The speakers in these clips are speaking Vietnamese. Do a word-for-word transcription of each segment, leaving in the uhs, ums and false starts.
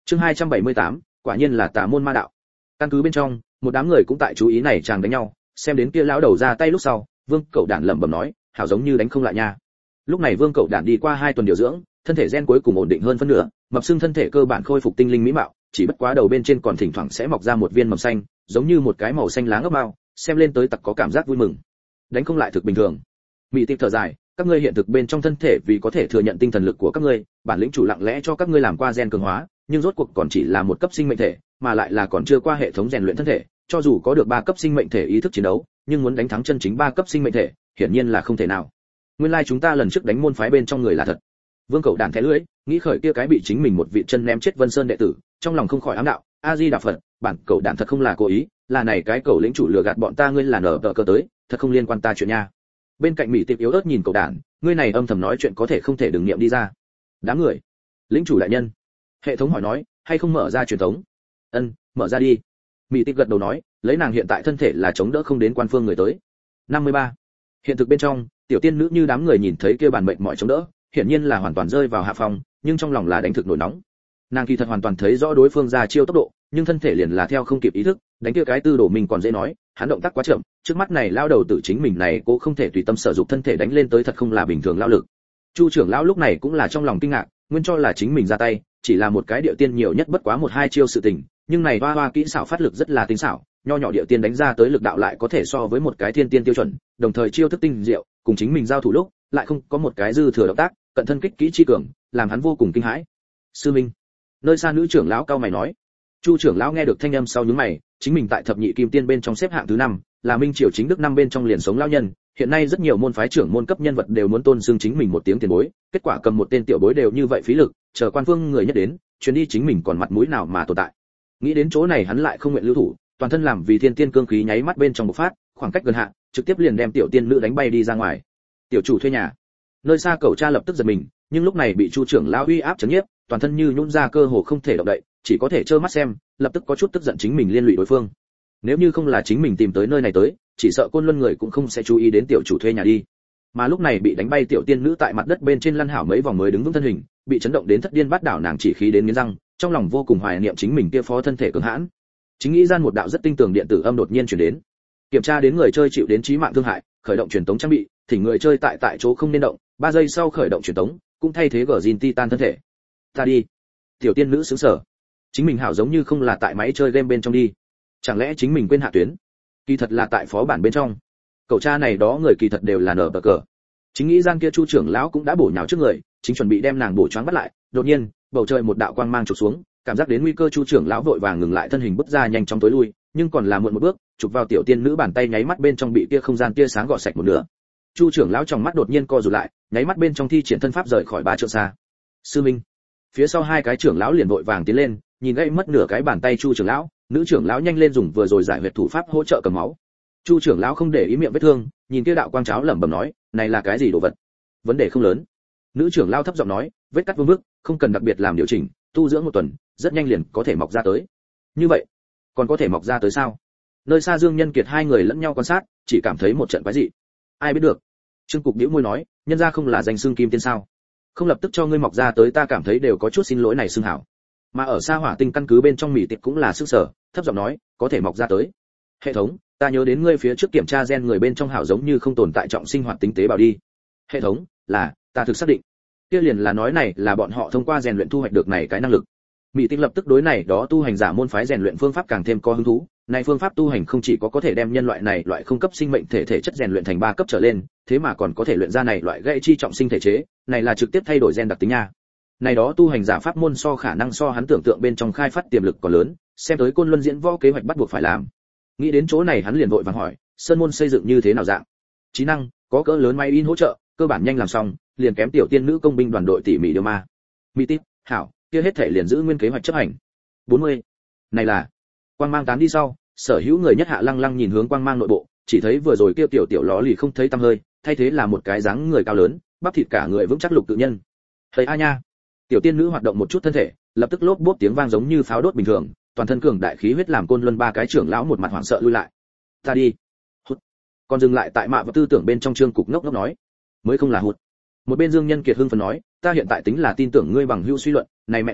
Chương hai trăm bảy mươi tám, quả nhiên là tà môn ma đạo. Căn cứ bên trong, một đám người cũng tại chú ý này chàng đánh nhau, xem đến kia lão đầu ra tay lúc sau, Vương Cẩu Đản lẩm bẩm nói, hảo giống như đánh không lại nha. Lúc này Vương Cẩu Đản đi qua hai tuần điều dưỡng, thân thể gen cuối cùng ổn định hơn phân nửa, mập xương thân thể cơ bản khôi phục tinh linh mỹ mạo, chỉ bất quá đầu bên trên còn thỉnh thoảng sẽ mọc ra một viên mầm xanh, giống như một cái màu xanh lá ngốc mao, xem lên tới tặc có cảm giác vui mừng. Đánh không lại thực bình thường. Mị Tịch thở dài, các ngươi hiện thực bên trong thân thể vì có thể thừa nhận tinh thần lực của các ngươi, bản lĩnh chủ lặng lẽ cho các ngươi làm qua gen cường hóa, nhưng rốt cuộc còn chỉ là một cấp sinh mệnh thể, mà lại là còn chưa qua hệ thống rèn luyện thân thể, cho dù có được ba cấp sinh mệnh thể ý thức chiến đấu, nhưng muốn đánh thắng chân chính ba cấp sinh mệnh thể, hiển nhiên là không thể nào. Nguyên lai like chúng ta lần trước đánh môn phái bên trong người là thật. Vương Cẩu Đản thẻ lưỡi, nghĩ khởi kia cái bị chính mình một vị chân ném chết Vân Sơn đệ tử, trong lòng không khỏi ám đạo, A Di Đà Phật, bản Cẩu Đản thật không là cố ý, là này cái Cẩu lĩnh chủ lừa gạt bọn ta, ngươi là nở tờ cơ tới, thật không liên quan ta chuyện nha. Bên cạnh Mỹ Tiệp yếu ớt nhìn Cẩu Đản, ngươi này âm thầm nói chuyện có thể không thể đừng niệm đi ra. Đám người, lĩnh chủ đại nhân, hệ thống hỏi nói, hay không mở ra truyền thống? Ân, mở ra đi. Mỹ Tiệp gật đầu nói, lấy nàng hiện tại thân thể là chống đỡ không đến quan phương người tới. năm mươi ba. Hiện thực bên trong, tiểu tiên nữ như đám người nhìn thấy kia bản mệnh mọi chống đỡ, hiển nhiên là hoàn toàn rơi vào hạ phòng, nhưng trong lòng là đánh thực nổi nóng. Nàng kỳ thật hoàn toàn thấy rõ đối phương ra chiêu tốc độ, nhưng thân thể liền là theo không kịp ý thức, đánh kia cái tư đổ mình còn dễ nói, hắn động tác quá chậm, trước mắt này lao đầu tử chính mình này cô không thể tùy tâm sở dụng thân thể đánh lên tới thật không là bình thường lao lực. Chu trưởng lão lúc này cũng là trong lòng kinh ngạc, nguyên cho là chính mình ra tay, chỉ là một cái điệu tiên nhiều nhất bất quá một hai chiêu sự tình, nhưng này hoa hoa kỹ xảo phát lực rất là tinh xảo, nho nhỏ điệu tiên đánh ra tới lực đạo lại có thể so với một cái thiên tiên tiêu chuẩn, đồng thời chiêu thức tinh diệu, cùng chính mình giao thủ lúc, lại không có một cái dư thừa động tác, cận thân kích kỹ chi cường, làm hắn vô cùng kinh hãi. Sư Minh, nơi xa nữ trưởng lão cao mày nói. Chu trưởng lão nghe được thanh âm sau nhướng mày, chính mình tại thập nhị kim tiên bên trong xếp hạng thứ năm, là minh triều chính đức năm bên trong liền sống lão nhân, hiện nay rất nhiều môn phái trưởng môn cấp nhân vật đều muốn tôn xưng chính mình một tiếng tiền bối, kết quả cầm một tên tiểu bối đều như vậy phí lực, chờ quan vương người nhất đến, chuyến đi chính mình còn mặt mũi nào mà tồn tại. Nghĩ đến chỗ này hắn lại không nguyện lưu thủ, toàn thân làm vì thiên tiên cương khí nháy mắt bên trong bộc phát, khoảng cách gần hạ, trực tiếp liền đem tiểu tiên nữ đánh bay đi ra ngoài. Tiểu chủ thuê nhà. Nơi xa Cẩu Cha lập tức giật mình, nhưng lúc này bị Chu trưởng lão uy áp chấn nhiếp, toàn thân như nhũn ra cơ hồ không thể động đậy, chỉ có thể trơ mắt xem, lập tức có chút tức giận chính mình liên lụy đối phương. Nếu như không là chính mình tìm tới nơi này tới, chỉ sợ Côn Luân người cũng không sẽ chú ý đến tiểu chủ thuê nhà đi. Mà lúc này bị đánh bay tiểu tiên nữ tại mặt đất bên trên lăn hảo mấy vòng mới đứng vững thân hình, bị chấn động đến thất điên bắt đảo, nàng chỉ khí đến nghiến răng, trong lòng vô cùng hoài niệm chính mình kia phó thân thể cường hãn. Chính nghĩ gian một đạo rất tinh tường điện tử âm đột nhiên truyền đến. Kiểm tra đến người chơi chịu đến chí mạng thương hại, khởi động truyền tống trang bị, thỉnh người chơi tại tại chỗ không nên động, ba giây sau khởi động truyền tống, cũng thay thế gờ Jin Titan thân thể. Ta đi. Tiểu tiên nữ sững sờ. Chính mình hảo giống như không là tại máy chơi game bên trong đi. Chẳng lẽ chính mình quên hạ tuyến? Kỳ thật là tại phó bản bên trong. Cậu cha này đó người kỳ thật đều là nở bờ cờ. Chính nghĩ gian kia Chu trưởng lão cũng đã bổ nhào trước người, chính chuẩn bị đem nàng bổ choáng bắt lại, đột nhiên, bầu trời một đạo quang mang chụp xuống, cảm giác đến nguy cơ Chu trưởng lão vội vàng ngừng lại thân hình bước ra nhanh chóng tối lui, nhưng còn là muộn một bước, chụp vào tiểu tiên nữ bàn tay nháy mắt bên trong bị kia không gian tia sáng gọt sạch một nửa. Chu trưởng lão trong mắt đột nhiên co rụt lại, nháy mắt bên trong thi triển thân pháp rời khỏi ba trượng xa. Sư Minh. Phía sau hai cái trưởng lão liền vội vàng tiến lên, nhìn gãy mất nửa cái bàn tay Chu trưởng lão, nữ trưởng lão nhanh lên dùng vừa rồi giải huyệt thủ pháp hỗ trợ cầm máu. Chu trưởng lão không để ý miệng vết thương, nhìn kia đạo quang cháo lẩm bẩm nói, này là cái gì đồ vật? Vấn đề không lớn. Nữ trưởng lão thấp giọng nói, vết cắt vương bước, không cần đặc biệt làm điều chỉnh, tu dưỡng một tuần, rất nhanh liền có thể mọc ra tới. Như vậy, còn có thể mọc ra tới sao? Nơi xa Dương Nhân Kiệt hai người lẫn nhau quan sát, chỉ cảm thấy một trận quái dị. Ai biết được? Trương Cục bĩu môi nói, nhân gia không là danh xưng kim tiên sao? Không lập tức cho ngươi mọc ra tới, ta cảm thấy đều có chút xin lỗi này xưng hảo. Mà ở xa Hỏa Tinh căn cứ bên trong Mỹ Tiệp cũng là sức sở, thấp giọng nói, có thể mọc ra tới. Hệ thống, ta nhớ đến ngươi phía trước kiểm tra gen người bên trong hảo giống như không tồn tại trọng sinh hoạt tính tế bào đi. Hệ thống, là, ta thực xác định. Kia liền là nói này là bọn họ thông qua rèn luyện thu hoạch được này cái năng lực. Mỹ Tinh lập tức đối này đó tu hành giả môn phái rèn luyện phương pháp càng thêm có hứng thú. Này phương pháp tu hành không chỉ có có thể đem nhân loại này loại không cấp sinh mệnh thể thể chất rèn luyện thành ba cấp trở lên, thế mà còn có thể luyện ra này loại gãy chi trọng sinh thể chế, này là trực tiếp thay đổi gen đặc tính nha. Này đó tu hành giả pháp môn so khả năng so hắn tưởng tượng bên trong khai phát tiềm lực còn lớn, xem tới Côn Luân diễn võ kế hoạch bắt buộc phải làm. Nghĩ đến chỗ này hắn liền vội vàng hỏi, sơn môn xây dựng như thế nào dạng? Trí năng, có cỡ lớn máy in hỗ trợ, cơ bản nhanh làm xong, liền kém tiểu tiên nữ công binh đoàn đội tỉ mỉ điều ma. Mỹ Tít, hảo, kia hết thể liền giữ nguyên kế hoạch chấp hành. bốn mươi. Này là, quang mang tán đi sau, sở hữu người nhất hạ lăng lăng nhìn hướng quang mang nội bộ, chỉ thấy vừa rồi kia tiểu tiểu ló lì không thấy tăm hơi, thay thế là một cái dáng người cao lớn, bắp thịt cả người vững chắc lục tự nhân. Thấy a nha. Tiểu tiên nữ hoạt động một chút thân thể, lập tức lốp bốp tiếng vang giống như pháo đốt bình thường, toàn thân cường đại khí huyết làm Côn Luân ba cái trưởng lão một mặt hoảng sợ lui lại. Ta đi. Hút. Còn dừng lại tại mạ và tư tưởng bên trong Trương Cục ngốc ngốc nói, mới không là hụt. Một bên Dương Nhân Kiệt hưng phấn nói, ta hiện tại tính là tin tưởng ngươi bằng hữu suy luận, này mẹ nó,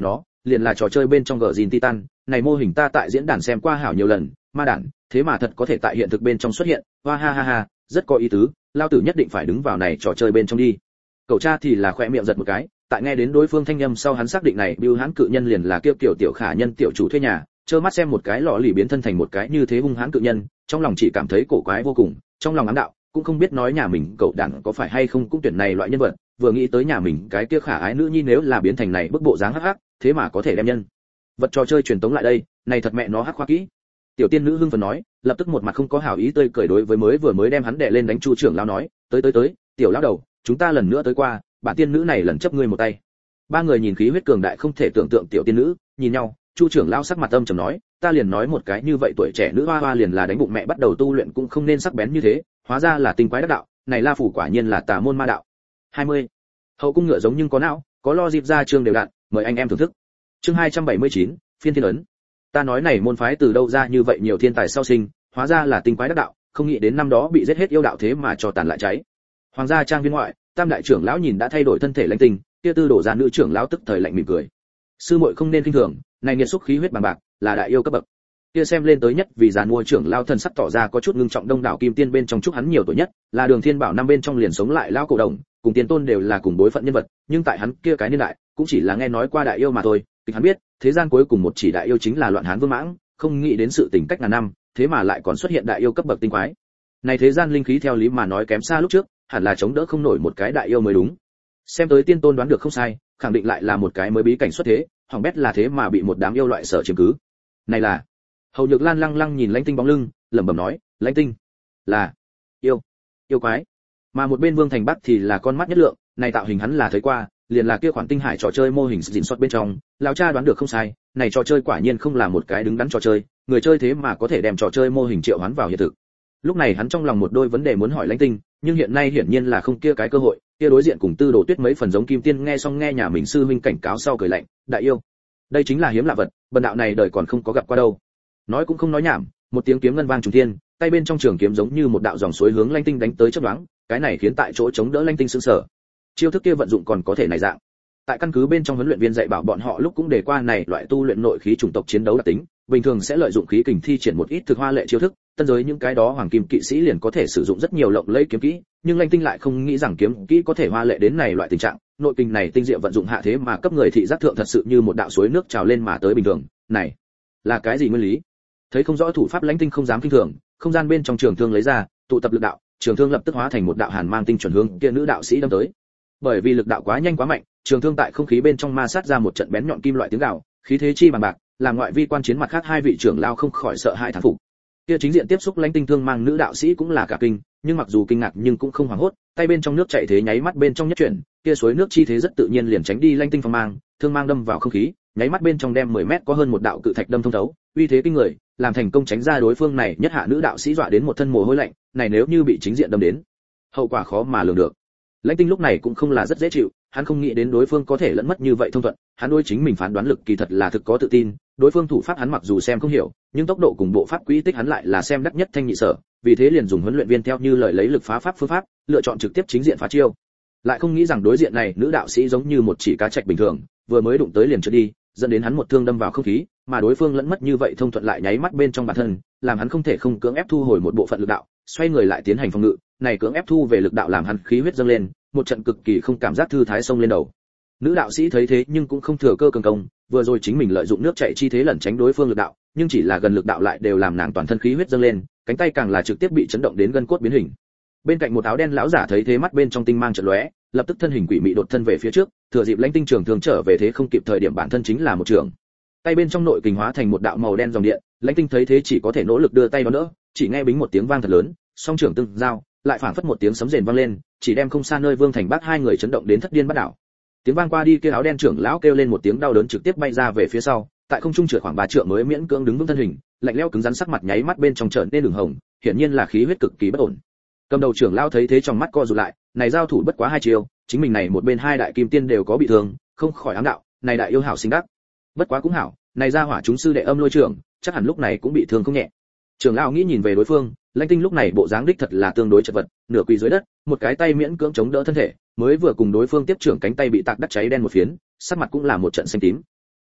liền là trò chơi bên trong gờ Jin Titan, này mô hình ta tại diễn đàn xem qua hảo nhiều lần, ma đản, thế mà thật có thể tại hiện thực bên trong xuất hiện, hoa ha ha ha, rất có ý tứ, lao tử nhất định phải đứng vào này trò chơi bên trong đi. Cậu cha thì là khỏe miệng giật một cái, tại nghe đến đối phương thanh âm sau hắn xác định này Bưu Hán cự nhân liền là kiêu kiểu tiểu khả nhân tiểu chủ thuê nhà, trơ mắt xem một cái lọ lì biến thân thành một cái như thế hung hãn cự nhân, trong lòng chỉ cảm thấy cổ quái vô cùng, trong lòng ám đạo, cũng không biết nói nhà mình cậu đàn có phải hay không cũng tuyển này loại nhân vật, vừa nghĩ tới nhà mình cái kia khả ái nữ nhi nếu là biến thành này bức bộ dáng hắc hắc, thế mà có thể đem nhân vật trò chơi truyền tống lại đây, này thật mẹ nó hắc khoa kỹ. Tiểu tiên nữ hưng phấn nói, lập tức một mặt không có hảo ý tươi cười đối với mới vừa mới đem hắn đè lên đánh Chu trưởng lão nói, tới tới tới, tiểu lão đầu, chúng ta lần nữa tới qua, bản tiên nữ này lần chấp ngươi một tay. Ba người nhìn khí huyết cường đại không thể tưởng tượng tiểu tiên nữ, nhìn nhau, Chu trưởng lão sắc mặt âm trầm nói, ta liền nói một cái như vậy tuổi trẻ nữ hoa hoa liền là đánh bụng mẹ bắt đầu tu luyện cũng không nên sắc bén như thế, hóa ra là tinh quái đắc đạo, này La phủ quả nhiên là tà môn ma đạo. hai mươi. Hậu cung ngựa giống nhưng có não, có lo dịp ra chương đều đặn, mời anh em thưởng thức. Chương hai trăm bảy mươi chín, phiên thiên ấn. Ta nói này môn phái từ đâu ra như vậy nhiều thiên tài sau sinh, hóa ra là tinh quái đắc đạo, không nghĩ đến năm đó bị giết hết yêu đạo thế mà cho tàn lại cháy. Hoàng gia trang viên ngoại, Tam đại trưởng lão nhìn đã thay đổi thân thể lãnh tình, kia tư đổ ra nữ trưởng lão tức thời lạnh mỉm cười. Sư muội không nên kinh thường, này nghiệt xúc khí huyết bằng bạc, là đại yêu cấp bậc. Kia xem lên tới nhất vì giàn mua trưởng lão thần sắc tỏ ra có chút ngưng trọng, đông đảo kim tiên bên trong chúc hắn nhiều tuổi nhất, là Đường Thiên Bảo năm bên trong liền sống lại lão cổ đồng, cùng tiên tôn đều là cùng đối phận nhân vật, nhưng tại hắn kia cái niên đại, cũng chỉ là nghe nói qua đại yêu mà thôi, kịch hắn biết, thế gian cuối cùng một chỉ đại yêu chính là Loạn Hán Vương Mãng, không nghĩ đến sự tình cách ngàn năm, thế mà lại còn xuất hiện đại yêu cấp bậc tinh quái. Này thế gian linh khí theo lý mà nói kém xa lúc trước, hẳn là chống đỡ không nổi một cái đại yêu mới đúng. Xem tới tiên tôn đoán được không sai, khẳng định lại là một cái mới bí cảnh xuất thế, hỏng bét là thế mà bị một đám yêu loại sở chiếm cứ. Này là Hầu Nhược Lan lăng lăng nhìn Lãnh Tinh bóng lưng, lẩm bẩm nói, Lãnh Tinh là yêu, yêu quái. Mà một bên Vương Thành Bắc thì là con mắt nhất lượng, này tạo hình hắn là thấy qua, liền là kia khoản tinh hải trò chơi mô hình dịn xuất bên trong, lão cha đoán được không sai, này trò chơi quả nhiên không là một cái đứng đắn trò chơi, người chơi thế mà có thể đem trò chơi mô hình triệu hoán vào hiện thực. Lúc này hắn trong lòng một đôi vấn đề muốn hỏi Lãnh Tinh, nhưng hiện nay hiển nhiên là không kia cái cơ hội, kia đối diện cùng Tư Đồ Tuyết mấy phần giống Kim Tiên nghe xong nghe nhà mình sư huynh cảnh cáo sau cười lạnh, đại yêu, đây chính là hiếm lạ vật, bần đạo này đời còn không có gặp qua đâu. Nói cũng không nói nhảm, một tiếng kiếm ngân vang trùng thiên, tay bên trong trường kiếm giống như một đạo dòng suối hướng Lãnh Tinh đánh tới chớp nhoáng, cái này khiến tại chỗ chống đỡ Lãnh Tinh sững sờ. Chiêu thức kia vận dụng còn có thể này dạng. Tại căn cứ bên trong huấn luyện viên dạy bảo bọn họ lúc cũng đề qua này loại tu luyện nội khí chủng tộc chiến đấu đặc tính, bình thường sẽ lợi dụng khí kình thi triển một ít thực hoa lệ chiêu thức, tân giới những cái đó hoàng kim kỵ sĩ liền có thể sử dụng rất nhiều lộng lẫy kiếm kỹ, nhưng Lãnh Tinh lại không nghĩ rằng kiếm kỹ có thể hoa lệ đến này loại tình trạng, nội kình này tinh diệu vận dụng hạ thế mà cấp người thị giác thượng thật sự như một đạo suối nước trào lên mà tới bình thường, này là cái gì nguyên lý? Thấy không rõ thủ pháp, Lãnh Tinh không dám kinh thường, không gian bên trong trường thương lấy ra, tụ tập lực đạo, trường thương lập tức hóa thành một đạo hàn mang tinh chuẩn hướng kia nữ đạo sĩ đâm tới. Bởi vì lực đạo quá nhanh quá mạnh, trường thương tại không khí bên trong ma sát ra một trận bén nhọn kim loại tiếng gào, khí thế chi bằng bạc, làm ngoại vi quan chiến mặt khác hai vị trưởng lao không khỏi sợ hãi thán phục. Kia chính diện tiếp xúc Lãnh Tinh thương mang nữ đạo sĩ cũng là cả kinh, nhưng mặc dù kinh ngạc nhưng cũng không hoảng hốt, tay bên trong nước chảy thế nháy mắt bên trong nhất chuyển, kia suối nước chi thế rất tự nhiên liền tránh đi Lãnh Tinh phong mang, thương mang đâm vào không khí, nháy mắt bên trong đem mười mét có hơn một đạo cự thạch đâm thông thấu, uy thế kinh người, làm thành công tránh ra đối phương này nhất hạ nữ đạo sĩ dọa đến một thân mồ hôi lạnh, này nếu như bị chính diện đâm đến, hậu quả khó mà lường được. Lãnh Tinh lúc này cũng không là rất dễ chịu, hắn không nghĩ đến đối phương có thể lẫn mất như vậy thông thuận, hắn đối chính mình phán đoán lực kỳ thật là thực có tự tin, đối phương thủ pháp hắn mặc dù xem không hiểu, nhưng tốc độ cùng bộ pháp quỹ tích hắn lại là xem đắc nhất thanh nhị sở, vì thế liền dùng huấn luyện viên theo như lời lấy lực phá pháp phương pháp, lựa chọn trực tiếp chính diện phá chiêu. Lại không nghĩ rằng đối diện này nữ đạo sĩ giống như một chỉ cá trạch bình thường, vừa mới đụng tới liền trượt đi, dẫn đến hắn một thương đâm vào không khí, mà đối phương lẫn mất như vậy thông thuận lại nháy mắt bên trong bản thân, làm hắn không thể không cưỡng ép thu hồi một bộ phận lực đạo, xoay người lại tiến hành phòng ngự, này cưỡng ép thu về lực đạo làm hắn khí huyết dâng lên, một trận cực kỳ không cảm giác thư thái xông lên đầu. Nữ đạo sĩ thấy thế nhưng cũng không thừa cơ cường công, vừa rồi chính mình lợi dụng nước chảy chi thế lẩn tránh đối phương lực đạo, nhưng chỉ là gần lực đạo lại đều làm nàng toàn thân khí huyết dâng lên, cánh tay càng là trực tiếp bị chấn động đến gân cốt biến hình. Bên cạnh một áo đen lão giả thấy thế mắt bên trong tinh mang chợt lóe, lập tức thân hình quỷ mị đột thân về phía trước, thừa dịp Lãnh Tinh trường thường trở về thế không kịp thời điểm bản thân chính là một trường. Tay bên trong nội kình hóa thành một đạo màu đen dòng điện, Lãnh Tinh thấy thế chỉ có thể nỗ lực đưa tay đón đỡ, chỉ nghe bính một tiếng vang thật lớn, song trưởng tương giao, lại phảng phất một tiếng sấm rền vang lên, chỉ đem không xa nơi Vương Thành Bắc hai người chấn động đến thất điên bắt đảo. Tiếng vang qua đi, kia áo đen trưởng lão kêu lên một tiếng đau đớn trực tiếp bay ra về phía sau, tại không trung trượt khoảng ba trượng mới miễn cưỡng đứng vững thân hình, lạnh lẽo cứng rắn sắc mặt nháy mắt bên trong trở nên đường hồng, hiển nhiên là khí huyết cực kỳ bất ổn. Cầm đầu trưởng lão thấy thế trong mắt co rụt lại, này giao thủ bất quá hai chiêu, chính mình này một bên hai đại kim tiên đều có bị thương, không khỏi ám đạo, này đại yêu hảo sinh đắc. Bất quá cũng hảo, này ra hỏa chúng sư đệ âm lôi trưởng, chắc hẳn lúc này cũng bị thương không nhẹ. Trưởng lão nghĩ nhìn về đối phương, Lãnh Tinh lúc này bộ dáng đích thật là tương đối chật vật, nửa quỳ dưới đất, một cái tay miễn cưỡng chống đỡ thân thể, mới vừa cùng đối phương tiếp trưởng cánh tay bị tạc đắt cháy đen một phiến, sắc mặt cũng là một trận xanh tím.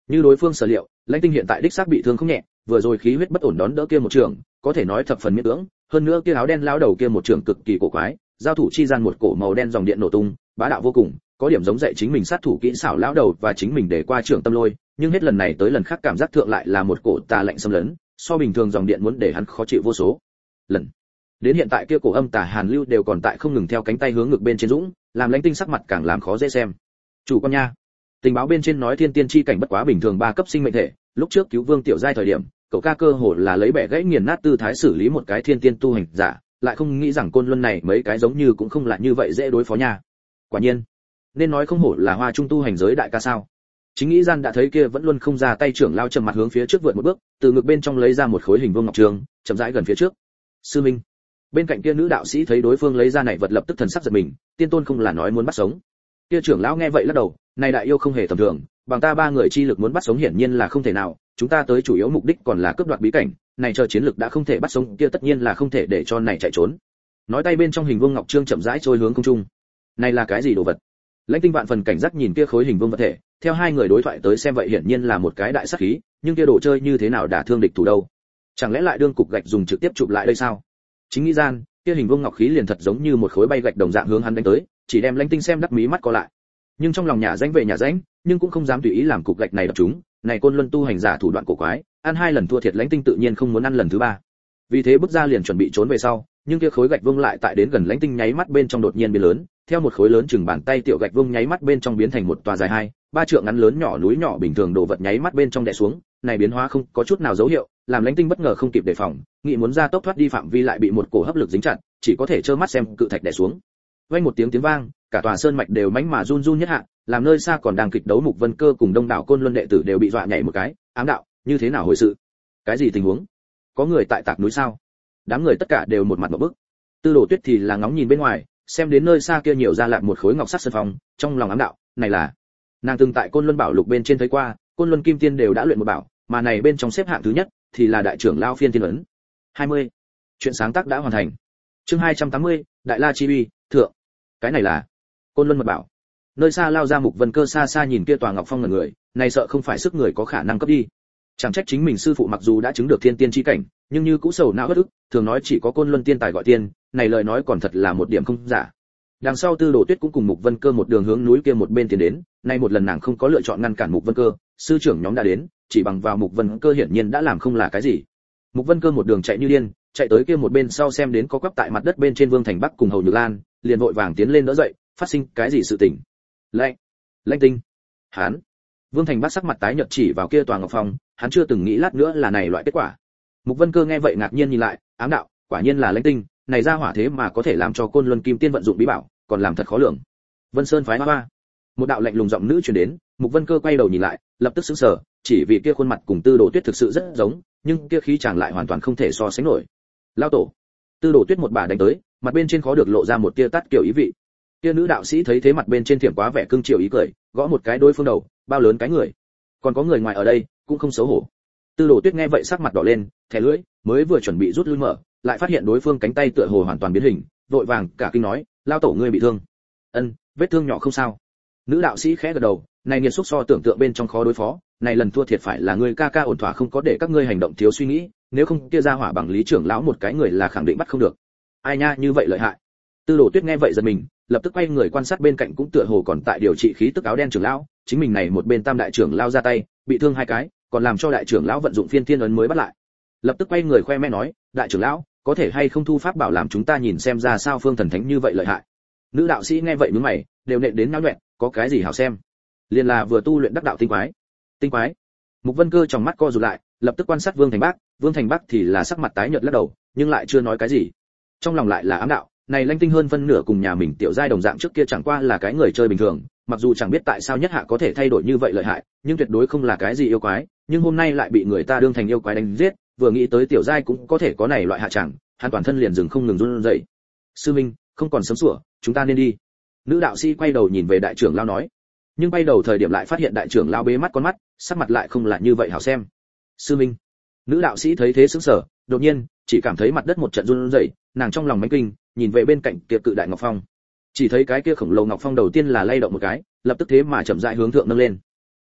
Như đối phương sở liệu, Lãnh Tinh hiện tại đích xác bị thương không nhẹ, vừa rồi khí huyết bất ổn đón đỡ kia một trường, có thể nói thập phần miễn cưỡng, hơn nữa kia áo đen lão đầu kia một trường cực kỳ cổ quái, giao thủ chi gian một cổ màu đen dòng điện nổ tung, bá đạo vô cùng, có điểm giống dạy chính mình sát thủ kỹ xảo lão đầu và chính mình để qua trường tâm lôi, nhưng hết lần này tới lần khác cảm giác thượng lại là một cổ tà lạnh xâm lấn, so bình thường dòng điện muốn để hắn khó chịu vô số lần. Đến hiện tại kia cổ âm tà hàn lưu đều còn tại không ngừng theo cánh tay hướng ngực bên trên dũng, làm Lãnh Tinh sắc mặt càng làm khó dễ xem. Chủ con nha, tình báo bên trên nói thiên tiên chi cảnh bất quá bình thường ba cấp sinh mệnh thể, lúc trước cứu Vương Tiểu Giai thời điểm, cậu ca cơ hồ là lấy bẻ gãy nghiền nát tư thái xử lý một cái thiên tiên tu hành giả, lại không nghĩ rằng côn luân này mấy cái giống như cũng không lại như vậy dễ đối phó nha. Quả nhiên, nên nói không hổ là hoa trung tu hành giới đại ca sao. Chính nghĩ gian đã thấy kia vẫn luôn không ra tay trưởng lao trầm mặt hướng phía trước vượt một bước, từ ngực bên trong lấy ra một khối hình vuông ngọc trường, chậm rãi gần phía trước. Sư minh. Bên cạnh kia nữ đạo sĩ thấy đối phương lấy ra này vật lập tức thần sắc giật mình, tiên tôn không là nói muốn bắt sống. Kia trưởng lão nghe vậy lắc đầu, này đại yêu không hề tầm thường, bằng ta ba người chi lực muốn bắt sống hiển nhiên là không thể nào, chúng ta tới chủ yếu mục đích còn là cướp đoạt bí cảnh, này chờ chiến lực đã không thể bắt sống, kia tất nhiên là không thể để cho này chạy trốn. Nói tay bên trong hình vuông ngọc trương chậm rãi trôi hướng không trung. Này là cái gì đồ vật? Lãnh Tinh vạn phần cảnh giác nhìn kia khối hình vuông vật thể, theo hai người đối thoại tới xem vậy hiển nhiên là một cái đại sát khí, nhưng kia đồ chơi như thế nào đả thương địch thủ đâu? Chẳng lẽ lại đương cục gạch dùng trực tiếp chụp lại đây sao? Chính nghĩ gian, kia hình vuông ngọc khí liền thật giống như một khối bay gạch đồng dạng hướng hắn đánh tới, chỉ đem Lãnh Tinh xem đắc mí mắt co lại. Nhưng trong lòng nhà danh về nhà danh, nhưng cũng không dám tùy ý làm cục gạch này đập chúng, này côn luân tu hành giả thủ đoạn cổ quái, ăn hai lần thua thiệt Lãnh Tinh tự nhiên không muốn ăn lần thứ ba. Vì thế bước ra liền chuẩn bị trốn về sau, nhưng kia khối gạch vuông lại tại đến gần Lãnh Tinh nháy mắt bên trong đột nhiên biến lớn, theo một khối lớn chừng bàn tay tiểu gạch vuông nháy mắt bên trong biến thành một tòa dài hai, ba trượng ngắn lớn nhỏ núi nhỏ bình thường đồ vật nháy mắt bên trong đè xuống, này biến hóa không có chút nào dấu hiệu, làm Lãnh Tinh bất ngờ không kịp đề phòng, nghĩ muốn ra tốc thoát đi phạm vi lại bị một cổ hấp lực dính chặt, chỉ có thể trơ mắt xem cự thạch đè xuống. Vang một tiếng tiếng vang, cả tòa sơn mạch đều mãnh mà run run nhất hạ, làm nơi xa còn đang kịch đấu Mục Vân Cơ cùng đông đảo côn luân đệ tử đều bị dọa nhảy một cái, ám đạo, như thế nào hồi sự? Cái gì tình huống? Có người tại tạc núi sao? Đám người tất cả đều một mặt ngộp bức. Tư Đồ Tuyết thì là ngóng nhìn bên ngoài, xem đến nơi xa kia nhiều ra lại một khối ngọc sắc sơn phong, trong lòng ám đạo, này là nàng từng tại côn luân bảo lục bên trên thấy qua, côn luân kim tiên đều đã luyện một bảo, mà này bên trong xếp hạng thứ nhất thì là đại trưởng lao phiên tiên ấn. hai mươi. Chuyện sáng tác đã hoàn thành. Chương hai trăm tám mươi, Đại La chi uy, thượng. Cái này là côn luân mật bảo. Nơi xa lao ra Mục Vân Cơ xa xa nhìn kia tòa ngọc phong ngẩn người, này sợ không phải sức người có khả năng cấp đi. Chẳng trách chính mình sư phụ mặc dù đã chứng được thiên tiên chi cảnh, nhưng như cũ sầu não bất ức, thường nói chỉ có côn luân tiên tài gọi tiên, này lời nói còn thật là một điểm không giả. Đằng sau Tư Đồ Tuyết cũng cùng Mục Vân Cơ một đường hướng núi kia một bên tiến đến, nay một lần nàng không có lựa chọn ngăn cản Mục Vân Cơ, sư trưởng nhóm đã đến, chỉ bằng vào Mục Vân Cơ hiển nhiên đã làm không là cái gì. Mục Vân Cơ một đường chạy như điên, chạy tới kia một bên sau xem đến có quắp tại mặt đất bên trên Vương Thành Bắc cùng Hầu Nhược Lan, liền vội vàng tiến lên đỡ dậy, phát sinh cái gì sự tình? Lãnh, Lãnh Tinh, hắn. Vương Thành Bắc sắc mặt tái nhợt chỉ vào kia tòa ngọc phong, hắn chưa từng nghĩ lát nữa là này loại kết quả. Mục Vân Cơ nghe vậy ngạc nhiên nhìn lại, ám đạo, quả nhiên là Lãnh Tinh, này ra hỏa thế mà có thể làm cho côn luân kim tiên vận dụng bí bảo, còn làm thật khó lường. Vân Sơn phái hoa. Một đạo lạnh lùng giọng nữ truyền đến, Mục Vân Cơ quay đầu nhìn lại, lập tức sững sờ, chỉ vì kia khuôn mặt cùng Tư Đồ Tuyết thực sự rất giống, nhưng kia khí chàng lại hoàn toàn không thể so sánh nổi. Lao tổ. Tư Đồ Tuyết một bà đánh tới, mặt bên trên khó được lộ ra một tia tát kiểu ý vị. Kia nữ đạo sĩ thấy thế mặt bên trên thiểm quá vẻ cương triều ý cười, gõ một cái đối phương đầu, bao lớn cái người. Còn có người ngoài ở đây, cũng không xấu hổ. Tư Đồ Tuyết nghe vậy sắc mặt đỏ lên, thẻ lưỡi, mới vừa chuẩn bị rút lui mở, lại phát hiện đối phương cánh tay tựa hồ hoàn toàn biến hình, vội vàng cả kinh nói, lao tổ ngươi bị thương. Ân, vết thương nhỏ không sao. Nữ đạo sĩ khẽ gật đầu, này nghiệt xúc so tưởng tượng bên trong khó đối phó, này lần thua thiệt phải là ngươi ca ca ổn thỏa không có để các ngươi hành động thiếu suy nghĩ, nếu không kia ra hỏa bằng lý trưởng lão một cái người là khẳng định bắt không được. Ai nha, như vậy lợi hại. Tư Đồ Tuyết nghe vậy giật mình, lập tức quay người quan sát bên cạnh cũng tựa hồ còn tại điều trị khí tức áo đen trưởng lão, chính mình này một bên tam đại trưởng lão ra tay, bị thương hai cái, còn làm cho đại trưởng lão vận dụng phiên thiên ấn mới bắt lại. Lập tức quay người khoe mẽ nói, đại trưởng lão, có thể hay không thu pháp bảo làm chúng ta nhìn xem ra sao phương thần thánh như vậy lợi hại. Nữ đạo sĩ nghe vậy nhướng mày, đều nện đến náo loạn, có cái gì hảo xem? Liên là vừa tu luyện đắc đạo tinh quái. Tinh quái? Mục Vân Cơ trong mắt co rụt lại, lập tức quan sát Vương Thành Bắc, Vương Thành Bắc thì là sắc mặt tái nhợt lắc đầu, nhưng lại chưa nói cái gì. Trong lòng lại là ám đạo, này Lãnh Tinh hơn phân nửa cùng nhà mình tiểu giai đồng dạng trước kia chẳng qua là cái người chơi bình thường, mặc dù chẳng biết tại sao nhất hạ có thể thay đổi như vậy lợi hại, nhưng tuyệt đối không là cái gì yêu quái, nhưng hôm nay lại bị người ta đương thành yêu quái đánh giết, vừa nghĩ tới tiểu giai cũng có thể có này loại hạ chẳng, hắn toàn thân liền dừng không ngừng run rẩy. Sư minh, không còn sớm sủa, chúng ta nên đi. Nữ đạo sĩ quay đầu nhìn về đại trưởng lão nói, nhưng bay đầu thời điểm lại phát hiện đại trưởng lão bế mắt con mắt, sắc mặt lại không là như vậy hảo xem. Sư minh. Nữ đạo sĩ thấy thế sững sờ, đột nhiên chỉ cảm thấy mặt đất một trận run rẩy, nàng trong lòng mánh kinh, nhìn về bên cạnh kia cự đại ngọc phong, chỉ thấy cái kia khổng lồ ngọc phong đầu tiên là lay động một cái, lập tức thế mà chậm rãi hướng thượng nâng lên.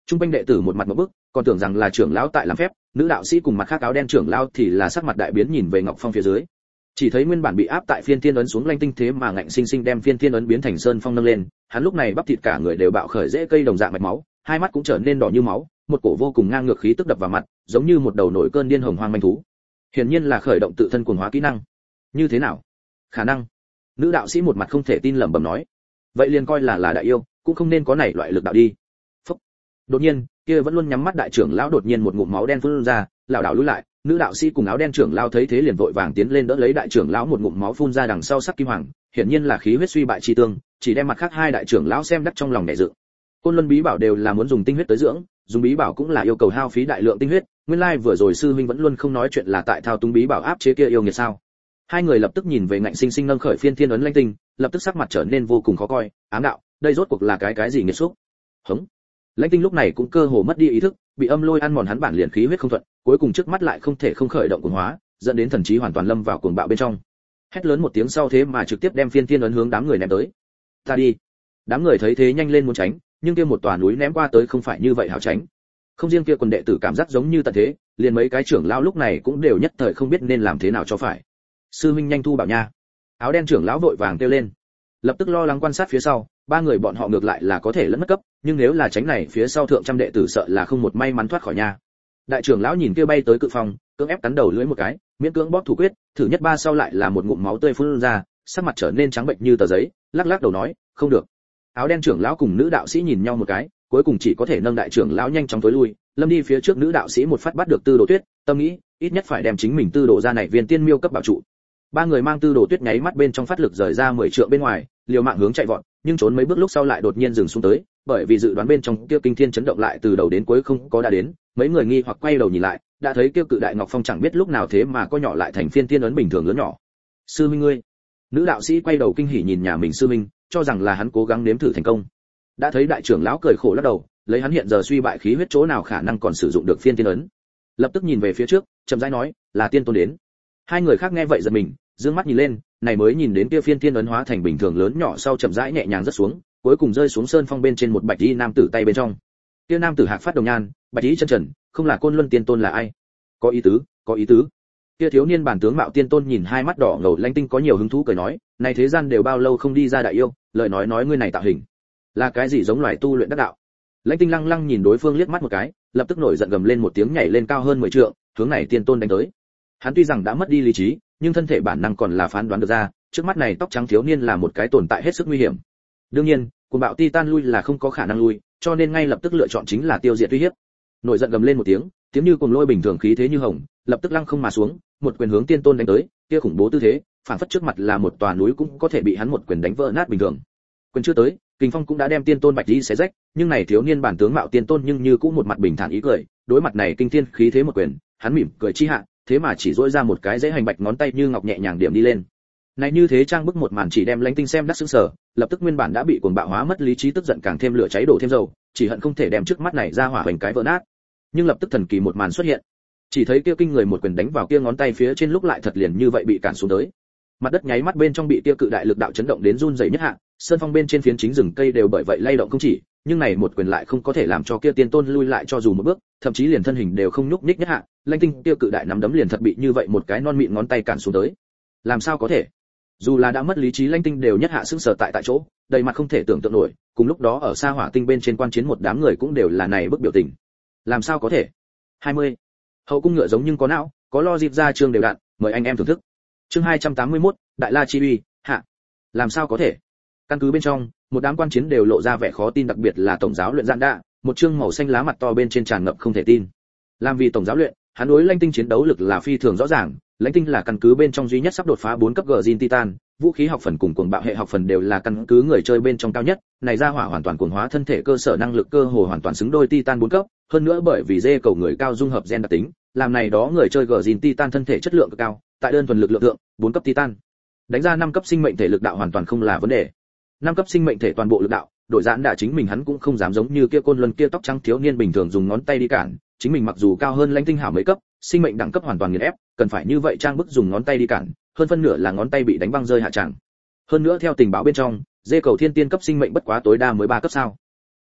Trung quanh đệ tử một mặt ngộp bức, còn tưởng rằng là trưởng lão tại làm phép, nữ đạo sĩ cùng mặt khác áo đen trưởng lão thì là sắc mặt đại biến nhìn về Ngọc Phong phía dưới. Chỉ thấy nguyên bản bị áp tại phiên thiên ấn xuống Lanh Tinh thế mà ngạnh sinh sinh đem phiên thiên ấn biến thành sơn phong nâng lên, hắn lúc này bắp thịt cả người đều bạo khởi rễ cây đồng dạng mạch máu, hai mắt cũng trở nên đỏ như máu, một cổ vô cùng ngang ngược khí tức đập vào mặt, giống như một đầu nổi cơn điên hồng hoang manh thú. Hiển nhiên là khởi động tự thân cuồng hóa kỹ năng. Như thế nào? Khả năng. Nữ đạo sĩ một mặt không thể tin lẩm bẩm nói. Vậy liền coi là là đại yêu, cũng không nên có này loại lực đạo đi. Phốc. Đột nhiên, kia vẫn luôn nhắm mắt đại trưởng lão đột nhiên một ngụm máu đen phun ra, lão đảo lùi lại, nữ đạo sĩ cùng áo đen trưởng lão thấy thế liền vội vàng tiến lên đỡ lấy đại trưởng lão một ngụm máu phun ra đằng sau sắc kim hoàng, hiển nhiên là khí huyết suy bại chi tương, chỉ đem mặt khác hai đại trưởng lão xem đắc trong lòng nảy dựng. Côn Luân bí bảo đều là muốn dùng tinh huyết tới dưỡng, dùng bí bảo cũng là yêu cầu hao phí đại lượng tinh huyết, nguyên lai vừa rồi sư huynh vẫn luôn không nói chuyện là tại thao túng bí bảo áp chế kia yêu nghiệt sao? Hai người lập tức nhìn về ngạnh sinh sinh nâng khởi phiên thiên ấn Lanh Tinh, lập tức sắc mặt trở nên vô cùng khó coi, ám đạo, đây rốt cuộc là cái cái gì nghiệt xúc? Hững. Lãnh Tinh lúc này cũng cơ hồ mất đi ý thức, bị âm lôi ăn mòn hắn bản liền khí huyết không thuận, cuối cùng trước mắt lại không thể không khởi động cuồng hóa, dẫn đến thần trí hoàn toàn lâm vào cuồng bạo bên trong. Hét lớn một tiếng sau thế mà trực tiếp đem phiên thiên ấn hướng đám người ném tới. Ta đi. Đám người thấy thế nhanh lên muốn tránh, nhưng kia một tòa núi ném qua tới không phải như vậy hảo tránh. Không riêng kia quần đệ tử cảm giác giống như tận thế, liền mấy cái trưởng lão lúc này cũng đều nhất thời không biết nên làm thế nào cho phải. Sư minh nhanh thu bảo nha. Áo đen trưởng lão vội vàng kêu lên. Lập tức lo lắng quan sát phía sau, ba người bọn họ ngược lại là có thể lẫn mất cấp, nhưng nếu là tránh này phía sau thượng trăm đệ tử sợ là không một may mắn thoát khỏi nha. Đại trưởng lão nhìn kia bay tới cự phong, cưỡng ép cắn đầu lưỡi một cái, miễn cưỡng bóp thủ quyết, thử nhất ba sau lại là một ngụm máu tươi phun ra, sắc mặt trở nên trắng bệnh như tờ giấy, lắc lắc đầu nói, không được. Áo đen trưởng lão cùng nữ đạo sĩ nhìn nhau một cái, cuối cùng chỉ có thể nâng đại trưởng lão nhanh chóng tối lui, lâm đi phía trước nữ đạo sĩ một phát bắt được Tư Đồ Tuyết, tâm nghĩ, ít nhất phải đem chính mình Tư Đồ ra này viên tiên miêu cấp bảo trụ. Ba người mang Tư Đồ Tuyết nháy mắt bên trong phát lực rời ra mười trượng bên ngoài, liều mạng hướng chạy vọt, nhưng trốn mấy bước lúc sau lại đột nhiên dừng xuống tới, bởi vì dự đoán bên trong kia kinh thiên chấn động lại từ đầu đến cuối không có đã đến, mấy người nghi hoặc quay đầu nhìn lại, đã thấy kia cự đại ngọc phong chẳng biết lúc nào thế mà co nhỏ lại thành phiên tiên ấn bình thường lớn nhỏ. Sư minh ngươi. Nữ đạo sĩ quay đầu kinh hỉ nhìn nhà mình sư minh, cho rằng là hắn cố gắng nếm thử thành công. Đã thấy đại trưởng lão cười khổ lắc đầu, lấy hắn hiện giờ suy bại khí huyết chỗ nào khả năng còn sử dụng được phiên tiên ấn. Lập tức nhìn về phía trước, chậm rãi nói, là tiên tôn đến. Hai người khác nghe vậy giật mình, dương mắt nhìn lên, này mới nhìn đến kia phiên tiên ấn hóa thành bình thường lớn nhỏ sau chậm rãi nhẹ nhàng rớt xuống, cuối cùng rơi xuống sơn phong bên trên một bạch y nam tử tay bên trong. Kia nam tử hạc phát đồng nhan, bạch y chân trần, không là Côn Luân tiên tôn là ai? Có ý tứ, có ý tứ. Kia thiếu niên bản tướng mạo tiên tôn nhìn hai mắt đỏ ngầu Lanh Tinh có nhiều hứng thú cười nói, này thế gian đều bao lâu không đi ra đại yêu, lời nói nói ngươi này tạo hình, là cái gì giống loài tu luyện đắc đạo? Lãnh Tinh lăng lăng nhìn đối phương liếc mắt một cái, lập tức nổi giận gầm lên một tiếng nhảy lên cao hơn mười trượng, hướng này tiên tôn đánh tới. Hắn tuy rằng đã mất đi lý trí, nhưng thân thể bản năng còn là phán đoán được ra, trước mắt này tóc trắng thiếu niên là một cái tồn tại hết sức nguy hiểm. Đương nhiên, cuồng bạo titan lui là không có khả năng lui, cho nên ngay lập tức lựa chọn chính là tiêu diệt uy hiếp. Nổi giận gầm lên một tiếng, tiếng như cuồng lôi bình thường khí thế như hồng, lập tức lăng không mà xuống, một quyền hướng tiên tôn đánh tới, kia khủng bố tư thế, phản phất trước mặt là một tòa núi cũng có thể bị hắn một quyền đánh vỡ nát bình thường. Quyền chưa tới, kình phong cũng đã đem tiên tôn bạch đi xé rách, nhưng này thiếu niên bản tướng mạo tiên tôn nhưng như cũng một mặt bình thản ý cười, đối mặt này kinh thiên khí thế một quyền, hắn mỉm cười chi hạ, thế mà chỉ duỗi ra một cái dễ hành bạch ngón tay như ngọc nhẹ nhàng điểm đi lên. Này như thế trang bức một màn chỉ đem Lãnh Tinh xem đắc sững sờ, lập tức nguyên bản đã bị cuồng bạo hóa mất lý trí tức giận càng thêm lửa cháy đổ thêm dầu, chỉ hận không thể đem trước mắt này ra hỏa hoành cái vỡ nát. Nhưng lập tức thần kỳ một màn xuất hiện, chỉ thấy kia kinh người một quyền đánh vào kia ngón tay phía trên lúc lại thật liền như vậy bị cản xuống tới. Mặt đất nháy mắt bên trong bị kia cự đại lực đạo chấn động đến run rẩy nhất hạ, sơn phong bên trên phiến chính rừng cây đều bởi vậy lay động không chỉ, nhưng này một quyền lại không có thể làm cho kia tiên tôn lui lại cho dù một bước, thậm chí liền thân hình đều không nhúc nhích nhất hạ, Lãnh Tinh kia cự đại nắm đấm liền thật bị như vậy một cái non mịn ngón tay cản xuống tới. Làm sao có thể? Dù là đã mất lý trí Lãnh Tinh đều nhất hạ sững sờ tại tại chỗ, đầy mặt không thể tưởng tượng nổi, cùng lúc đó ở xa hỏa tinh bên trên quan chiến một đám người cũng đều là này bức biểu tình. Làm sao có thể? hai mươi. Hậu cung ngựa giống nhưng có não, có lo dịp ra chương đều đặn, mời anh em thưởng thức. Chương hai trăm tám mươi mốt, Đại La Chi Uy, hạ. Làm sao có thể? Căn cứ bên trong, một đám quan chiến đều lộ ra vẻ khó tin, đặc biệt là tổng giáo luyện Giản Đạ, một chương màu xanh lá mặt to bên trên tràn ngập không thể tin. Làm vì tổng giáo luyện, hắn đối Lãnh Tinh chiến đấu lực là phi thường rõ ràng, Lãnh Tinh là căn cứ bên trong duy nhất sắp đột phá bốn cấp Gjin Titan, vũ khí học phần cùng cuồng bạo hệ học phần đều là căn cứ người chơi bên trong cao nhất, này ra hỏa hoàn toàn cuồng hóa thân thể cơ sở năng lực cơ hồ hoàn toàn xứng đôi Titan bốn cấp, hơn nữa bởi vì dê cầu người cao dung hợp gen đặc tính, làm này đó người chơi Gjin Titan thân thể chất lượng cực cao, tại đơn thuần lực lượng thượng, bốn cấp Titan đánh ra năm cấp sinh mệnh thể lực đạo hoàn toàn không là vấn đề. năm cấp sinh mệnh thể toàn bộ lực đạo, đội Giản Đạ chính mình hắn cũng không dám giống như kia Côn Luân kia tóc trắng thiếu niên bình thường dùng ngón tay đi cản, chính mình mặc dù cao hơn Lãnh Tinh hảo mấy cấp, sinh mệnh đẳng cấp hoàn toàn nghiền ép, cần phải như vậy trang bức dùng ngón tay đi cản, hơn phân nửa là ngón tay bị đánh băng rơi hạ tràng. Hơn nữa theo tình báo bên trong, dê cầu thiên tiên cấp sinh mệnh bất quá tối đa mới ba cấp sao?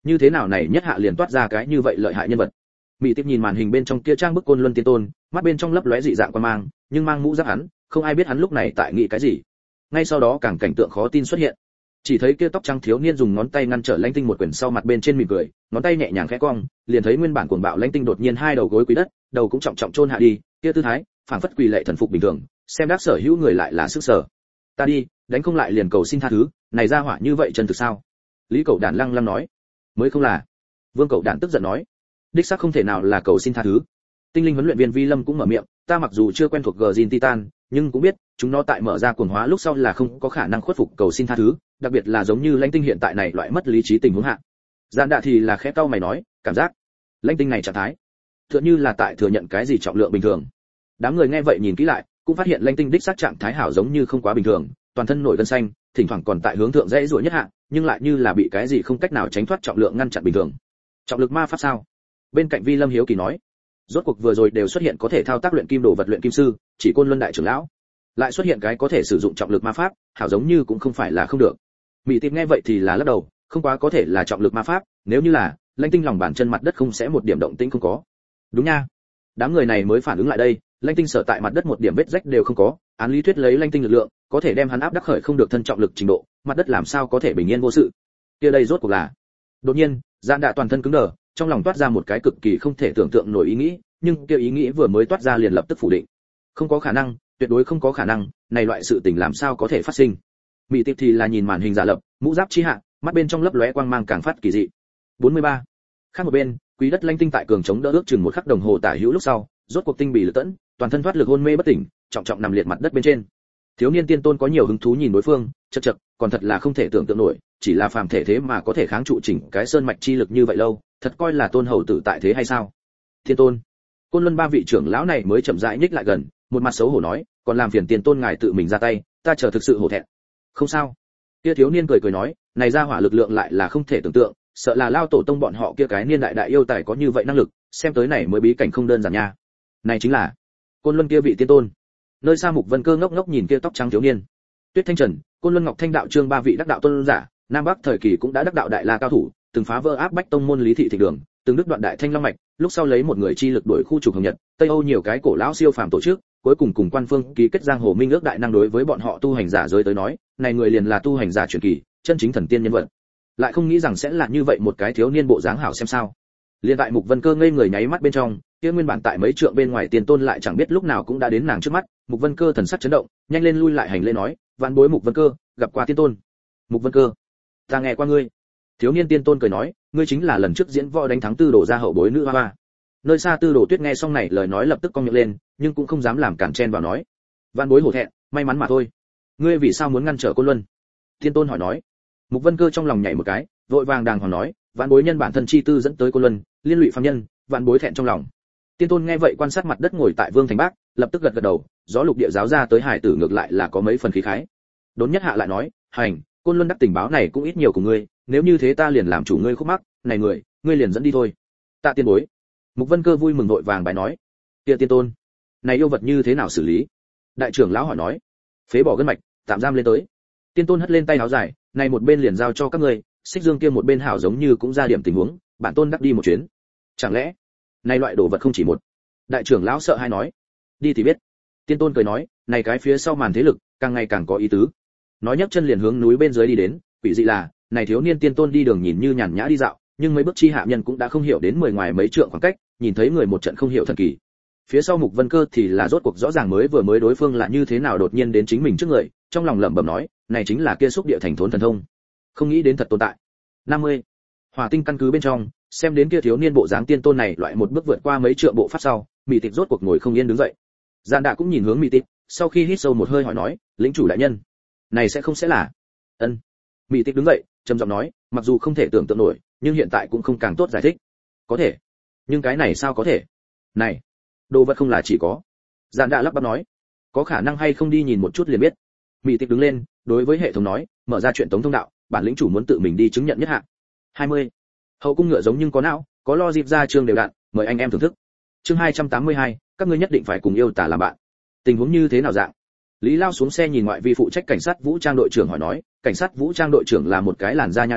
như thế nào này nhất hạ liền toát ra cái như vậy lợi hại nhân vật. Mỹ Tiếp nhìn màn hình bên trong kia trang bức Côn Luân Tiên Tôn, mắt bên trong lấp lóe dị dạng quan mang, nhưng mang mũ giáp hắn, không ai biết hắn lúc này tại nghĩ cái gì. Ngay sau đó càng cảnh tượng khó tin xuất hiện. Chỉ thấy kia tóc trắng thiếu niên dùng ngón tay ngăn trở Lãnh Tinh một quyển sau mặt bên trên mỉm cười, ngón tay nhẹ nhàng khẽ cong, liền thấy nguyên bản cuồng bạo Lãnh Tinh đột nhiên hai đầu gối quỳ đất, đầu cũng trọng trọng chôn hạ đi, kia tư thái, phảng phất quỳ lệ thần phục bình thường, xem đắc sở hữu người lại là sức sở. Ta đi, đánh không lại liền cầu xin tha thứ, này ra hỏa như vậy chân thực sao? Lý Cẩu Đản lăng lăng nói. Mới không là. Vương Cẩu Đản tức giận nói. Đích xác không thể nào là cầu xin tha thứ. Tinh linh huấn luyện viên Vi Lâm cũng mở miệng, ta mặc dù chưa quen thuộc Gjin Titan, nhưng cũng biết, chúng nó tại mở ra cuồng hóa lúc sau là không có khả năng khuất phục cầu xin tha thứ, đặc biệt là giống như Lãnh Tinh hiện tại này loại mất lý trí tình huống hạ. Giản Đạ thì là khẽ cau mày nói, cảm giác Lãnh Tinh này trạng thái, tựa như là tại thừa nhận cái gì trọng lượng bình thường. Đám người nghe vậy nhìn kỹ lại, cũng phát hiện Lãnh Tinh đích xác trạng thái hảo giống như không quá bình thường, toàn thân nổi gân xanh, thỉnh thoảng còn tại hướng thượng dãy rủa nhất hạ, nhưng lại như là bị cái gì không cách nào tránh thoát trọng lượng ngăn chặn bình thường. Trọng lực ma pháp sao? Bên cạnh Vi Lâm hiếu kỳ nói. Rốt cuộc vừa rồi đều xuất hiện có thể thao tác luyện kim đồ vật luyện kim sư, chỉ Côn Luân đại trưởng lão, lại xuất hiện cái có thể sử dụng trọng lực ma pháp, hảo giống như cũng không phải là không được. Mỹ Tiếp nghe vậy thì là lắc đầu, không quá có thể là trọng lực ma pháp, nếu như là, Lãnh Tinh lòng bàn chân mặt đất không sẽ một điểm động tĩnh không có. Đúng nha. Đám người này mới phản ứng lại đây, Lãnh Tinh sở tại mặt đất một điểm vết rách đều không có, án lý thuyết lấy Lãnh Tinh lực lượng, có thể đem hắn áp đắc khởi không được thân trọng lực trình độ, mặt đất làm sao có thể bình yên vô sự. Kia đây rốt cuộc là. Đột nhiên, Giản Đạ toàn thân cứng đờ, trong lòng toát ra một cái cực kỳ không thể tưởng tượng nổi ý nghĩ, nhưng kia ý nghĩ vừa mới toát ra liền lập tức phủ định. Không có khả năng, tuyệt đối không có khả năng, này loại sự tình làm sao có thể phát sinh. Mỹ Tiếp thì là nhìn màn hình giả lập, mũ giáp chi hạ, mắt bên trong lấp lóe quang mang càng phát kỳ dị. bốn mươi ba. Khác một bên, Quý Đất Lãnh Tinh tại cường chống đỡ ước chừng một khắc đồng hồ tả hữu lúc sau, rốt cuộc tinh bì lực tẫn, toàn thân thoát lực hôn mê bất tỉnh, trọng trọng nằm liệt mặt đất bên trên. Thiếu niên Tiên Tôn có nhiều hứng thú nhìn đối phương, chậc chậc, còn thật là không thể tưởng tượng nổi, chỉ là phàm thể thế mà có thể kháng trụ chỉnh cái sơn mạch chi lực như vậy lâu, thật coi là tôn hầu tử tại thế hay sao? Tiên Tôn. Côn Luân ba vị trưởng lão này mới chậm rãi nhích lại gần, một mặt xấu hổ nói, còn làm phiền Tiên Tôn ngài tự mình ra tay, ta chờ thực sự hổ thẹn. Không sao. Kia thiếu niên cười cười nói, này ra hỏa lực lượng lại là không thể tưởng tượng, sợ là lao tổ tông bọn họ kia cái niên đại đại yêu tài có như vậy năng lực, xem tới này mới bí cảnh không đơn giản nha. Này chính là Côn Luân kia vị Tiên Tôn. Nơi xa Mục Vân Cơ ngốc ngốc nhìn kia tóc trắng thiếu niên. Tuyết Thanh Trần, Côn Luân Ngọc Thanh đạo trương ba vị đắc đạo tôn giả, Nam Bắc thời kỳ cũng đã đắc đạo đại la cao thủ, từng phá vỡ áp bách tông môn lý thị thị đường, từng đứt đoạn đại thanh long mạch, lúc sau lấy một người chi lực đuổi khu trục hồng nhật, Tây Âu nhiều cái cổ lão siêu phàm tổ chức, cuối cùng cùng quan phương ký kết giang hồ minh ước đại năng đối với bọn họ tu hành giả giới tới nói, này người liền là tu hành giả truyền kỳ, chân chính thần tiên nhân vật. Lại không nghĩ rằng sẽ là như vậy một cái thiếu niên bộ dáng hảo xem sao. Liên tại Mục Vân Cơ ngây người nháy mắt bên trong, kia nguyên bản tại mấy trượng bên ngoài Tiên Tôn lại chẳng biết lúc nào cũng đã đến nàng trước mắt, Mục Vân Cơ thần sắc chấn động, nhanh lên lui lại hành lễ nói, vạn bối Mục Vân Cơ, gặp qua Tiên Tôn. Mục Vân Cơ, ta nghe qua ngươi. Thiếu niên Tiên Tôn cười nói, ngươi chính là lần trước diễn võ đánh thắng Tư Đồ gia hậu bối nữ hoa hoa. Nơi xa Tư Đồ Tuyết nghe xong này lời nói lập tức cong miệng lên, nhưng cũng không dám làm cản chen vào nói, vạn bối hổ thẹn, may mắn mà thôi. Ngươi vì sao muốn ngăn trở Côn Luân? Tiên Tôn hỏi nói. Mục Vân Cơ trong lòng nhảy một cái, vội vàng đàng hoàng nói, vạn bối nhân bản thân chi tư dẫn tới Côn Luân, liên lụy phàm nhân, vạn bối thẹn trong lòng. Tiên Tôn nghe vậy quan sát mặt đất ngồi tại Vương Thành Bác, lập tức gật gật đầu, gió lục địa giáo ra tới hải tử ngược lại là có mấy phần khí khái. Đốn Nhất Hạ lại nói, hành, Côn Luân đắc tình báo này cũng ít nhiều của ngươi, nếu như thế ta liền làm chủ ngươi khúc mắc, này người, ngươi liền dẫn đi thôi. Tạ tiên bối. Mục Vân Cơ vui mừng vội vàng bài nói, kia Tiên Tôn, này yêu vật như thế nào xử lý? Đại trưởng lão hỏi nói, phế bỏ gân mạch, tạm giam lên tới. Tiên Tôn hất lên tay áo dài, này một bên liền giao cho các ngươi, Xích Dương kia một bên hảo giống như cũng ra điểm tình huống, bản tôn đắc đi một chuyến. Chẳng lẽ, này loại đồ vật không chỉ một? Đại trưởng lão sợ hai nói, đi thì biết. Tiên Tôn cười nói, này cái phía sau màn thế lực, càng ngày càng có ý tứ. Nói nhấc chân liền hướng núi bên dưới đi đến, quỷ dị là, này thiếu niên Tiên Tôn đi đường nhìn như nhàn nhã đi dạo, nhưng mấy bước chi hạ nhân cũng đã không hiểu đến mười ngoài mấy trượng khoảng cách, nhìn thấy người một trận không hiểu thần kỳ. Phía sau Mục Vân Cơ thì là rốt cuộc rõ ràng mới vừa mới đối phương là như thế nào đột nhiên đến chính mình trước người, trong lòng lẩm bẩm nói, này chính là kia xúc địa thành thốn thần thông. Không nghĩ đến thật tồn tại. năm mươi. Hỏa Tinh căn cứ bên trong, xem đến kia thiếu niên bộ dáng Tiên Tôn này loại một bước vượt qua mấy trượng bộ pháp sau, Mị Tịch rốt cuộc ngồi không yên đứng dậy. Giản Đạ cũng nhìn hướng Mị Tịch, sau khi hít sâu một hơi hỏi nói, lĩnh chủ đại nhân, này sẽ không sẽ là? Ân. Mị Tịch đứng dậy, trầm giọng nói, mặc dù không thể tưởng tượng nổi, nhưng hiện tại cũng không càng tốt giải thích. Có thể, nhưng cái này sao có thể? Này, đồ vật không là chỉ có. Giản Đạ lắp bắp nói, có khả năng hay không đi nhìn một chút liền biết. Mị Tịch đứng lên, đối với hệ thống nói, mở ra chuyện tống thông đạo, bản lĩnh chủ muốn tự mình đi chứng nhận nhất hạ. hai mươi. Hậu cung ngựa giống nhưng có não, có lo dịp ra chương đều đặn, mời anh em thưởng thức. Chương hai trăm tám mươi hai, các ngươi nhất định phải cùng yêu tả làm bạn. Tình huống như thế nào dạng? Lý Lao xuống xe nhìn ngoại vi phụ trách cảnh sát vũ trang đội trưởng hỏi nói, cảnh sát vũ trang đội trưởng là một cái làn da nha đen,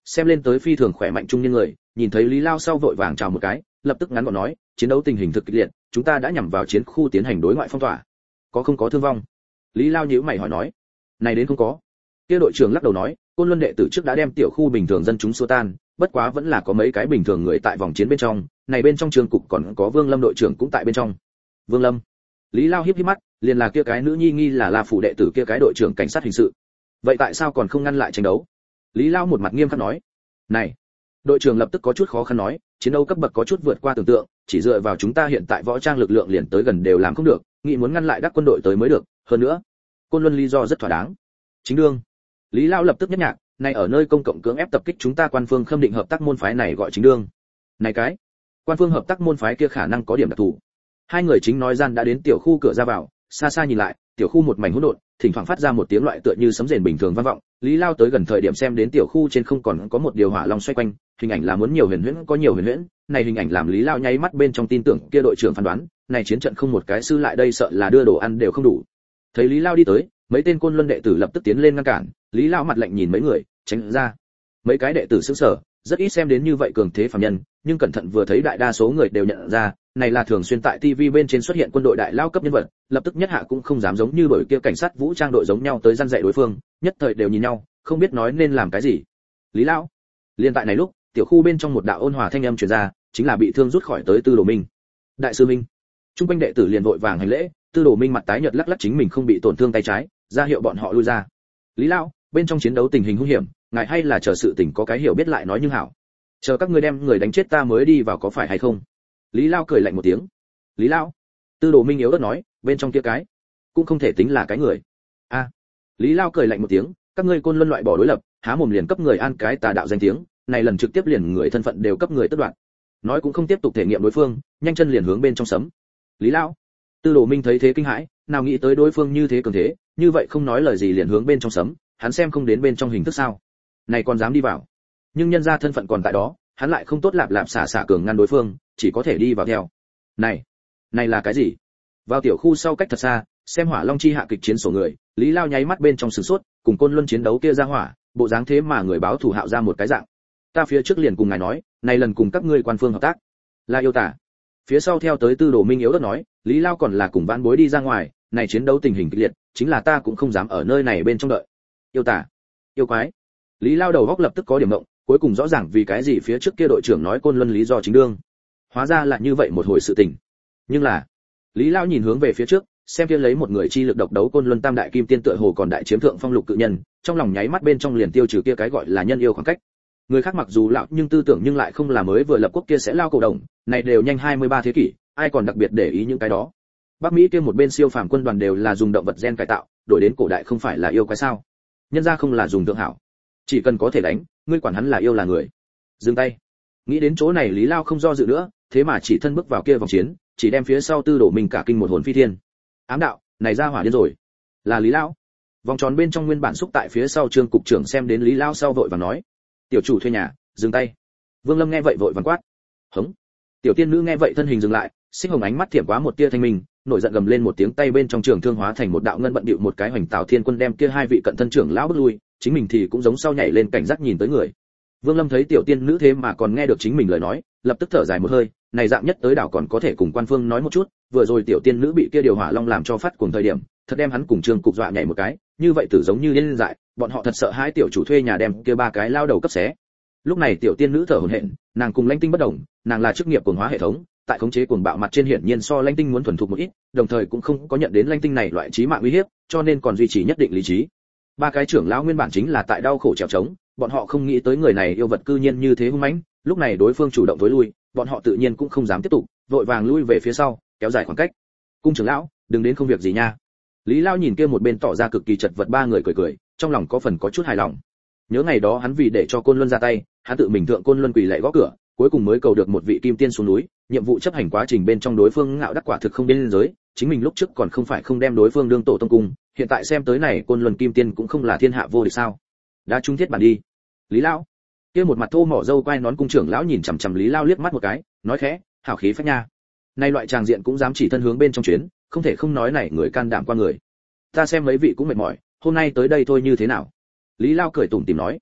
xem lên tới phi thường khỏe mạnh trung niên người, nhìn thấy Lý Lao sau vội vàng chào một cái, lập tức ngắn gọn nói, chiến đấu tình hình thực kịch liệt, chúng ta đã nhằm vào chiến khu tiến hành đối ngoại phong tỏa. Có không có thương vong? Lý Lao nhíu mày hỏi nói. Này đến không có. Kia đội trưởng lắc đầu nói, Côn Luân đệ tử trước đã đem tiểu khu bình thường dân chúng xua tan, bất quá vẫn là có mấy cái bình thường người tại vòng chiến bên trong, này bên trong trường cục còn có Vương Lâm đội trưởng cũng tại bên trong. Vương Lâm? Lý Lao híp híp mắt, liền là kia cái nữ nhi nghi là La phủ đệ tử kia cái đội trưởng cảnh sát hình sự. Vậy tại sao còn không ngăn lại tranh đấu? Lý Lao một mặt nghiêm khắc nói. Này, đội trưởng lập tức có chút khó khăn nói, chiến đấu cấp bậc có chút vượt qua tưởng tượng, chỉ dựa vào chúng ta hiện tại võ trang lực lượng liền tới gần đều làm không được, nghĩ muốn ngăn lại đắc quân đội tới mới được, hơn nữa, Côn Luân lý do rất thỏa đáng. Chính đương. Lý Lao lập tức nhất nhạc, này ở nơi công cộng cưỡng ép tập kích chúng ta quan phương khâm định hợp tác môn phái này gọi chính đương. Này cái, quan phương hợp tác môn phái kia khả năng có điểm đặc thù. Hai người chính nói gian đã đến tiểu khu cửa ra vào, xa xa nhìn lại, tiểu khu một mảnh hỗn độn, thỉnh thoảng phát ra một tiếng loại tựa như sấm rền bình thường vang vọng. Lý Lao tới gần thời điểm xem đến tiểu khu trên không còn có một điều hỏa long xoay quanh, hình ảnh là muốn nhiều huyền huyễn có nhiều huyền huyễn, này hình ảnh làm Lý Lao nháy mắt bên trong tin tưởng kia đội trưởng phán đoán, này chiến trận không một cái sư lại đây sợ là đưa đồ ăn đều không đủ. Thấy Lý Lao đi tới, mấy tên Côn Luân đệ tử lập tức tiến lên ngăn cản, Lý Lao mặt lạnh nhìn mấy người, tránh ra. Mấy cái đệ tử sững sờ, rất ít xem đến như vậy cường thế phàm nhân, nhưng cẩn thận vừa thấy đại đa số người đều nhận ra, này là thường xuyên tại ti vi bên trên xuất hiện quân đội đại lao cấp nhân vật, lập tức nhất hạ cũng không dám giống như đội kia cảnh sát vũ trang đội giống nhau tới răn dạy đối phương, nhất thời đều nhìn nhau, không biết nói nên làm cái gì. Lý Lão. Liên tại này lúc, tiểu khu bên trong một đạo ôn hòa thanh âm truyền ra, chính là bị thương rút khỏi tới Tư Đồ Minh. Đại sư Minh. Trung quanh đệ tử liền vội vàng hành lễ, Tư Đồ Minh mặt tái nhợt lắc lắc chính mình không bị tổn thương tay trái, ra hiệu bọn họ lui ra. Lý Lão, bên trong chiến đấu tình hình hung hiểm, ngài hay là chờ sự tình có cái hiểu biết lại nói nhưng hảo. Chờ các ngươi đem người đánh chết ta mới đi vào có phải hay không? Lý Lao cười lạnh một tiếng. Lý Lao. Tư Đồ Minh yếu ớt nói, bên trong kia cái cũng không thể tính là cái người. A. À. Lý Lao cười lạnh một tiếng, các ngươi Côn Luân loại bỏ đối lập, há mồm liền cấp người an cái tà đạo danh tiếng, này lần trực tiếp liền người thân phận đều cấp người tất đoạn. Nói cũng không tiếp tục thể nghiệm đối phương, nhanh chân liền hướng bên trong sấm. Lý Lao. Tư Đồ Minh thấy thế kinh hãi, nào nghĩ tới đối phương như thế cường thế, như vậy không nói lời gì liền hướng bên trong sấm, hắn xem không đến bên trong hình thức sao? Này còn dám đi vào? Nhưng nhân ra thân phận còn tại đó, hắn lại không tốt lạp lạp xả xả cường ngăn đối phương, chỉ có thể đi vào theo. Này, này là cái gì? Vào tiểu khu sau cách thật xa, xem Hỏa Long chi hạ kịch chiến sổ người, Lý Lao nháy mắt bên trong sửng sốt, cùng Côn Luân chiến đấu kia ra hỏa, bộ dáng thế mà người báo thủ hạo ra một cái dạng. Ta phía trước liền cùng ngài nói, này lần cùng các ngươi quan phương hợp tác, là yêu tả. Phía sau theo tới Tư Đồ Minh yếu đất nói, Lý Lao còn là cùng vãn bối đi ra ngoài, này chiến đấu tình hình kịch liệt, chính là ta cũng không dám ở nơi này bên trong đợi. Yêu tả, yêu quái. Lý Lao đầu góc lập tức có điểm động, cuối cùng rõ ràng vì cái gì phía trước kia đội trưởng nói Côn Luân lý do chính đương. Hóa ra là như vậy một hồi sự tình. Nhưng là, Lý Lao nhìn hướng về phía trước, xem kia lấy một người chi lực độc đấu Côn Luân tam đại kim tiên tựa hồ còn đại chiếm thượng phong lục cự nhân, trong lòng nháy mắt bên trong liền tiêu trừ kia cái gọi là nhân yêu khoảng cách. Người khác mặc dù lão nhưng tư tưởng nhưng lại không là mới vừa lập quốc kia sẽ lao cổ đồng, này đều nhanh hai mươi ba thế kỷ, ai còn đặc biệt để ý những cái đó. Bắc Mỹ kia một bên siêu phàm quân đoàn đều là dùng động vật gen cải tạo, đổi đến cổ đại không phải là yêu quái sao? Nhân ra không là dùng thượng hảo, chỉ cần có thể đánh, ngươi quản hắn là yêu là người. Dừng tay. Nghĩ đến chỗ này Lý Lao không do dự nữa, thế mà chỉ thân bước vào kia vòng chiến, chỉ đem phía sau Tư Đồ Minh cả kinh một hồn phi thiên. Ám đạo, này ra hỏa điên rồi. Là Lý Lao. Vòng tròn bên trong nguyên bản xúc tại phía sau Trương cục trưởng xem đến Lý Lao sau vội vàng nói, tiểu chủ thuê nhà, dừng tay. Vương Lâm nghe vậy vội vàng quát, hống. Tiểu tiên nữ nghe vậy thân hình dừng lại, xích hồng ánh mắt thiểm quá một tia thanh minh, nổi giận gầm lên một tiếng, tay bên trong trường thương hóa thành một đạo ngân bận bịu một cái hoành tảo thiên quân đem kia hai vị cận thân trưởng lão bước lui, chính mình thì cũng giống sau nhảy lên cảnh giác nhìn tới người. Vương Lâm thấy tiểu tiên nữ thế mà còn nghe được chính mình lời nói, lập tức thở dài một hơi, này dạng nhất tới đảo còn có thể cùng quan phương nói một chút, vừa rồi tiểu tiên nữ bị kia điều hỏa long làm cho phát cuồng thời điểm, thật đem hắn cùng Trương cục dọa nhảy một cái, như vậy tử giống như điên dại, bọn họ thật sợ hai tiểu chủ thuê nhà đem kia ba cái lao đầu cấp xé. Lúc này tiểu tiên nữ thở hổn hển, nàng cùng Lãnh Tinh bất đồng, nàng là chức nghiệp cuồng hóa hệ thống, tại khống chế cuồng bạo mặt trên hiển nhiên so Lãnh Tinh muốn thuần thục một ít, đồng thời cũng không có nhận đến Lãnh Tinh này loại chí mạng uy hiếp, cho nên còn duy trì nhất định lý trí. Ba cái trưởng lão nguyên bản chính là tại đau khổ trèo trống, bọn họ không nghĩ tới người này yêu vật cư nhiên như thế hung mãnh, lúc này đối phương chủ động tối lui, bọn họ tự nhiên cũng không dám tiếp tục, vội vàng lui về phía sau, kéo dài khoảng cách. Cung trưởng lão, đừng đến không việc gì nha. Lý Lao nhìn kia một bên tỏ ra cực kỳ chật vật ba người cười cười, trong lòng có phần có chút hài lòng. Nhớ ngày đó hắn vì để cho Côn Luân ra tay, hắn tự mình thượng Côn Luân quỳ lạy gõ cửa, cuối cùng mới cầu được một vị kim tiên xuống núi, nhiệm vụ chấp hành quá trình bên trong đối phương ngạo đắc quả thực không biên giới, chính mình lúc trước còn không phải không đem đối phương đương tổ tông cung, hiện tại xem tới này Côn Luân kim tiên cũng không là thiên hạ vô địch sao? Đã trung thiết bản đi. Lý Lão, kia một mặt thô mỏ dâu quai nón cung trưởng lão nhìn chằm chằm Lý Lao liếc mắt một cái, nói khẽ, hảo khí phách nha. Nay loại tràng diện cũng dám chỉ thân hướng bên trong chuyến, không thể không nói này người can đảm qua người. Ta xem mấy vị cũng mệt mỏi, hôm nay tới đây thôi như thế nào? Lý Lao cười tủm tỉm nói,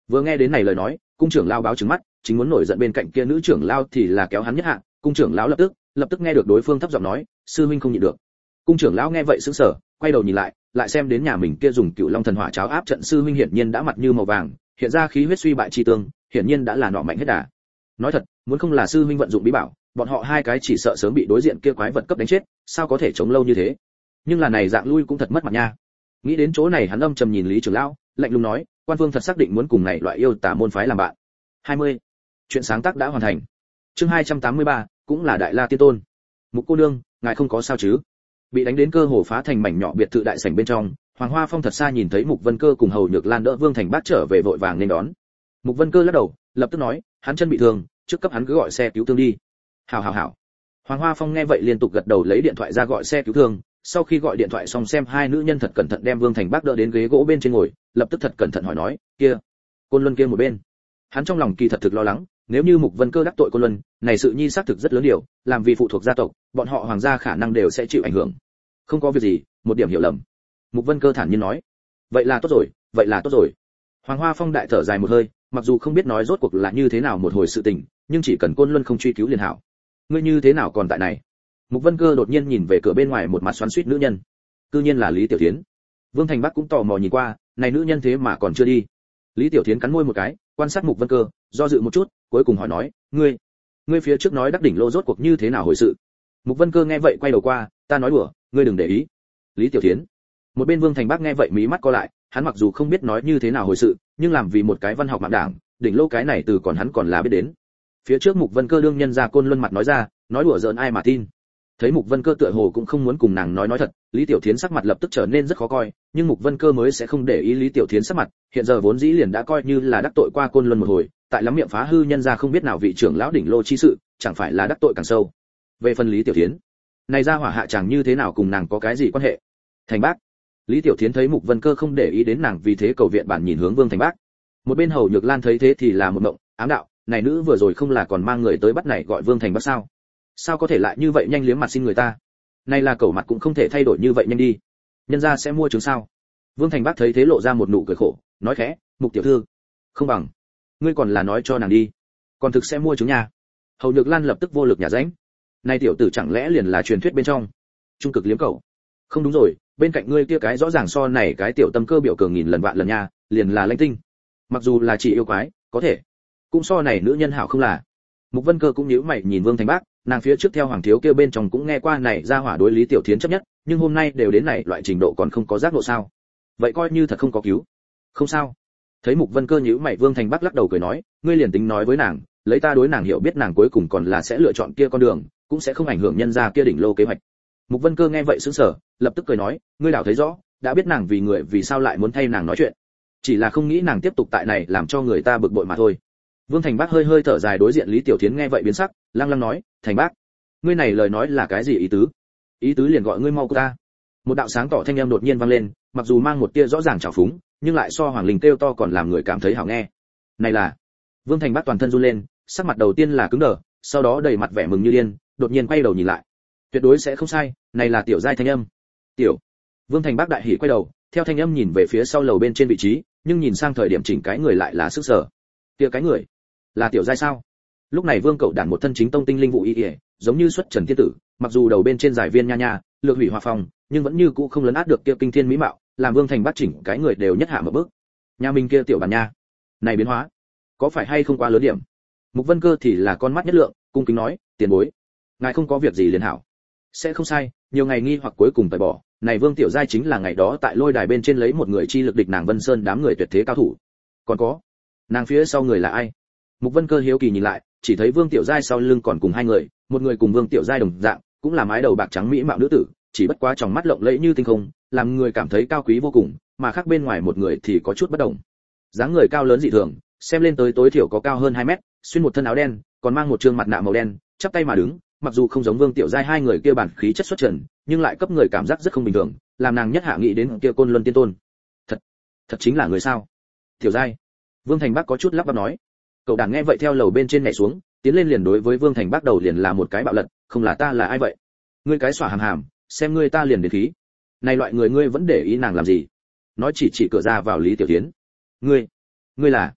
Vừa nghe đến này lời nói, cung trưởng lão báo trừng mắt, chính muốn nổi giận bên cạnh kia nữ trưởng lão thì là kéo hắn nhất hạ, cung trưởng lão lập tức, lập tức nghe được đối phương thấp giọng nói, sư huynh không nhịn được. Cung trưởng lão nghe vậy sững sờ, quay đầu nhìn lại, lại xem đến nhà mình kia dùng Cựu Long thần hỏa cháo áp trận sư huynh hiển nhiên đã mặt như màu vàng, hiện ra khí huyết suy bại chi tương, hiển nhiên đã là nọ mạnh hết đà. Nói thật, muốn không là sư huynh vận dụng bí bảo, bọn họ hai cái chỉ sợ sớm bị đối diện kia quái vật cấp đánh chết, sao có thể chống lâu như thế. Nhưng là này dạng lui cũng thật mất mặt nha. Nghĩ đến chỗ này hắn âm trầm nhìn Lý trưởng lão, lạnh lùng nói, quan vương thật xác định muốn cùng này loại yêu tà môn phái làm bạn. hai mươi. Chuyện sáng tác đã hoàn thành. Chương hai trăm tám mươi ba, cũng là Đại La Tiên Tôn. Mục cô nương, ngài không có sao chứ? Bị đánh đến cơ hồ phá thành mảnh nhỏ biệt thự đại sảnh bên trong, Hoàng Hoa Phong thật xa nhìn thấy Mục Vân Cơ cùng Hầu Nhược Lan đỡ Vương Thành Bác trở về vội vàng nên đón. Mục Vân Cơ lắc đầu, lập tức nói, hắn chân bị thương, trước cấp hắn cứ gọi xe cứu thương đi. Hảo hảo hảo. Hoàng Hoa Phong nghe vậy liên tục gật đầu lấy điện thoại ra gọi xe cứu thương, sau khi gọi điện thoại xong xem hai nữ nhân thật cẩn thận đem Vương Thành Bác đỡ đến ghế gỗ bên trên ngồi, lập tức thật cẩn thận hỏi nói, kia, Côn Luân kia một bên. Hắn trong lòng kỳ thật thực lo lắng, nếu như Mục Vân Cơ đắc tội Côn Luân, này sự nhi xác thực rất lớn điều, làm vì phụ thuộc gia tộc, bọn họ hoàng gia khả năng đều sẽ chịu ảnh hưởng. Không có việc gì, một điểm hiểu lầm. Mục Vân Cơ thản nhiên nói. Vậy là tốt rồi, vậy là tốt rồi. Hoàng Hoa Phong đại thở dài một hơi, mặc dù không biết nói rốt cuộc là như thế nào một hồi sự tình, nhưng chỉ cần Côn Luân không truy cứu liền hảo. Ngươi như thế nào còn tại này? Mục Vân Cơ đột nhiên nhìn về cửa bên ngoài một mặt xoắn xuýt nữ nhân. Cư nhiên là Lý Tiểu Thiến. Vương Thành Bắc cũng tò mò nhìn qua, này nữ nhân thế mà còn chưa đi. Lý Tiểu Thiến cắn môi một cái, quan sát Mục Vân Cơ, do dự một chút, cuối cùng hỏi nói, ngươi, ngươi phía trước nói đắc đỉnh lô rốt cuộc như thế nào hồi sự? Mục Vân Cơ nghe vậy quay đầu qua, ta nói đùa, ngươi đừng để ý. Lý Tiểu Thiến. Một bên Vương Thành Bắc nghe vậy mí mắt co lại, hắn mặc dù không biết nói như thế nào hồi sự, nhưng làm vì một cái văn học mạng đảng, đỉnh lô cái này từ còn hắn còn là biết đến. Phía trước Mục Vân Cơ đương nhân ra Côn Luân mặt nói ra, nói đùa giỡn ai mà tin. Thấy Mục Vân Cơ tựa hồ cũng không muốn cùng nàng nói nói thật, Lý Tiểu Thiến sắc mặt lập tức trở nên rất khó coi, nhưng Mục Vân Cơ mới sẽ không để ý Lý Tiểu Thiến sắc mặt, hiện giờ vốn dĩ liền đã coi như là đắc tội qua Côn Luân một hồi, tại lắm miệng phá hư nhân ra không biết nào vị trưởng lão đỉnh lô chi sự, chẳng phải là đắc tội càng sâu. Về phần Lý Tiểu Thiến, này ra hỏa hạ chàng như thế nào cùng nàng có cái gì quan hệ? Thành Bác. Lý Tiểu Thiến thấy Mục Vân Cơ không để ý đến nàng, vì thế cầu viện bản nhìn hướng Vương Thành Bác. Một bên Hầu Nhược Lan thấy thế thì là một mộng, ám đạo, này nữ vừa rồi không là còn mang người tới bắt này gọi Vương Thành Bác sao? Sao có thể lại như vậy nhanh liếm mặt xin người ta? Này là cẩu mặt cũng không thể thay đổi như vậy nhanh đi. Nhân gia sẽ mua trứng sao? Vương Thành Bác thấy thế lộ ra một nụ cười khổ, nói khẽ, Mục tiểu thư, không bằng, ngươi còn là nói cho nàng đi, còn thực sẽ mua trứng nha. Hầu Nhược Lan lập tức vô lực nhả rãnh. Này tiểu tử chẳng lẽ liền là truyền thuyết bên trong trung cực liếm cẩu? Không đúng rồi, bên cạnh ngươi kia cái rõ ràng so này cái tiểu tâm cơ biểu cường nghìn lần vạn lần nha, liền là Lãnh Tinh. Mặc dù là chỉ yêu quái, có thể cũng so này nữ nhân hảo không là. Mục Vân Cơ cũng nhíu mày nhìn Vương Thành Bác, nàng phía trước theo hoàng thiếu kia bên trong cũng nghe qua này ra hỏa đối Lý Tiểu Thiến chấp nhất, nhưng hôm nay đều đến này loại trình độ còn không có giác ngộ sao? Vậy coi như thật không có cứu. Không sao. Thấy Mục Vân Cơ nhíu mày, Vương Thành Bác lắc đầu cười nói, ngươi liền tính nói với nàng, lấy ta đối nàng hiểu biết nàng cuối cùng còn là sẽ lựa chọn kia con đường, cũng sẽ không ảnh hưởng nhân gia kia đỉnh lô kế hoạch. Mục Vân Cơ nghe vậy sững sờ, lập tức cười nói, ngươi đảo thấy rõ, đã biết nàng vì người vì sao lại muốn thay nàng nói chuyện, chỉ là không nghĩ nàng tiếp tục tại này làm cho người ta bực bội mà thôi. Vương Thành Bác hơi hơi thở dài đối diện Lý Tiểu Thiến nghe vậy biến sắc, lăng lăng nói, Thành Bác, ngươi này lời nói là cái gì ý tứ? Ý tứ liền gọi ngươi mau của ta. Một đạo sáng tỏ thanh âm đột nhiên vang lên, mặc dù mang một tia rõ ràng trào phúng, nhưng lại so Hoàng Linh kêu to còn làm người cảm thấy hảo nghe. Này là. Vương Thành Bác toàn thân run lên, sắc mặt đầu tiên là cứng đờ, sau đó đầy mặt vẻ mừng như điên, đột nhiên quay đầu nhìn lại. Tuyệt đối sẽ không sai, này là tiểu giai thanh âm. Tiểu. Vương Thành Bác đại hỉ quay đầu, theo thanh âm nhìn về phía sau lầu bên trên vị trí, nhưng nhìn sang thời điểm chỉnh cái người lại là sức sở. Kia cái người là tiểu giai sao? Lúc này Vương Cẩu Đản một thân chính tông tinh linh vụ y y, giống như xuất trần thiên tử, mặc dù đầu bên trên giải viên nha nha, lược hủy hòa phòng, nhưng vẫn như cũ không lấn át được kia kinh thiên mỹ mạo, làm Vương Thành Bác chỉnh cái người đều nhất hạ một bước. Nhà mình kia tiểu bản nha, này biến hóa, có phải hay không quá lớn điểm? Mục Vân Cơ thì là con mắt nhất lượng, cung kính nói, tiền bối, ngài không có việc gì liền hảo. Sẽ không sai, nhiều ngày nghi hoặc cuối cùng phải bỏ, này Vương tiểu giai chính là ngày đó tại lôi đài bên trên lấy một người chi lực địch nàng Vân Sơn đám người tuyệt thế cao thủ. Còn có, nàng phía sau người là ai? Mục Vân Cơ hiếu kỳ nhìn lại, chỉ thấy Vương tiểu giai sau lưng còn cùng hai người, một người cùng Vương tiểu giai đồng dạng, cũng là mái đầu bạc trắng mỹ mạo nữ tử, chỉ bất quá trong mắt lộng lẫy như tinh không, làm người cảm thấy cao quý vô cùng, mà khác bên ngoài một người thì có chút bất đồng. Dáng người cao lớn dị thường, xem lên tới tối thiểu có cao hơn hai mét, xuyên một thân áo đen, còn mang một trương mặt nạ màu đen, chắp tay mà đứng, mặc dù không giống Vương tiểu giai hai người kia bản khí chất xuất trần, nhưng lại cấp người cảm giác rất không bình thường, làm nàng nhất hạ nghĩ đến kia Côn Luân tiên tôn. Thật, thật chính là người sao? Tiểu giai. Vương Thành Bác có chút lắp bắp nói. Cậu đàn nghe vậy theo lầu bên trên nhảy xuống, tiến lên liền đối với Vương Thành Bác đầu liền là một cái bạo lật, không là ta là ai vậy? Ngươi cái xỏa hàm hàm, xem ngươi ta liền đến khí. Này loại người ngươi vẫn để ý nàng làm gì? Nói chỉ chỉ cửa ra vào Lý Tiểu Thiến. Ngươi, ngươi là?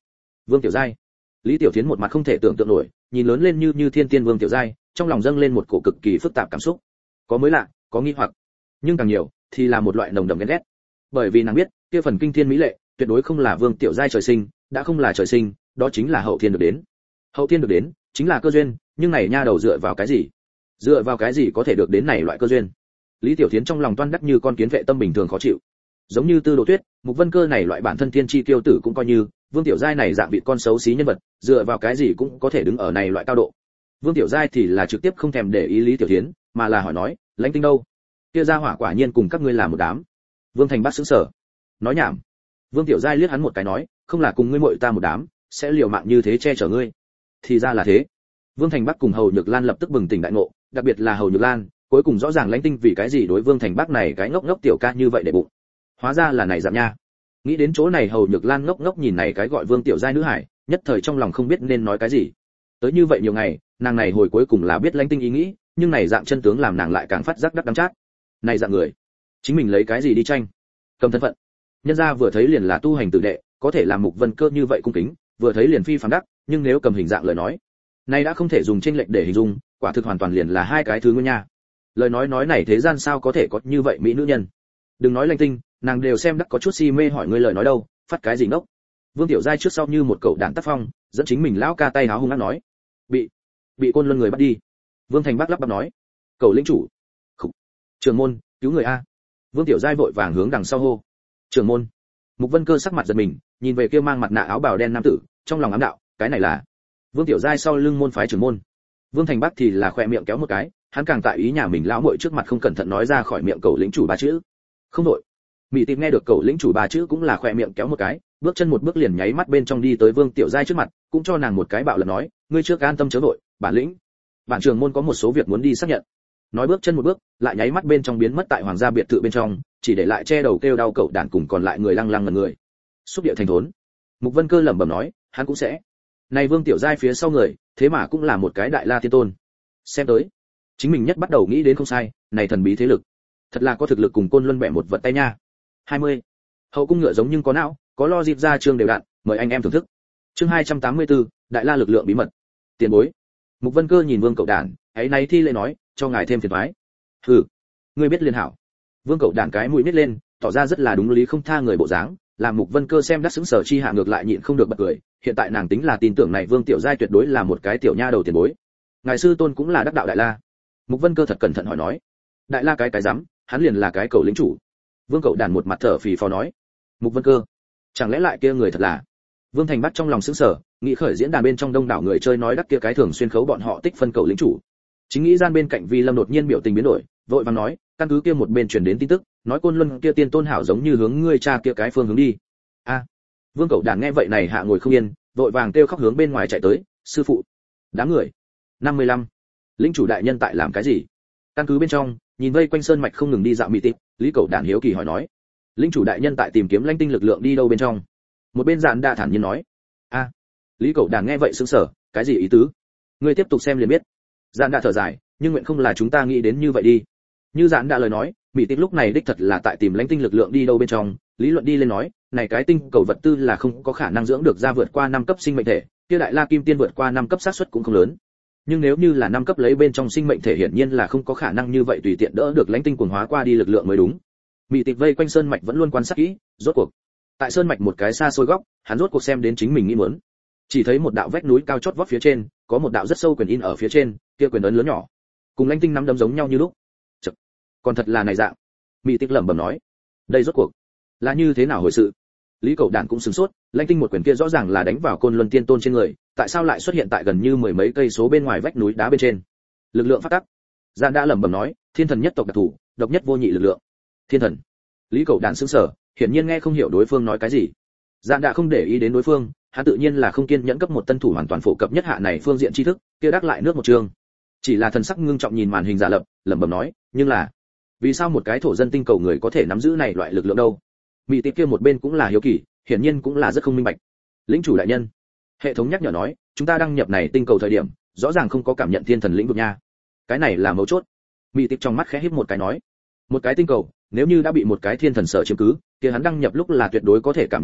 Vương Tiểu Giai. Lý Tiểu Thiến một mặt không thể tưởng tượng nổi, nhìn lớn lên như như thiên tiên Vương Tiểu Giai, trong lòng dâng lên một cổ cực kỳ phức tạp cảm xúc. Có mới lạ, có nghi hoặc, nhưng càng nhiều thì là một loại nồng đậm ghen ghét. Bởi vì nàng biết, kia phần kinh thiên mỹ lệ, tuyệt đối không là Vương Tiểu Giai trời sinh, đã không là trời sinh, đó chính là hậu thiên được đến. Hậu thiên được đến, chính là cơ duyên, nhưng này nha đầu dựa vào cái gì? Dựa vào cái gì có thể được đến này loại cơ duyên? Lý Tiểu Thiến trong lòng toan đắc như con kiến vệ tâm bình thường khó chịu. Giống như Tư Đồ Tuyết, Mục Vân Cơ này loại bản thân tiên chi tiêu tử cũng coi như, Vương Tiểu Giai này dạng vị con xấu xí nhân vật, dựa vào cái gì cũng có thể đứng ở này loại cao độ. Vương Tiểu Giai thì là trực tiếp không thèm để ý Lý Tiểu Thiến, mà là hỏi nói, Lãnh Tinh đâu? Kia gia hỏa quả nhiên cùng các ngươi làm một đám. Vương Thành Bắc sững sờ. Nói nhảm. Vương Tiểu Giai liếc hắn một cái nói, không là cùng ngươi muội ta một đám, sẽ liều mạng như thế che chở ngươi. Thì ra là thế. Vương Thành Bắc cùng Hầu Nhược Lan lập tức bừng tỉnh đại ngộ, đặc biệt là Hầu Nhược Lan, cuối cùng rõ ràng Lãnh Tinh vì cái gì đối Vương Thành Bắc này cái ngốc ngốc tiểu ca như vậy để bụng. Hóa ra là này dạng nha. Nghĩ đến chỗ này Hầu Nhược Lan ngốc ngốc nhìn này cái gọi Vương Tiểu Giai nữ hải, nhất thời trong lòng không biết nên nói cái gì. Tới như vậy nhiều ngày, nàng này hồi cuối cùng là biết Lãnh Tinh ý nghĩ, nhưng này dạng chân tướng làm nàng lại càng phát giác đắc đắng chát. Này dạng người, chính mình lấy cái gì đi tranh? Cầm thân phận. Nhân gia vừa thấy liền là tu hành tử đệ, có thể làm Mục Vân Cơ như vậy cung kính, vừa thấy liền phi phàm đắc, nhưng nếu cầm hình dạng lời nói, này đã không thể dùng chênh lệch để hình dung, quả thực hoàn toàn liền là hai cái thứ nguyên nha. Lời nói nói này thế gian sao có thể có như vậy mỹ nữ nhân? Đừng nói Lãnh Tinh, nàng đều xem đắc có chút si mê hỏi ngươi lời nói đâu, phát cái gì ngốc? Vương Tiểu Giai trước sau như một cậu đàn tác phong, dẫn chính mình lão ca tay háo hung ác nói, bị bị Côn Luân người bắt đi. Vương Thành Bắc lắp bắp nói, cầu lĩnh chủ, khục, trưởng môn, cứu người a. Vương Tiểu Giai vội vàng hướng đằng sau hô, trưởng môn. Mục Vân Cơ sắc mặt giật mình, nhìn về kia mang mặt nạ áo bào đen nam tử, trong lòng ám đạo, cái này là Vương Tiểu Giai sau lưng môn phái trưởng môn. Vương Thành Bắc thì là khỏe miệng kéo một cái, hắn càng tại ý nhà mình lão muội trước mặt không cẩn thận nói ra khỏi miệng cầu lĩnh chủ ba chữ. Không đổi. Mị Tịp nghe được cầu lĩnh chủ ba chữ cũng là khỏe miệng kéo một cái, bước chân một bước liền nháy mắt bên trong đi tới Vương Tiểu Giai trước mặt, cũng cho nàng một cái bạo lật nói, ngươi trước an tâm chớ vội, bản lĩnh. Bản trưởng môn có một số việc muốn đi xác nhận. Nói bước chân một bước, lại nháy mắt bên trong biến mất tại hoàng gia biệt thự bên trong, chỉ để lại che đầu kêu đau cậu đàn cùng còn lại người lăng lăng ngẩn người. Xúc địa thành thốn. Mục Vân Cơ lẩm bẩm nói, hắn cũng sẽ. Này Vương Tiểu Giai phía sau người, thế mà cũng là một cái đại la thiên tôn. Xem tới, chính mình nhất bắt đầu nghĩ đến không sai, này thần bí thế lực, thật là có thực lực cùng Côn Luân bẻ một vật tay nha. hai mươi. Hậu cung ngựa giống nhưng có não, có lo dịp ra chương đều đặn, mời anh em thưởng thức. Chương hai trăm tám mươi tư, đại la lực lượng bí mật. Tiền bối. Mục Vân Cơ nhìn Vương Cậu Đản, ấy nay thi lễ nói, cho ngài thêm phiền toái. Hừ, ngươi biết liên hảo. Vương Cậu Đản cái mũi nít lên, tỏ ra rất là đúng lý không tha người bộ dáng, làm Mục Vân Cơ xem đắc sững sờ chi hạ ngược lại nhịn không được bật cười, hiện tại nàng tính là tin tưởng này Vương Tiểu Giai tuyệt đối là một cái tiểu nha đầu tiền bối. Ngài sư tôn cũng là đắc đạo đại la. Mục Vân Cơ thật cẩn thận hỏi nói. Đại la cái cái rắm, hắn liền là cái cầu lĩnh chủ. Vương Cậu Đản một mặt thở phì phò nói. Mục Vân Cơ, chẳng lẽ lại kia người thật là? Vương Thành bắt trong lòng sững sờ, nghĩ khởi diễn đàn bên trong đông đảo người chơi nói đắc kia cái thường xuyên khấu bọn họ tích phân cầu lĩnh chủ. Chính nghĩ gian bên cạnh Vi Lâm đột nhiên biểu tình biến đổi, vội vàng nói, căn cứ kia một bên truyền đến tin tức, nói Côn Luân kia tiên tôn hảo giống như hướng ngươi cha kia cái phương hướng đi. A. Vương Cậu Đản nghe vậy này hạ ngồi không yên, vội vàng kêu khóc hướng bên ngoài chạy tới, sư phụ. Đám người. năm mươi lăm. Lĩnh chủ đại nhân tại làm cái gì? Căn cứ bên trong, nhìn vây quanh sơn mạch không ngừng đi dạo mị tịp, Lý Cậu Đản hiếu kỳ hỏi nói. Lĩnh chủ đại nhân tại tìm kiếm Lãnh Tinh lực lượng đi đâu bên trong? Một bên Dạn Đa thản nhiên nói. A. Lý Cậu Đản nghe vậy sững sờ, cái gì ý tứ? Ngươi tiếp tục xem liền biết. Dạn Đa thở dài, nhưng nguyện không là chúng ta nghĩ đến như vậy đi. Như Dạn Đa lời nói, mị tịp lúc này đích thật là tại tìm Lãnh Tinh lực lượng đi đâu bên trong, lý luận đi lên nói, này cái tinh cầu vật tư là không có khả năng dưỡng được ra vượt qua năm cấp sinh mệnh thể, kia đại la kim tiên vượt qua năm cấp xác suất cũng không lớn. Nhưng nếu như là năm cấp lấy bên trong sinh mệnh thể hiển nhiên là không có khả năng như vậy tùy tiện đỡ được Lãnh Tinh cuồng hóa qua đi lực lượng mới đúng. Mị tịch vây quanh sơn mạch vẫn luôn quan sát kỹ, rốt cuộc tại sơn mạch một cái xa xôi góc, hắn rốt cuộc xem đến chính mình nghĩ muốn. Chỉ thấy một đạo vách núi cao chót vót phía trên, có một đạo rất sâu quyền in ở phía trên, kia quyền ấn lớn nhỏ, cùng Lãnh Tinh nắm đấm giống nhau như lúc. Chậc, còn thật là này dạng. Mị tịch lẩm bẩm nói, đây rốt cuộc là như thế nào hồi sự? Lý Cậu Đản cũng sửng sốt, Lãnh Tinh một quyền kia rõ ràng là đánh vào Côn Luân tiên tôn trên người, tại sao lại xuất hiện tại gần như mười mấy cây số bên ngoài vách núi đá bên trên? Lực lượng phát tắc. Giản đã lẩm bẩm nói, thiên thần nhất tộc đặc thù, độc nhất vô nhị lực lượng. Thiên thần. Lý Cậu Đản sững sờ, hiển nhiên nghe không hiểu đối phương nói cái gì. Giản đã không để ý đến đối phương, hắn tự nhiên là không kiên nhẫn cấp một tân thủ hoàn toàn phổ cập nhất hạ này phương diện tri thức, kia đắc lại nước một trường. Chỉ là thần sắc ngưng trọng nhìn màn hình giả lập, lẩm bẩm nói, nhưng là, vì sao một cái thổ dân tinh cầu người có thể nắm giữ này loại lực lượng đâu? Mị tịch kia một bên cũng là hiếu kỳ, hiển nhiên cũng là rất không minh bạch. Lĩnh chủ đại nhân, hệ thống nhắc nhở nói, chúng ta đăng nhập này tinh cầu thời điểm, rõ ràng không có cảm nhận thiên thần lĩnh vực nha. Cái này là mấu chốt. Mị tịch trong mắt khẽ híp một cái nói, một cái tinh cầu, nếu như đã bị một cái thiên thần sở chiếm cứ, kia hắn đăng nhập lúc là tuyệt đối có thể cảm nhận được,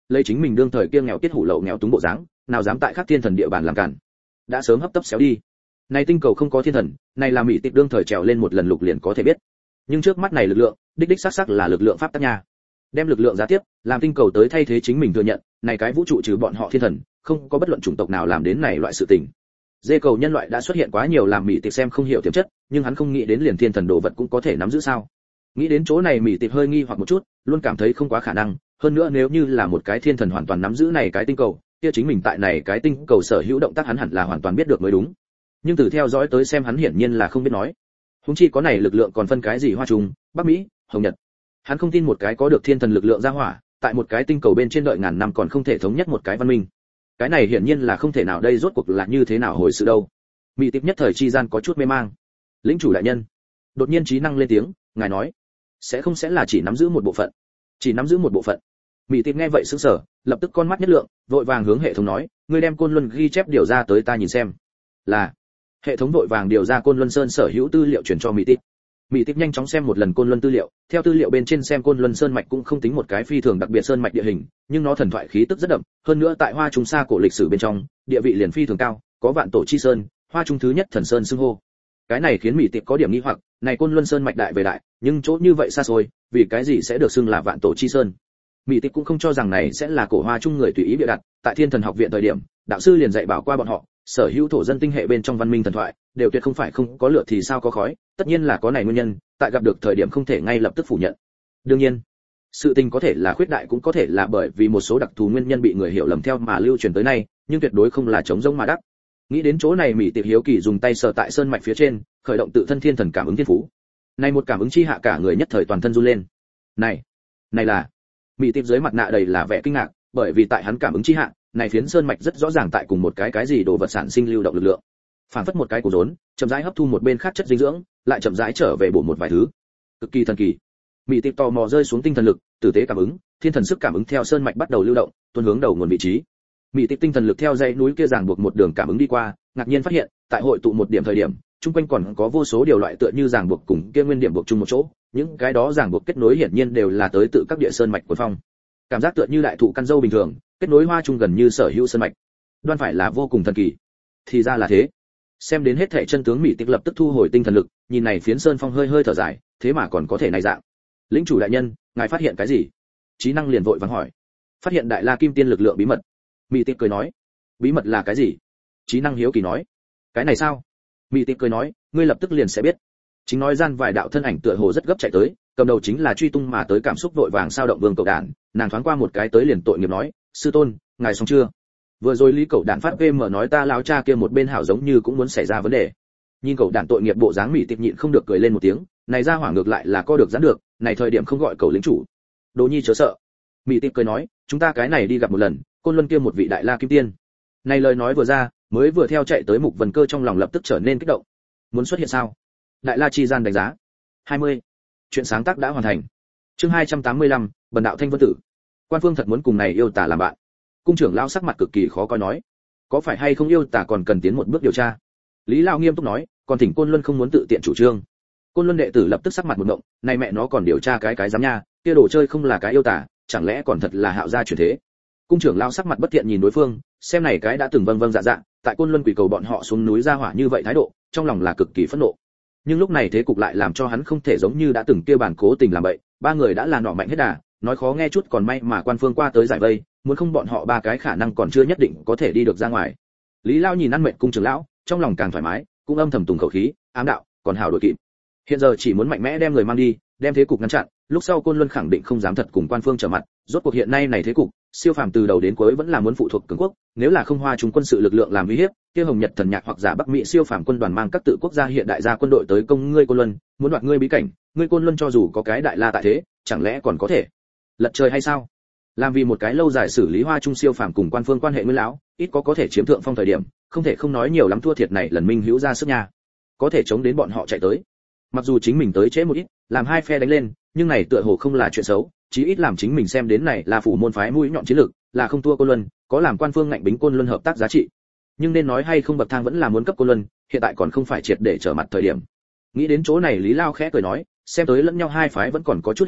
lấy chính mình đương thời kia nghèo tiết hủ lậu nghèo túng bộ dáng, nào dám tại khác thiên thần địa bàn làm cản. Đã sớm hấp tấp xéo đi. Này tinh cầu không có thiên thần, này là mỹ tịch đương thời trèo lên một lần lục liền có thể biết. Nhưng trước mắt này lực lượng, đích đích xác xác là lực lượng pháp tắc nha. Đem lực lượng giá tiếp, làm tinh cầu tới thay thế chính mình thừa nhận, này cái vũ trụ trừ bọn họ thiên thần, không có bất luận chủng tộc nào làm đến này loại sự tình. Dê cầu nhân loại đã xuất hiện quá nhiều làm mỹ tịch xem không hiểu tiềm chất, nhưng hắn không nghĩ đến liền thiên thần đồ vật cũng có thể nắm giữ sao? Nghĩ đến chỗ này mỹ tịch hơi nghi hoặc một chút, luôn cảm thấy không quá khả năng, hơn nữa nếu như là một cái thiên thần hoàn toàn nắm giữ này cái tinh cầu, kia chính mình tại này cái tinh cầu sở hữu động tác hắn hẳn là hoàn toàn biết được mới đúng. Nhưng từ theo dõi tới xem hắn hiển nhiên là không biết nói. Huống chi có này lực lượng còn phân cái gì Hoa Trung, Bắc Mỹ, Hồng Nhật. Hắn không tin một cái có được thiên thần lực lượng ra hỏa, tại một cái tinh cầu bên trên đợi ngàn năm còn không thể thống nhất một cái văn minh. Cái này hiển nhiên là không thể nào, đây rốt cuộc là như thế nào hồi sự đâu. Mỹ tịch nhất thời chi gian có chút mê mang. Lĩnh chủ đại nhân, đột nhiên trí năng lên tiếng, ngài nói, sẽ không sẽ là chỉ nắm giữ một bộ phận, chỉ nắm giữ một bộ phận. Mỹ tịch nghe vậy sững sờ, lập tức con mắt nhất lượng, vội vàng hướng hệ thống nói, ngươi đem côn luân ghi chép điều ra tới ta nhìn xem. Là. Hệ thống vội vàng điều ra côn luân sơn sở hữu tư liệu chuyển cho Mỹ tịch. Mỹ tịch nhanh chóng xem một lần côn luân tư liệu, theo tư liệu bên trên xem côn luân sơn mạch cũng không tính một cái phi thường đặc biệt sơn mạch địa hình, nhưng nó thần thoại khí tức rất đậm, hơn nữa tại Hoa Trung xa cổ lịch sử bên trong, địa vị liền phi thường cao, có vạn tổ chi sơn, Hoa Trung thứ nhất thần sơn xưng hô. Cái này khiến Mỹ tịch có điểm nghi hoặc, này côn luân sơn mạch đại về đại, nhưng chỗ như vậy xa xôi, vì cái gì sẽ được xưng là vạn tổ chi sơn? Mỹ tịch cũng không cho rằng này sẽ là cổ Hoa Trung người tùy ý bịa đặt, tại Thiên Thần học viện thời điểm, đạo sư liền dạy bảo qua bọn họ, sở hữu thổ dân tinh hệ bên trong văn minh thần thoại, đều tuyệt không phải không có lửa thì sao có khói, tất nhiên là có này nguyên nhân, tại gặp được thời điểm không thể ngay lập tức phủ nhận. Đương nhiên, sự tình có thể là khuyết đại cũng có thể là bởi vì một số đặc thù nguyên nhân bị người hiểu lầm theo mà lưu truyền tới nay, nhưng tuyệt đối không là chống rỗng mà đắc. Nghĩ đến chỗ này, Mỹ tịch hiếu kỳ dùng tay sờ tại sơn mạch phía trên, khởi động tự thân thiên thần cảm ứng thiên phú. Này một cảm ứng chi hạ cả người nhất thời toàn thân run lên. Này, này là Mỹ tịch dưới mặt nạ đầy là vẻ kinh ngạc, bởi vì tại hắn cảm ứng chi hạ, này phiến sơn mạch rất rõ ràng tại cùng một cái cái gì đồ vật sản sinh lưu động lực lượng. Phản phất một cái củ rốn, chậm rãi hấp thu một bên khác chất dinh dưỡng, lại chậm rãi trở về bổ một vài thứ. Cực kỳ thần kỳ. Mỹ tịch tò mò rơi xuống tinh thần lực, tử tế cảm ứng, thiên thần sức cảm ứng theo sơn mạch bắt đầu lưu động, tuôn hướng đầu nguồn vị trí. Mỹ tịch tinh thần lực theo dãy núi kia ràng buộc một đường cảm ứng đi qua, ngạc nhiên phát hiện, tại hội tụ một điểm thời điểm, chung quanh còn có vô số điều loại tựa như ràng buộc cùng kia nguyên điểm buộc chung một chỗ, những cái đó ràng buộc kết nối hiển nhiên đều là tới tự các địa sơn mạch của phong. Cảm giác tựa như đại thụ căn dâu bình thường, kết nối Hoa Trung gần như sở hữu sơn mạch. Đoan phải là vô cùng thần kỳ. Thì ra là thế. Xem đến hết thảy chân tướng, Mỹ tịch lập tức thu hồi tinh thần lực, nhìn này phiến sơn phong hơi hơi thở dài, thế mà còn có thể này dạng. Lĩnh chủ đại nhân, ngài phát hiện cái gì? Trí năng liền vội vàng hỏi. Phát hiện đại la kim tiên lực lượng bí mật. Mỹ tịch cười nói. Bí mật là cái gì? Trí năng hiếu kỳ nói. Cái này sao? Mỹ tịch cười nói, ngươi lập tức liền sẽ biết. Chính nói gian vài đạo thân ảnh tựa hồ rất gấp chạy tới, cầm đầu chính là truy tung mà tới cảm xúc vội vàng sao động Vương Cậu Đản, nàng thoáng qua một cái tới liền tội nghiệp nói, sư tôn, ngài xong chưa? Vừa rồi Lý Cậu Đản phát vê em nói ta lão cha kia một bên hảo giống như cũng muốn xảy ra vấn đề. Nhìn Cậu Đản tội nghiệp bộ dáng, Mỹ tịch nhịn không được cười lên một tiếng, này ra hỏa ngược lại là co được giãn được, này thời điểm không gọi cậu lính chủ. Đồ Nhi chớ sợ. Mỹ tịch cười nói, chúng ta cái này đi gặp một lần, Côn Luân kia một vị đại la kim tiên. Này lời nói vừa ra, mới vừa theo chạy tới Mục Vân Cơ trong lòng lập tức trở nên kích động. Muốn xuất hiện sao? Đại la chi gian đánh giá. hai mươi. Chuyện sáng tác đã hoàn thành. Chương hai trăm tám mươi lăm, Bần đạo Thanh Vân Tử. Quan Phương thật muốn cùng này yêu tà làm bạn. Cung trưởng lão sắc mặt cực kỳ khó coi nói, có phải hay không yêu tà còn cần tiến một bước điều tra. Lý lão nghiêm túc nói, còn thỉnh Côn Luân không muốn tự tiện chủ trương. Côn Luân đệ tử lập tức sắc mặt một ngộng, này mẹ nó còn điều tra cái cái dám nha, kia đồ chơi không là cái yêu tà, chẳng lẽ còn thật là Hạo gia chuyển thế. Cung trưởng lão sắc mặt bất thiện nhìn đối phương, xem này cái đã từng vâng vâng dạ dạ, tại Côn Luân quỷ cầu bọn họ xuống núi ra hỏa như vậy thái độ, trong lòng là cực kỳ phẫn nộ. Nhưng lúc này thế cục lại làm cho hắn không thể giống như đã từng kia bản cố tình làm bậy, ba người đã là nọ mạnh hết đà, nói khó nghe chút còn may mà Quan Phương qua tới giải vây, muốn không bọn họ ba cái khả năng còn chưa nhất định có thể đi được ra ngoài. Lý Lão nhìn ăn mệt cung trưởng lão, trong lòng càng thoải mái, cũng âm thầm tùng khẩu khí, ám đạo, còn hảo đội kịp. Hiện giờ chỉ muốn mạnh mẽ đem người mang đi, đem thế cục ngăn chặn, lúc sau Côn Luân khẳng định không dám thật cùng Quan Phương trở mặt, rốt cuộc hiện nay này thế cục, siêu phàm từ đầu đến cuối vẫn là muốn phụ thuộc cường quốc, nếu là không Hoa Trung quân sự lực lượng làm uy hiếp, kia Hồng Nhật Thần Nhạc hoặc giả Bắc Mỹ siêu phàm quân đoàn mang các tự quốc gia hiện đại gia quân đội tới công ngươi Côn Luân, muốn đoạt ngươi bí cảnh, ngươi Côn Luân cho dù có cái đại la tại thế, chẳng lẽ còn có thể lật trời hay sao? Làm vì một cái lâu dài xử lý Hoa Trung siêu phàm cùng Quan Phương quan hệ nguyên lão, ít có có thể chiếm thượng phong thời điểm, không thể không nói nhiều lắm thua thiệt này lần Minh Hữu ra sức nha. Có thể chống đến bọn họ chạy tới. Mặc dù chính mình tới trễ một ít, làm hai phe đánh lên, nhưng này tựa hồ không là chuyện xấu, chí ít làm chính mình xem đến này là phủ môn phái mũi nhọn chiến lược, là không thua Côn Luân, có làm Quan Phương ngạnh bính Côn Luân hợp tác giá trị. Nhưng nên nói hay không bậc thang vẫn là muốn cấp Côn Luân, hiện tại còn không phải triệt để trở mặt thời điểm. Nghĩ đến chỗ này, Lý Lao khẽ cười nói, xem tới lẫn nhau hai phái vẫn còn có chút hiểu lầm,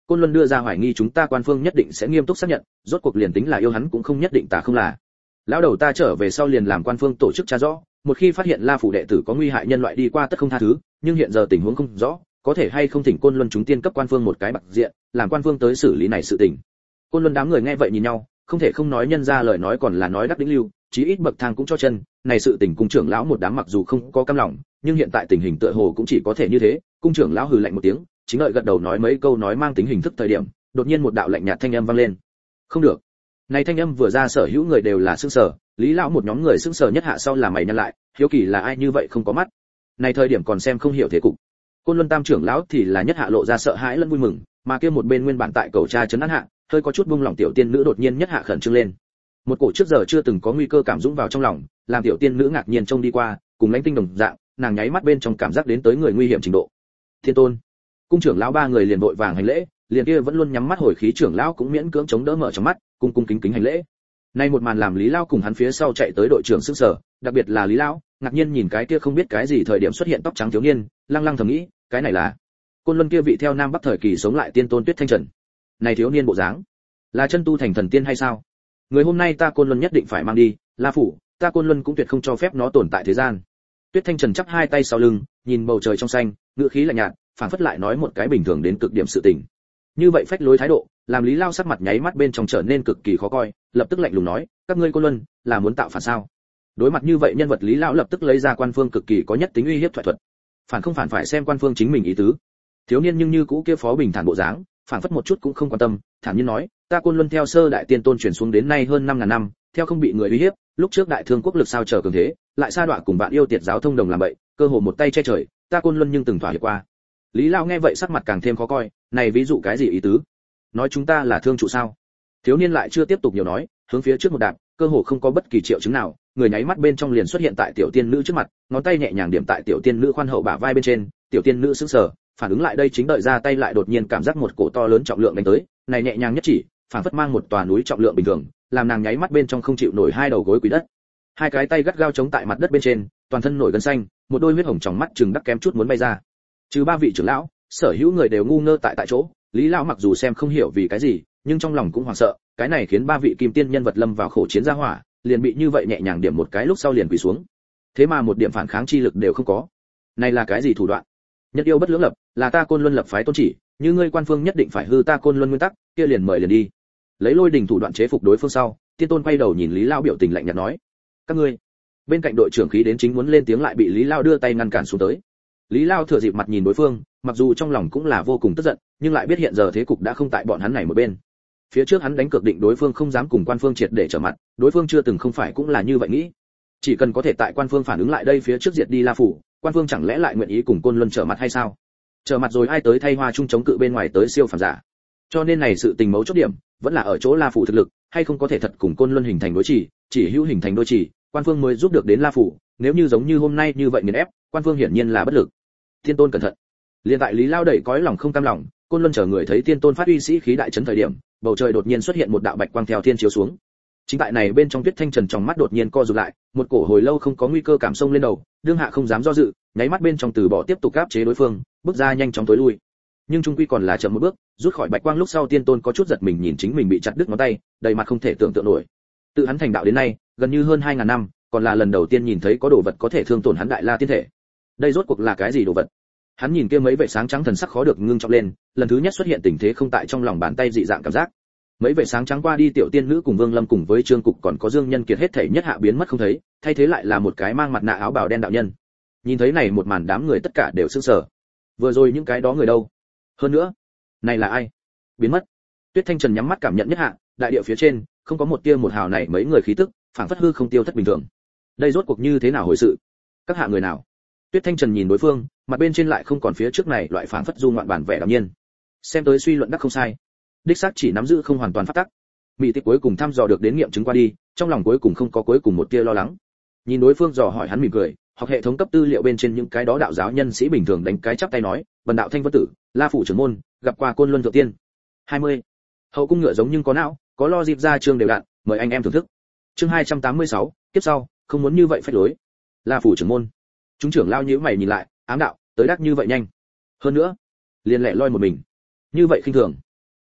Côn Luân đưa ra hoài nghi chúng ta quan phương nhất định sẽ nghiêm túc xác nhận, rốt cuộc liền tính là yêu hắn cũng không nhất định ta không là. Lão đầu ta trở về sau liền làm quan phương tổ chức tra rõ, một khi phát hiện La phủ đệ tử có nguy hại nhân loại đi qua tất không tha thứ, nhưng hiện giờ tình huống không rõ, có thể hay không thỉnh Côn Luân chúng tiên cấp quan phương một cái bạc diện, làm quan phương tới xử lý này sự tình. Côn Luân đám người nghe vậy nhìn nhau, không thể không nói nhân ra lời nói còn là nói đắc đỉnh lưu, chí ít bậc thang cũng cho chân, này sự tình cung trưởng lão một đám mặc dù không có cam lòng, nhưng hiện tại tình hình tựa hồ cũng chỉ có thể như thế. Cung trưởng lão hừ lạnh một tiếng, chính lợi gật đầu nói mấy câu nói mang tính hình thức thời điểm, đột nhiên một đạo lạnh nhạt thanh âm vang lên. Không được. Này thanh âm vừa ra sở hữu người đều là sững sờ, Lý lão một nhóm người sững sờ nhất hạ sau là mày nhăn lại, hiếu kỳ là ai như vậy không có mắt. Này thời điểm còn xem không hiểu thế cục. Côn Luân tam trưởng lão thì là nhất hạ lộ ra sợ hãi lẫn vui mừng, mà kia một bên nguyên bản tại cầu tra chấn án hạ, hơi có chút buông lỏng tiểu tiên nữ đột nhiên nhất hạ khẩn trương lên. Một cổ trước giờ chưa từng có nguy cơ cảm dũng vào trong lòng, làm tiểu tiên nữ ngạc nhiên trông đi qua, cùng lãnh tinh đồng dạng, nàng nháy mắt bên trong cảm giác đến tới người nguy hiểm trình độ. Thiên tôn, cung trưởng lão ba người liền vội vàng hành lễ, liền kia vẫn luôn nhắm mắt hồi khí trưởng lão cũng miễn cưỡng chống đỡ mở trong mắt, cung cung kính kính hành lễ. Nay một màn làm Lý lão cùng hắn phía sau chạy tới đội trưởng sững sờ, đặc biệt là Lý lão, ngạc nhiên nhìn cái kia không biết cái gì thời điểm xuất hiện tóc trắng thiếu niên, lăng lăng thầm nghĩ, cái này là Côn Luân kia vị theo Nam Bắc thời kỳ sống lại tiên tôn Tuyết Thanh Trần. Này thiếu niên bộ dáng, là chân tu thành thần tiên hay sao? Người hôm nay ta Côn Luân nhất định phải mang đi, La phủ, ta Côn Luân cũng tuyệt không cho phép nó tồn tại thế gian. Tuyết Thanh Trần chắp hai tay sau lưng, nhìn bầu trời trong xanh, ngữ khí lạnh nhạt, phảng phất lại nói một cái bình thường đến cực điểm sự tình. Như vậy phách lối thái độ, làm Lý Lao sắc mặt nháy mắt bên trong trở nên cực kỳ khó coi, lập tức lạnh lùng nói, các ngươi Côn Luân là muốn tạo phản sao? Đối mặt như vậy nhân vật Lý Lao lập tức lấy ra quan phương cực kỳ có nhất tính uy hiếp thoại thuật. Phản không phản phải xem quan phương chính mình ý tứ. Thiếu niên nhưng như cũ kia phó bình thản bộ dáng, phản phất một chút cũng không quan tâm, thản nhiên nói, ta Côn Luân theo sơ đại tiên tôn truyền xuống đến nay hơn năm ngàn năm, theo không bị người uy hiếp, lúc trước đại thương quốc lực sao trở cường thế, lại sa đọa cùng bạn yêu tiệt giáo thông đồng làm bậy, cơ hồ một tay che trời, ta Côn Luân nhưng từng thỏa hiệp qua. Lý Lao nghe vậy sắc mặt càng thêm khó coi, này ví dụ cái gì ý tứ? Nói chúng ta là thương trụ sao? Thiếu niên lại chưa tiếp tục nhiều nói, hướng phía trước một đạp, cơ hồ không có bất kỳ triệu chứng nào, người nháy mắt bên trong liền xuất hiện tại tiểu tiên nữ trước mặt, ngón tay nhẹ nhàng điểm tại tiểu tiên nữ khoan hậu bả vai bên trên, tiểu tiên nữ sững sờ, phản ứng lại đây chính đợi ra tay lại đột nhiên cảm giác một cổ to lớn trọng lượng đánh tới, này nhẹ nhàng nhất chỉ, phản phất mang một tòa núi trọng lượng bình thường, làm nàng nháy mắt bên trong không chịu nổi hai đầu gối quỳ đất. Hai cái tay gắt gao chống tại mặt đất bên trên, toàn thân nổi gân xanh, một đôi huyết hồng trong mắt trừng đắc kém chút muốn bay ra. Trừ ba vị trưởng lão, sở hữu người đều ngu ngơ tại tại chỗ, Lý lão mặc dù xem không hiểu vì cái gì, nhưng trong lòng cũng hoảng sợ, cái này khiến ba vị kim tiên nhân vật lâm vào khổ chiến gia hỏa, liền bị như vậy nhẹ nhàng điểm một cái lúc sau liền quỳ xuống. Thế mà một điểm phản kháng chi lực đều không có. Này là cái gì thủ đoạn? Nhất yêu bất lưỡng lập, là ta Côn Luân lập phái tôn chỉ, như ngươi quan phương nhất định phải hư ta Côn Luân nguyên tắc, kia liền mời liền đi. Lấy lôi đình thủ đoạn chế phục đối phương sau, tiên tôn quay đầu nhìn Lý Lao biểu tình lạnh nhạt nói, các ngươi. Bên cạnh đội trưởng khí đến chính muốn lên tiếng lại bị Lý Lao đưa tay ngăn cản xuống tới. Lý Lao thừa dịp mặt nhìn đối phương, mặc dù trong lòng cũng là vô cùng tức giận, nhưng lại biết hiện giờ thế cục đã không tại bọn hắn này một bên. Phía trước hắn đánh cược định đối phương không dám cùng quan phương triệt để trở mặt, đối phương chưa từng không phải cũng là như vậy nghĩ. Chỉ cần có thể tại quan phương phản ứng lại đây phía trước diệt đi La phủ, quan phương chẳng lẽ lại nguyện ý cùng Côn Luân trở mặt hay sao? Trở mặt rồi ai tới thay hoa chung chống cự bên ngoài tới siêu phàm giả. Cho nên này sự tình mấu chốt điểm vẫn là ở chỗ La phủ thực lực, hay không có thể thật cùng Côn Luân hình thành đối chỉ, chỉ hữu hình thành đối chỉ, quan phương mới giúp được đến La phủ, nếu như giống như hôm nay như vậy nghiền ép, quan phương hiển nhiên là bất lực. Thiên tôn cẩn thận. Liên tại Lý Lao đẩy cõi lòng không cam lòng, Côn Luân chờ người thấy Tiên tôn phát uy sĩ khí đại chấn thời điểm, bầu trời đột nhiên xuất hiện một đạo bạch quang theo thiên chiếu xuống. Chính tại này bên trong Tuyết Thanh Trần trong mắt đột nhiên co rụt lại, một cổ hồi lâu không có nguy cơ cảm xông lên đầu, đương hạ không dám do dự, nháy mắt bên trong từ bỏ tiếp tục áp chế đối phương, bước ra nhanh chóng tối lui. Nhưng trung quy còn là chậm một bước, rút khỏi bạch quang lúc sau Tiên tôn có chút giật mình nhìn chính mình bị chặt đứt ngón tay, đầy mặt không thể tưởng tượng nổi. Tự hắn thành đạo đến nay, gần như hơn hai ngàn năm, còn là lần đầu tiên nhìn thấy có đồ vật có thể thương tổn hắn đại la tiên thể. Đây rốt cuộc là cái gì đồ vật? Hắn nhìn kia mấy vệ sáng trắng thần sắc khó được ngưng trọng lên, lần thứ nhất xuất hiện tình thế không tại trong lòng bàn tay dị dạng cảm giác. Mấy vệ sáng trắng qua đi tiểu tiên nữ cùng Vương Lâm cùng với Trương Cục còn có Dương Nhân Kiệt hết thảy nhất hạ biến mất không thấy, thay thế lại là một cái mang mặt nạ áo bào đen đạo nhân. Nhìn thấy này một màn đám người tất cả đều sửng sở. Vừa rồi những cái đó người đâu? Hơn nữa, này là ai? Biến mất. Tuyết Thanh Trần nhắm mắt cảm nhận nhất hạ, đại địa phía trên không có một tia một hào này mấy người khí tức, phảng phất hư không tiêu thất bình thường. Đây rốt cuộc như thế nào hồi sự? Các hạ người nào? Tuyết Thanh Trần nhìn đối phương, mặt bên trên lại không còn phía trước này loại phảng phất du ngoạn bản vẻ đạm nhiên. Xem tới suy luận đắc không sai. Đích xác chỉ nắm giữ không hoàn toàn pháp tắc. Mỹ Tích cuối cùng thăm dò được đến nghiệm chứng qua đi, trong lòng cuối cùng không có cuối cùng một tia lo lắng. Nhìn đối phương dò hỏi hắn mỉm cười, học hệ thống cấp tư liệu bên trên những cái đó đạo giáo nhân sĩ bình thường đánh cái chắp tay nói, "Bần đạo Thanh Vân Tử, La phủ trưởng môn, gặp qua Côn Luân thượng tiên." hai mươi. Hậu cung ngựa giống nhưng có não, có lo dịp ra chương đều đặn, mời anh em thưởng thức. Chương hai trăm tám mươi sáu, tiếp sau, không muốn như vậy phách lối. La phủ trưởng môn. Chúng trưởng lao nhíu mày nhìn lại, ám đạo, tới đắc như vậy nhanh. Hơn nữa, liền lẻ loi một mình. Như vậy khinh thường.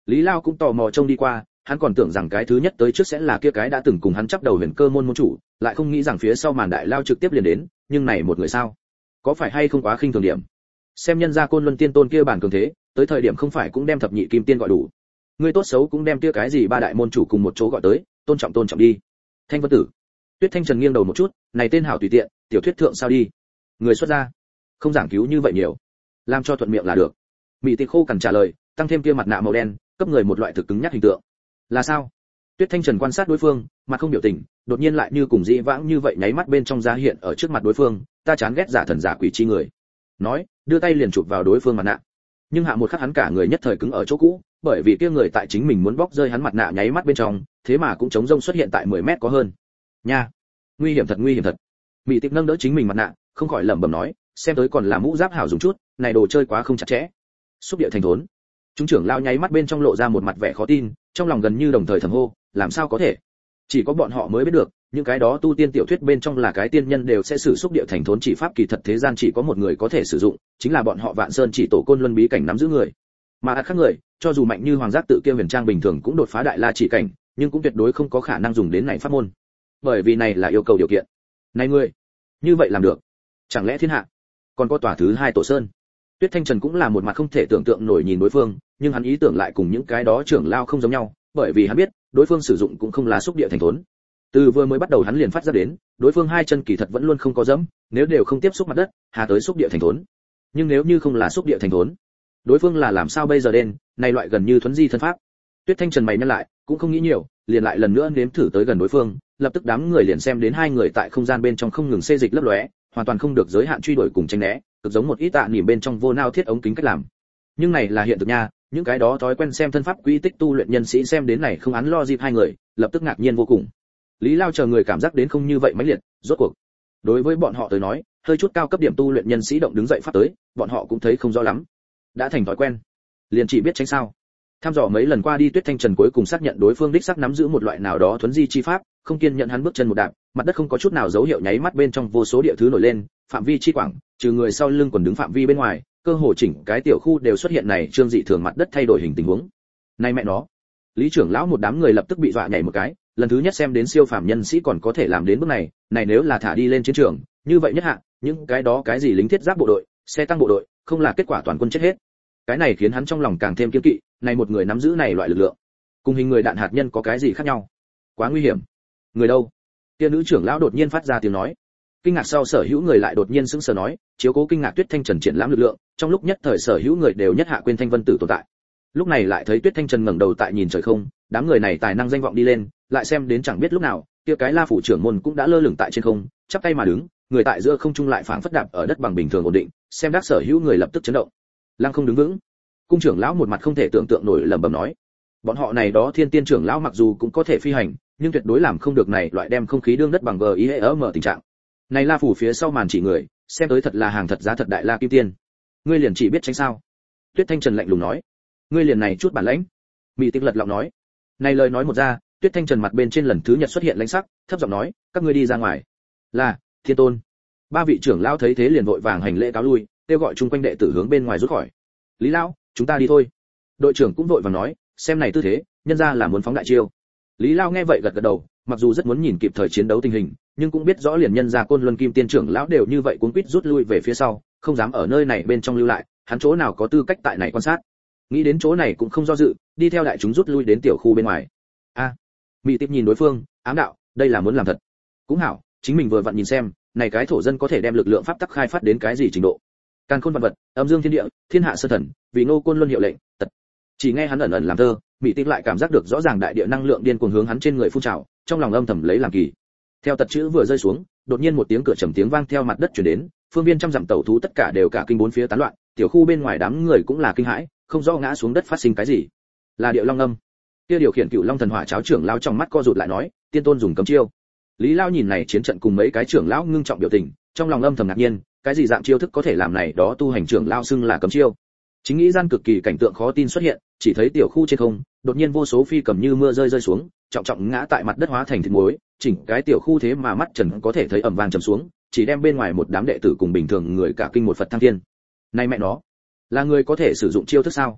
Lý Lao cũng tò mò trông đi qua, hắn còn tưởng rằng cái thứ nhất tới trước sẽ là kia cái đã từng cùng hắn chắp đầu huyền cơ môn môn chủ, lại không nghĩ rằng phía sau màn đại lao trực tiếp liền đến, nhưng này một người sao? Có phải hay không quá khinh thường điểm? Xem nhân gia Côn Luân Tiên Tôn kia bản cường thế, tới thời điểm không phải cũng đem thập nhị kim tiên gọi đủ. Ngươi tốt xấu cũng đem kia cái gì ba đại môn chủ cùng một chỗ gọi tới, tôn trọng tôn trọng đi. Thanh Vân Tử. Tuyết Thanh Trần nghiêng đầu một chút, này tên hảo tùy tiện, tiểu thuyết thượng sao đi? Người xuất gia, không giảng cứu như vậy nhiều, làm cho thuận miệng là được. Mị Tịch khô cằn trả lời, tăng thêm kia mặt nạ màu đen, cấp người một loại thực cứng nhắc hình tượng. Là sao? Tuyết Thanh Trần quan sát đối phương, mặt không biểu tình, đột nhiên lại như cùng dĩ vãng như vậy nháy mắt bên trong ra hiện ở trước mặt đối phương, ta chán ghét giả thần giả quỷ chi người. Nói, đưa tay liền chụp vào đối phương mặt nạ. Nhưng hạ một khắc hắn cả người nhất thời cứng ở chỗ cũ, bởi vì kia người tại chính mình muốn bóc rơi hắn mặt nạ nháy mắt bên trong, thế mà cũng chống rông xuất hiện tại mười mét có hơn. Nha, nguy hiểm thật nguy hiểm thật. Mị Tịch nâng đỡ chính mình mặt nạ, không khỏi lẩm bẩm nói, xem tới còn là mũ giáp hảo dùng chút, này đồ chơi quá không chặt chẽ. Xúc địa thành thốn. Chúng trưởng lao nháy mắt bên trong lộ ra một mặt vẻ khó tin, trong lòng gần như đồng thời thầm hô, làm sao có thể? Chỉ có bọn họ mới biết được, những cái đó tu tiên tiểu thuyết bên trong là cái tiên nhân đều sẽ sử xúc địa thành thốn chỉ pháp, kỳ thật thế gian chỉ có một người có thể sử dụng, chính là bọn họ Vạn Sơn chỉ tổ Côn Luân bí cảnh nắm giữ người. Mà ắt khác người, cho dù mạnh như Hoàng Giác tự kia huyền trang bình thường cũng đột phá đại la chỉ cảnh, nhưng cũng tuyệt đối không có khả năng dùng đến này pháp môn. Bởi vì này là yêu cầu điều kiện. Này ngươi, như vậy làm được? Chẳng lẽ thiên hạ còn có tòa thứ hai tổ sơn? Tuyết Thanh Trần cũng là một mặt không thể tưởng tượng nổi nhìn đối phương, nhưng hắn ý tưởng lại cùng những cái đó trưởng lao không giống nhau, bởi vì hắn biết, đối phương sử dụng cũng không là xúc địa thành thốn. Từ vừa mới bắt đầu hắn liền phát ra đến, đối phương hai chân kỳ thật vẫn luôn không có dẫm, nếu đều không tiếp xúc mặt đất, hà tới xúc địa thành thốn. Nhưng nếu như không là xúc địa thành thốn, đối phương là làm sao bây giờ đen, này loại gần như thuấn di thân pháp. Tuyết Thanh Trần mày nhăn lại, cũng không nghĩ nhiều, liền lại lần nữa nếm thử tới gần đối phương, lập tức đám người liền xem đến hai người tại không gian bên trong không ngừng xê dịch lấp lóe, hoàn toàn không được giới hạn truy đuổi cùng tránh né, cực giống một ít tạ niệm bên trong vô nao thiết ống kính cách làm. Nhưng này là hiện thực nha, những cái đó thói quen xem thân pháp quy tích tu luyện nhân sĩ xem đến này không án lo dịp hai người, lập tức ngạc nhiên vô cùng. Lý Lao chờ người cảm giác đến không như vậy mãnh liệt, rốt cuộc. Đối với bọn họ tới nói, hơi chút cao cấp điểm tu luyện nhân sĩ động đứng dậy pháp tới, bọn họ cũng thấy không rõ lắm. Đã thành thói quen, liền chỉ biết tránh sao. Tham dò mấy lần qua đi, Tuyết Thanh Trần cuối cùng xác nhận đối phương đích xác nắm giữ một loại nào đó thuấn di chi pháp, không kiên nhận hắn bước chân một đạp, mặt đất không có chút nào dấu hiệu nháy mắt bên trong vô số địa thứ nổi lên, phạm vi chi quảng, trừ người sau lưng còn đứng phạm vi bên ngoài, cơ hồ chỉnh cái tiểu khu đều xuất hiện này trương dị thường mặt đất thay đổi hình tình huống. Này mẹ nó, Lý trưởng lão một đám người lập tức bị dọa nhảy một cái, lần thứ nhất xem đến siêu phàm nhân sĩ còn có thể làm đến bước này, này nếu là thả đi lên chiến trường, như vậy nhất hạ, những cái đó cái gì lính thiết giáp bộ đội, xe tăng bộ đội, không là kết quả toàn quân chết hết. Cái này khiến hắn trong lòng càng thêm kiêng kỵ, này một người nắm giữ này loại lực lượng, cùng hình người đạn hạt nhân có cái gì khác nhau? Quá nguy hiểm. Người đâu? Kia nữ trưởng lão đột nhiên phát ra tiếng nói. Kinh ngạc sau sở hữu người lại đột nhiên sững sờ nói, chiếu cố kinh ngạc Tuyết Thanh Trần triển lãm lực lượng, trong lúc nhất thời sở hữu người đều nhất hạ quên Thanh Vân Tử tồn tại. Lúc này lại thấy Tuyết Thanh Trần ngẩng đầu tại nhìn trời không, đám người này tài năng danh vọng đi lên, lại xem đến chẳng biết lúc nào, kia cái La phủ trưởng môn cũng đã lơ lửng tại trên không, chắp tay mà đứng, người tại giữa không trung lại phảng phất đạp ở đất bằng bình thường ổn định, xem đắc sở hữu người lập tức chấn động. Lăng không đứng vững. Cung trưởng lão một mặt không thể tưởng tượng nổi lẩm bẩm nói, bọn họ này đó thiên tiên trưởng lão mặc dù cũng có thể phi hành, nhưng tuyệt đối làm không được này loại đem không khí đương đất bằng vờ ý hệ ở mở tình trạng. Này La phủ phía sau màn chỉ người, xem tới thật là hàng thật giá thật đại la kim tiên. Ngươi liền chỉ biết tránh sao? Tuyết Thanh Trần lạnh lùng nói. Ngươi liền này chút bản lãnh. Mị Tịch lật lọng nói. Này lời nói một ra, Tuyết Thanh Trần mặt bên trên lần thứ nhật xuất hiện lãnh sắc, thấp giọng nói, các ngươi đi ra ngoài. Là, Thiên Tôn. Ba vị trưởng lão thấy thế liền vội vàng hành lễ cáo lui, kêu gọi chung quanh đệ tử hướng bên ngoài rút khỏi. Lý lão, chúng ta đi thôi. Đội trưởng cũng vội vàng nói, xem này tư thế, nhân ra là muốn phóng đại chiêu. Lý Lao nghe vậy gật gật đầu, mặc dù rất muốn nhìn kịp thời chiến đấu tình hình, nhưng cũng biết rõ liền nhân ra Côn Luân Kim Tiên trưởng lão đều như vậy cuống quýt rút lui về phía sau, không dám ở nơi này bên trong lưu lại, hắn chỗ nào có tư cách tại này quan sát. Nghĩ đến chỗ này cũng không do dự, đi theo đại chúng rút lui đến tiểu khu bên ngoài. A, à, Mị Tiếp nhìn đối phương, ám đạo, đây là muốn làm thật. Cũng hảo, chính mình vừa vặn nhìn xem, này cái thổ dân có thể đem lực lượng pháp tắc khai phát đến cái gì trình độ. Càn khôn vạn vật, âm dương thiên địa, thiên hạ sơ thần, vì nô Côn Luân hiệu lệnh, tật. Chỉ nghe hắn ẩn ẩn làm thơ, Mị Tiếp lại cảm giác được rõ ràng đại địa năng lượng điên cuồng hướng hắn trên người phun trào, trong lòng âm thầm lấy làm kỳ. Theo tật chữ vừa rơi xuống, đột nhiên một tiếng cửa trầm tiếng vang theo mặt đất truyền đến, phương viên trăm dặm tẩu thú tất cả đều cả kinh bốn phía tán loạn, tiểu khu bên ngoài đám người cũng là kinh hãi, không rõ ngã xuống đất phát sinh cái gì. Là điệu long âm. Kia điều khiển cựu long thần hỏa cháo trưởng lao trong mắt co rụt lại nói, tiên tôn dùng cấm chiêu. Lý Lao nhìn này chiến trận cùng mấy cái trưởng lão ngưng trọng biểu tình, trong lòng âm thầm ngạc nhiên, cái gì dạng chiêu thức có thể làm này đó tu hành trưởng lao xưng là cấm chiêu. Chính nghĩ gian cực kỳ cảnh tượng khó tin xuất hiện, chỉ thấy tiểu khu trên không, đột nhiên vô số phi cầm như mưa rơi rơi xuống, trọng trọng ngã tại mặt đất hóa thành thịt muối, chỉnh cái tiểu khu thế mà mắt trần có thể thấy ầm vang trầm xuống, chỉ đem bên ngoài một đám đệ tử cùng bình thường người cả kinh một Phật thăng thiên. Này mẹ nó, là người có thể sử dụng chiêu thức sao?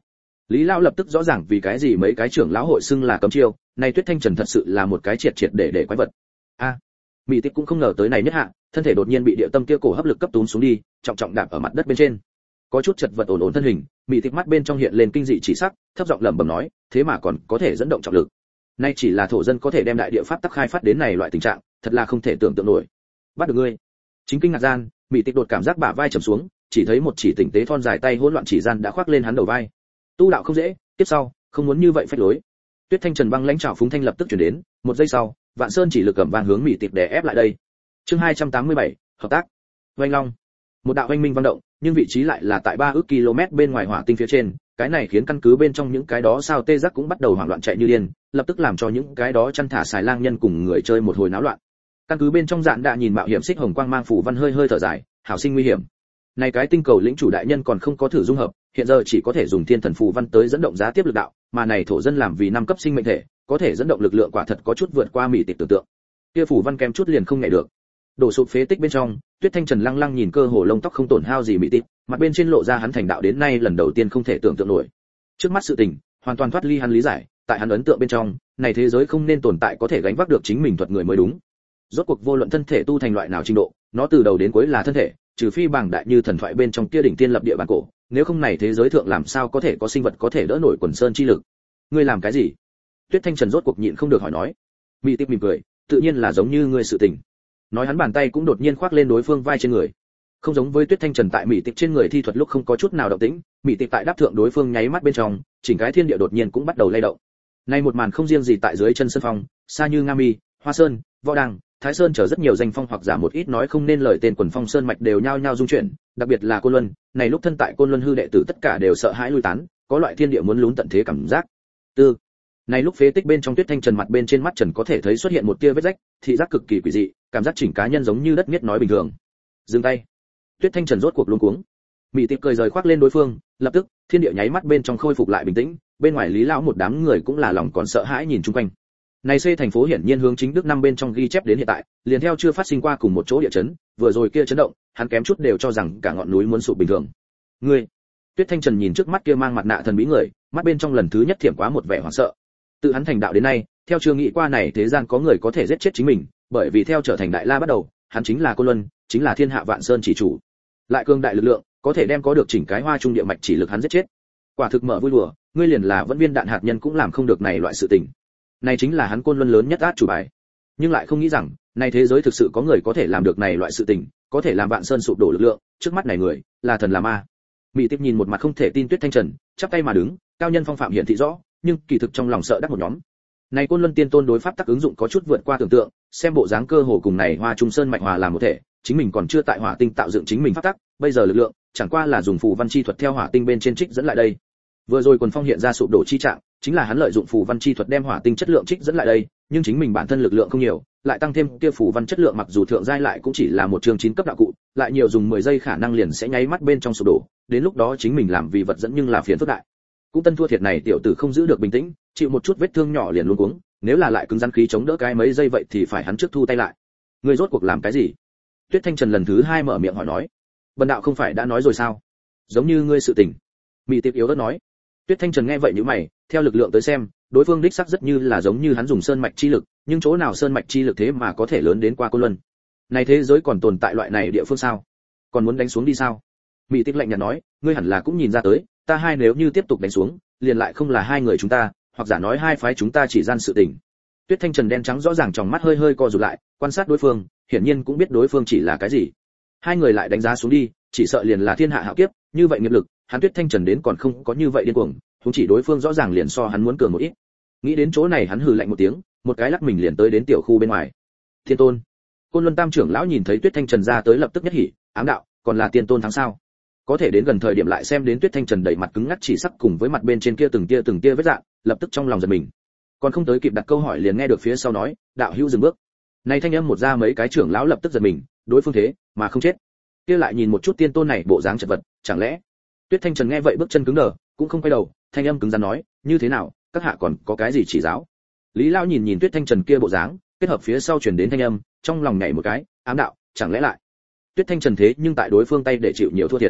Lý lão lập tức rõ ràng vì cái gì mấy cái trưởng lão hội xưng là cấm chiêu, này Tuyết Thanh Trần thật sự là một cái triệt triệt để để quái vật. A, à, Mị Tích cũng không ngờ tới này nhất hạ, thân thể đột nhiên bị địa tâm kia cổ hấp lực cấp túm xuống đi, trọng trọng đạp ở mặt đất bên trên. Có chút chật vật ổn ổn thân hình, Mị Tích mắt bên trong hiện lên kinh dị chỉ sắc, thấp giọng lẩm bẩm nói, thế mà còn có thể dẫn động trọng lực. Nay chỉ là thổ dân có thể đem đại địa pháp tắc khai phát đến này loại tình trạng, thật là không thể tưởng tượng nổi. Bắt được ngươi. Chính kinh ngạc gian, Mị Tích đột cảm giác bả vai trầm xuống, chỉ thấy một chỉ tỉnh tế thon dài tay hỗn loạn chỉ gian đã khoác lên hắn đầu vai. Tu đạo không dễ, tiếp sau, không muốn như vậy phách lối. Tuyết Thanh Trần băng lãnh trảo phúng thanh lập tức truyền đến, một giây sau, Vạn Sơn chỉ lực cầm vang hướng Mị Tích đè ép lại đây. Chương hai trăm tám mươi bảy, hợp tác. Oanh long. Một đạo oanh minh vang động, nhưng vị trí lại là tại ba ức km bên ngoài hỏa tinh phía trên, cái này khiến căn cứ bên trong những cái đó sao tê giác cũng bắt đầu hoảng loạn chạy như điên, lập tức làm cho những cái đó chăn thả xài lang nhân cùng người chơi một hồi náo loạn. Căn cứ bên trong Dạn đã nhìn mạo hiểm xích hồng quang mang phủ văn hơi hơi thở dài, hảo sinh nguy hiểm. Này cái tinh cầu lĩnh chủ đại nhân còn không có thử dung hợp, hiện giờ chỉ có thể dùng thiên thần phù văn tới dẫn động giá tiếp lực đạo, mà này thổ dân làm vì năm cấp sinh mệnh thể, có thể dẫn động lực lượng quả thật có chút vượt qua Mị Tích tưởng tượng. Kia phù văn kém chút liền không nhảy được. Đổ sụp phế tích bên trong, Tuyết Thanh Trần lăng lăng nhìn cơ hồ lông tóc không tổn hao gì Mị Tích, mặt bên trên lộ ra hắn thành đạo đến nay lần đầu tiên không thể tưởng tượng nổi. Trước mắt sự tình, hoàn toàn thoát ly hắn lý giải, tại hắn ấn tượng bên trong, này thế giới không nên tồn tại có thể gánh vác được chính mình thuật người mới đúng. Rốt cuộc vô luận thân thể tu thành loại nào trình độ, nó từ đầu đến cuối là thân thể, trừ phi bảng đại như thần thoại bên trong kia đỉnh tiên lập địa bản cổ, nếu không này thế giới thượng làm sao có thể có sinh vật có thể đỡ nổi quần sơn chi lực. Ngươi làm cái gì? Tuyết Thanh Trần rốt cuộc nhịn không được hỏi nói. Mị Tích mỉm cười, tự nhiên là giống như ngươi sự tình. Nói hắn bàn tay cũng đột nhiên khoác lên đối phương vai trên người. Không giống với Tuyết Thanh Trần tại Mị Tích trên người thi thuật lúc không có chút nào động tĩnh, Mị Tích tại đáp thượng đối phương nháy mắt bên trong, chỉnh cái thiên địa đột nhiên cũng bắt đầu lay động. Nay một màn không riêng gì tại dưới chân sơn phong, xa như Nga Mi, Hoa Sơn, Võ Đăng, Thái Sơn chờ rất nhiều danh phong hoặc giả một ít nói không nên lời tên quần phong sơn mạch đều nhao nhao rung chuyển, đặc biệt là Côn Luân, này lúc thân tại Côn Luân hư đệ tử tất cả đều sợ hãi lui tán, có loại thiên địa muốn lún tận thế cảm giác. Tư. Này lúc phế tích bên trong Tuyết Thanh Trần mặt bên trên mắt trần có thể thấy xuất hiện một tia vết rách, thị giác cực kỳ quỷ dị, cảm giác chỉnh cá nhân giống như đất miết nói bình thường. Dừng tay. Tuyết Thanh Trần rốt cuộc luống cuống. Mị Tích cười rời khoác lên đối phương, lập tức, thiên địa nháy mắt bên trong khôi phục lại bình tĩnh, bên ngoài Lý lão một đám người cũng là lòng còn sợ hãi nhìn chung quanh. Này C thành phố hiển nhiên hướng chính Đức năm bên trong ghi chép đến hiện tại, liền theo chưa phát sinh qua cùng một chỗ địa chấn, vừa rồi kia chấn động, hắn kém chút đều cho rằng cả ngọn núi muốn sụp bình thường. Ngươi. Tuyết Thanh Trần nhìn trước mắt kia mang mặt nạ thần bí người, mắt bên trong lần thứ nhất thiểm quá một vẻ hoảng sợ. Tự hắn thành đạo đến nay, theo chưa nghĩ qua này thế gian có người có thể giết chết chính mình, bởi vì theo trở thành đại la bắt đầu, hắn chính là Côn Luân, chính là thiên hạ vạn sơn chỉ chủ. Lại cường đại lực lượng, có thể đem có được chỉnh cái hoa trung địa mạch chỉ lực hắn giết chết. Quả thực mở vui đùa, ngươi liền là vẫn viên đạn hạt nhân cũng làm không được này loại sự tình. Này chính là hắn Côn Luân lớn nhất át chủ bài. Nhưng lại không nghĩ rằng, này thế giới thực sự có người có thể làm được này loại sự tình, có thể làm vạn sơn sụp đổ lực lượng, trước mắt này người, là thần là ma. Mị Tích nhìn một mặt không thể tin Tuyết Thanh Trần, chắp tay mà đứng, cao nhân phong phạm hiện thị rõ, nhưng kỳ thực trong lòng sợ đắc một nhóm. Này Côn Luân tiên tôn đối pháp tắc ứng dụng có chút vượt qua tưởng tượng, xem bộ dáng cơ hồ cùng này Hoa Trung Sơn mạch hòa làm một thể, chính mình còn chưa tại hỏa tinh tạo dựng chính mình pháp tắc, bây giờ lực lượng chẳng qua là dùng phù văn chi thuật theo hỏa tinh bên trên trích dẫn lại đây. Vừa rồi quần phong hiện ra sụp đổ chi trạng, chính là hắn lợi dụng phù văn chi thuật đem hỏa tinh chất lượng trích dẫn lại đây, nhưng chính mình bản thân lực lượng không nhiều, lại tăng thêm kia phù văn chất lượng mặc dù thượng giai lại cũng chỉ là một trường chín cấp đạo cụ, lại nhiều dùng mười giây khả năng liền sẽ nháy mắt bên trong sụp đổ, đến lúc đó chính mình làm vì vật dẫn nhưng là phiền phức đại. Cũng tân thua thiệt này tiểu tử không giữ được bình tĩnh, chịu một chút vết thương nhỏ liền luống cuống, nếu là lại cứng rắn khí chống đỡ cái mấy giây vậy thì phải hắn trước thu tay lại. Ngươi rốt cuộc làm cái gì? Tuyết Thanh Trần lần thứ hai mở miệng hỏi nói. Bần đạo không phải đã nói rồi sao? Giống như ngươi sự tình. Mị Tích yếu ớt nói. Tuyết Thanh Trần nghe vậy nhíu mày, theo lực lượng tới xem, đối phương đích xác rất như là giống như hắn dùng sơn mạch chi lực, nhưng chỗ nào sơn mạch chi lực thế mà có thể lớn đến qua Côn Luân. Này thế giới còn tồn tại loại này địa phương sao? Còn muốn đánh xuống đi sao? Mị Tích lạnh nhạt nói, ngươi hẳn là cũng nhìn ra tới, ta hai nếu như tiếp tục đánh xuống, liền lại không là hai người chúng ta, hoặc giả nói hai phái chúng ta chỉ gian sự tình. Tuyết Thanh Trần đen trắng rõ ràng trong mắt hơi hơi co rụt lại, quan sát đối phương, hiển nhiên cũng biết đối phương chỉ là cái gì. Hai người lại đánh giá xuống đi, chỉ sợ liền là thiên hạ hạo kiếp, như vậy nghiệp lực, hắn Tuyết Thanh Trần đến còn không có như vậy điên cuồng, huống chỉ đối phương rõ ràng liền so hắn muốn cường một ít. Nghĩ đến chỗ này hắn hừ lạnh một tiếng, một cái lắc mình liền tới đến tiểu khu bên ngoài. Thiên Tôn. Côn Luân Tam trưởng lão nhìn thấy Tuyết Thanh Trần ra tới lập tức nhất hỉ, ám đạo, còn là Tiên Tôn thắng sao? Có thể đến gần thời điểm lại xem đến Tuyết Thanh Trần đầy mặt cứng ngắc chỉ sắc cùng với mặt bên trên kia từng tia từng tia vết rạn, lập tức trong lòng giật mình. Còn không tới kịp đặt câu hỏi liền nghe được phía sau nói, đạo hữu dừng bước. Này thanh âm một ra mấy cái trưởng lão lập tức giật mình, đối phương thế mà không chết. Kia lại nhìn một chút Tiên Tôn này bộ dáng chật vật, chẳng lẽ? Tuyết Thanh Trần nghe vậy bước chân cứng đờ, cũng không quay đầu, thanh âm cứng rắn nói, như thế nào, các hạ còn có cái gì chỉ giáo? Lý lão nhìn nhìn Tuyết Thanh Trần kia bộ dáng, kết hợp phía sau truyền đến thanh âm, trong lòng nhảy một cái, ám đạo, chẳng lẽ lại? Tuyết Thanh Trần thế nhưng tại đối phương tay để chịu nhiều thua thiệt.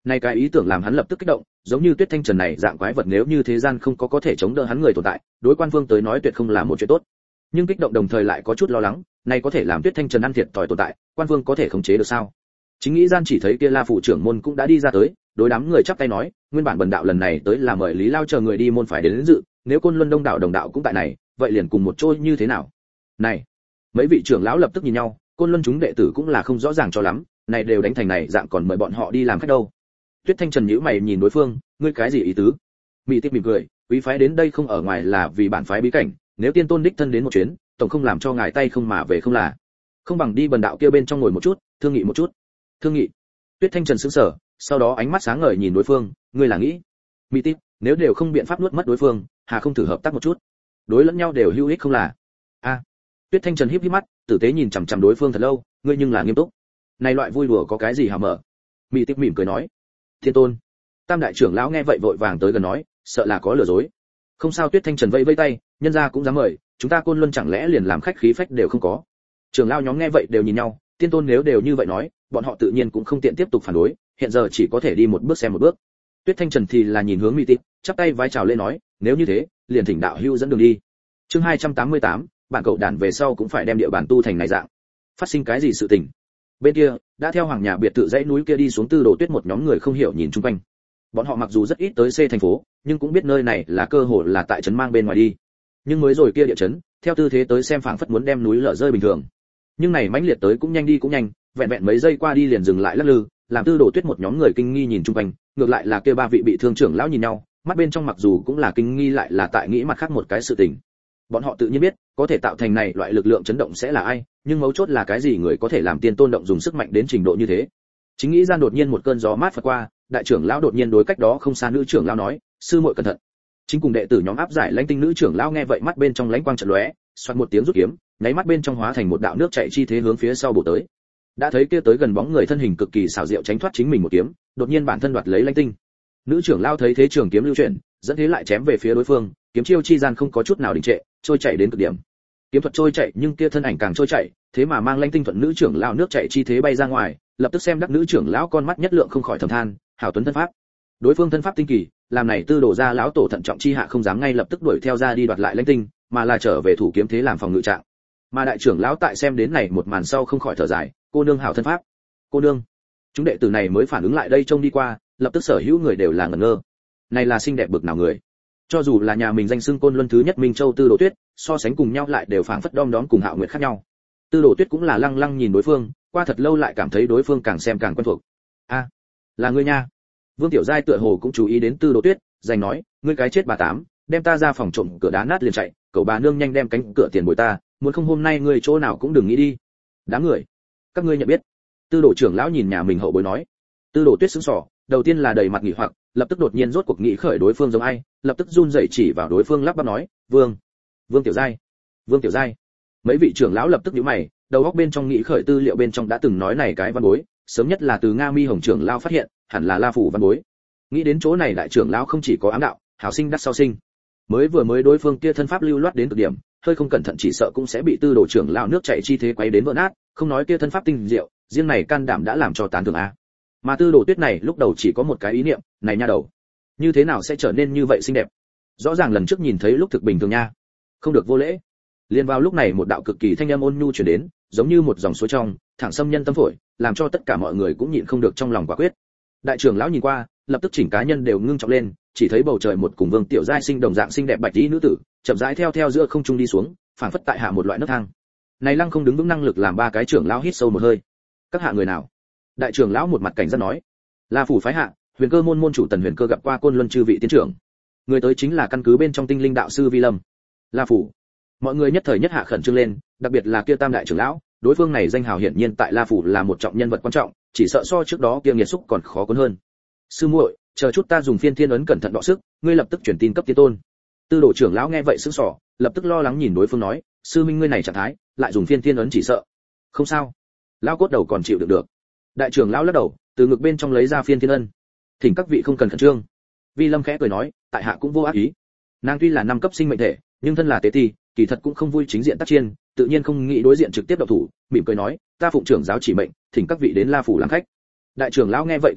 Này cái ý tưởng làm hắn lập tức kích động, giống như Tuyết Thanh Trần này dạng quái vật nếu như thế gian không có có thể chống đỡ hắn người tồn tại, đối quan vương tới nói tuyệt không là một chuyện tốt. Nhưng kích động đồng thời lại có chút lo lắng, này có thể làm Tuyết Thanh Trần ăn thiệt thòi tồn tại, quan vương có thể khống chế được sao? Chính nghĩ gian chỉ thấy kia La phủ trưởng môn cũng đã đi ra tới, đối đám người chắp tay nói, nguyên bản bần đạo lần này tới là mời Lý Lao chờ người đi môn phải đến, đến dự, nếu Côn Luân Đông đạo đồng đạo cũng tại này, vậy liền cùng một chỗ như thế nào? Này, mấy vị trưởng lão lập tức nhìn nhau, Côn Luân chúng đệ tử cũng là không rõ ràng cho lắm, này đều đánh thành này dạng còn mời bọn họ đi làm khách đâu. Tuyết Thanh Trần nhíu mày nhìn đối phương, ngươi cái gì ý tứ? Mị Tích mỉm cười, quý phái đến đây không ở ngoài là vì bản phái bí cảnh, nếu tiên tôn đích thân đến một chuyến, tổng không làm cho ngài tay không mà về không là. Không bằng đi bần đạo kia bên trong ngồi một chút, thương nghị một chút. Thương nghị? Tuyết Thanh Trần sững sờ, sau đó ánh mắt sáng ngời nhìn đối phương, ngươi là nghĩ? Mị Tích, nếu đều không biện pháp nuốt mất đối phương, hà không thử hợp tác một chút? Đối lẫn nhau đều hữu ích không là? A. Tuyết Thanh Trần híp híp mắt, tử tế nhìn chằm chằm đối phương thật lâu, ngươi nhưng là nghiêm túc. Này loại vui đùa có cái gì hả mở? Mị Tích mỉm cười nói, thiên tôn. Tam đại trưởng lão nghe vậy vội vàng tới gần nói, sợ là có lừa dối. Không sao. Tuyết Thanh Trần vẫy vẫy tay, nhân gia cũng dám mời, chúng ta Côn Luân chẳng lẽ liền làm khách khí phách đều không có? Trưởng lão nhóm nghe vậy đều nhìn nhau, tiên tôn nếu đều như vậy nói, bọn họ tự nhiên cũng không tiện tiếp tục phản đối, hiện giờ chỉ có thể đi một bước xem một bước. Tuyết Thanh Trần thì là nhìn hướng Mị Tích, chắp tay vái chào lên nói, nếu như thế, liền thỉnh đạo hữu dẫn đường đi. Chương hai trăm tám mươi tám, bản cậu đàn về sau cũng phải đem địa bàn tu thành này dạng. Phát sinh cái gì sự tình? Bên kia, đã theo hoàng nhà biệt thự dãy núi kia đi xuống Tư Đồ Tuyết một nhóm người không hiểu nhìn chung quanh. Bọn họ mặc dù rất ít tới C thành phố, nhưng cũng biết nơi này là cơ hội là tại trấn mang bên ngoài đi. Nhưng mới rồi kia địa chấn, theo tư thế tới xem phảng phất muốn đem núi lở rơi bình thường. Nhưng này mãnh liệt tới cũng nhanh đi cũng nhanh, vẹn vẹn mấy giây qua đi liền dừng lại lắc lư, làm Tư Đồ Tuyết một nhóm người kinh nghi nhìn chung quanh, ngược lại là kia ba vị bị thương trưởng lão nhìn nhau, mắt bên trong mặc dù cũng là kinh nghi lại là tại nghĩ mặt khác một cái sự tình. Bọn họ tự nhiên biết, có thể tạo thành này loại lực lượng chấn động sẽ là ai, nhưng mấu chốt là cái gì người có thể làm tiên tôn động dùng sức mạnh đến trình độ như thế. Chính nghĩ gian đột nhiên một cơn gió mát phật qua, đại trưởng lão đột nhiên đối cách đó không xa nữ trưởng lão nói, sư muội cẩn thận. Chính cùng đệ tử nhóm áp giải lãnh tinh nữ trưởng lão nghe vậy mắt bên trong lãnh quang chợt lóe, xoát một tiếng rút kiếm, nháy mắt bên trong hóa thành một đạo nước chảy chi thế hướng phía sau bổ tới. Đã thấy kia tới gần bóng người thân hình cực kỳ xảo diệu tránh thoát chính mình một kiếm, đột nhiên bản thân đoạt lấy lãnh tinh. Nữ trưởng lão thấy thế trường kiếm lưu chuyển, dẫn thế lại chém về phía đối phương, kiếm chiêu chi gian không có chút nào đình trệ, trôi chảy đến cực điểm. Kiếm thuật trôi chảy nhưng kia thân ảnh càng trôi chảy, thế mà mang lãnh tinh thuận nữ trưởng lão nước chảy chi thế bay ra ngoài, lập tức xem đắc nữ trưởng lão con mắt nhất lượng không khỏi thầm than, hảo tuấn thân pháp. Đối phương thân pháp tinh kỳ, làm này Tư Đồ gia lão tổ thận trọng chi hạ không dám ngay lập tức đuổi theo ra đi đoạt lại lãnh tinh, mà là trở về thủ kiếm thế làm phòng ngự trạng. Mà đại trưởng lão tại xem đến này một màn sau không khỏi thở dài, cô nương hảo thân pháp. Cô nương. Chúng đệ tử này mới phản ứng lại đây trông đi qua, lập tức sở hữu người đều là ngẩn ngơ. Này là xinh đẹp bực nào người? Cho dù là nhà mình danh xưng Côn Luân thứ nhất Minh Châu Tư Đồ Tuyết, so sánh cùng nhau lại đều phảng phất đom đóm cùng Hạo Nguyệt khác nhau. Tư Đồ Tuyết cũng là lăng lăng nhìn đối phương, qua thật lâu lại cảm thấy đối phương càng xem càng quen thuộc. A, là ngươi nha. Vương Tiểu Giai tựa hồ cũng chú ý đến Tư Đồ Tuyết, giành nói, ngươi cái chết bà tám, đem ta ra phòng trộm cửa đá nát liền chạy, cậu bà nương nhanh đem cánh cửa tiền bồi ta, muốn không hôm nay ngươi chỗ nào cũng đừng nghĩ đi. Đám người, các ngươi nhận biết. Tư Đồ trưởng lão nhìn nhà mình hậu bối nói. Tư Đồ Tuyết sững sờ, đầu tiên là đầy mặt nghỉ hoặc, lập tức đột nhiên rốt cuộc nghĩ khởi đối phương giống ai, lập tức run rẩy chỉ vào đối phương lắp bắp nói, "Vương, Vương Tiểu Giai, Vương Tiểu Giai." Mấy vị trưởng lão lập tức nhíu mày, đầu óc bên trong nghĩ khởi tư liệu bên trong đã từng nói này cái văn bối, sớm nhất là từ Nga Mi Hồng trưởng lão phát hiện, hẳn là La phủ văn bối. Nghĩ đến chỗ này đại trưởng lão không chỉ có ám đạo, hảo sinh đắc sau sinh. Mới vừa mới đối phương kia thân pháp lưu loát đến cực điểm, hơi không cẩn thận chỉ sợ cũng sẽ bị Tư Đồ trưởng lão nước chảy chi thế quấy đến vỡ nát, không nói kia thân pháp tinh diệu, riêng này can đảm đã làm cho tán thưởng a. Mà Tư Đồ Tuyết này lúc đầu chỉ có một cái ý niệm, này nha đầu, như thế nào sẽ trở nên như vậy xinh đẹp? Rõ ràng lần trước nhìn thấy lúc thực bình thường nha. Không được vô lễ. Liên vào lúc này một đạo cực kỳ thanh âm ôn nhu truyền đến, giống như một dòng suối trong, thẳng xâm nhân tâm phổi, làm cho tất cả mọi người cũng nhịn không được trong lòng quả quyết. Đại trưởng lão nhìn qua, lập tức chỉnh cá nhân đều ngưng trọng lên, chỉ thấy bầu trời một cùng Vương Tiểu Giai sinh đồng dạng xinh đẹp bạch y nữ tử, chậm rãi theo theo giữa không trung đi xuống, phảng phất tại hạ một loại nấc thang. Này lăng không đứng vững năng lực làm ba cái trưởng lão hít sâu một hơi. Các hạ người nào? Đại trưởng lão một mặt cảnh giác nói. La phủ phái hạ, Huyền Cơ môn môn chủ Tần Huyền Cơ gặp qua Côn Luân chư vị tiến trưởng. Người tới chính là căn cứ bên trong tinh linh đạo sư Vi Lâm. La phủ. Mọi người nhất thời nhất hạ khẩn trương lên, đặc biệt là kia Tam đại trưởng lão, đối phương này danh hào hiển nhiên tại La phủ là một trọng nhân vật quan trọng, chỉ sợ so trước đó kia nghiệt xúc còn khó cuốn hơn. Sư muội, chờ chút ta dùng phiên thiên ấn cẩn thận đọ sức, ngươi lập tức truyền tin cấp tiên tôn. Tư Đồ trưởng lão nghe vậy sững sờ, lập tức lo lắng nhìn đối phương nói, sư minh ngươi này trạng thái, lại dùng phiên thiên ấn chỉ sợ. Không sao, lão cốt đầu còn chịu được được. Đại trưởng lão lắc đầu, từ ngực bên trong lấy ra phiên thiên ấn. Thỉnh các vị không cần khẩn trương. Vi Lâm khẽ cười nói, tại hạ cũng vô ác ý. Nàng tuy là năm cấp sinh mệnh thể, nhưng thân là tế ti, kỳ thật cũng không vui chính diện tác chiến, tự nhiên không nghĩ đối diện trực tiếp động thủ, mỉm cười nói, ta phụng trưởng giáo chỉ mệnh, thỉnh các vị đến La phủ làm khách. Đại trưởng lão nghe vậy cười lạnh,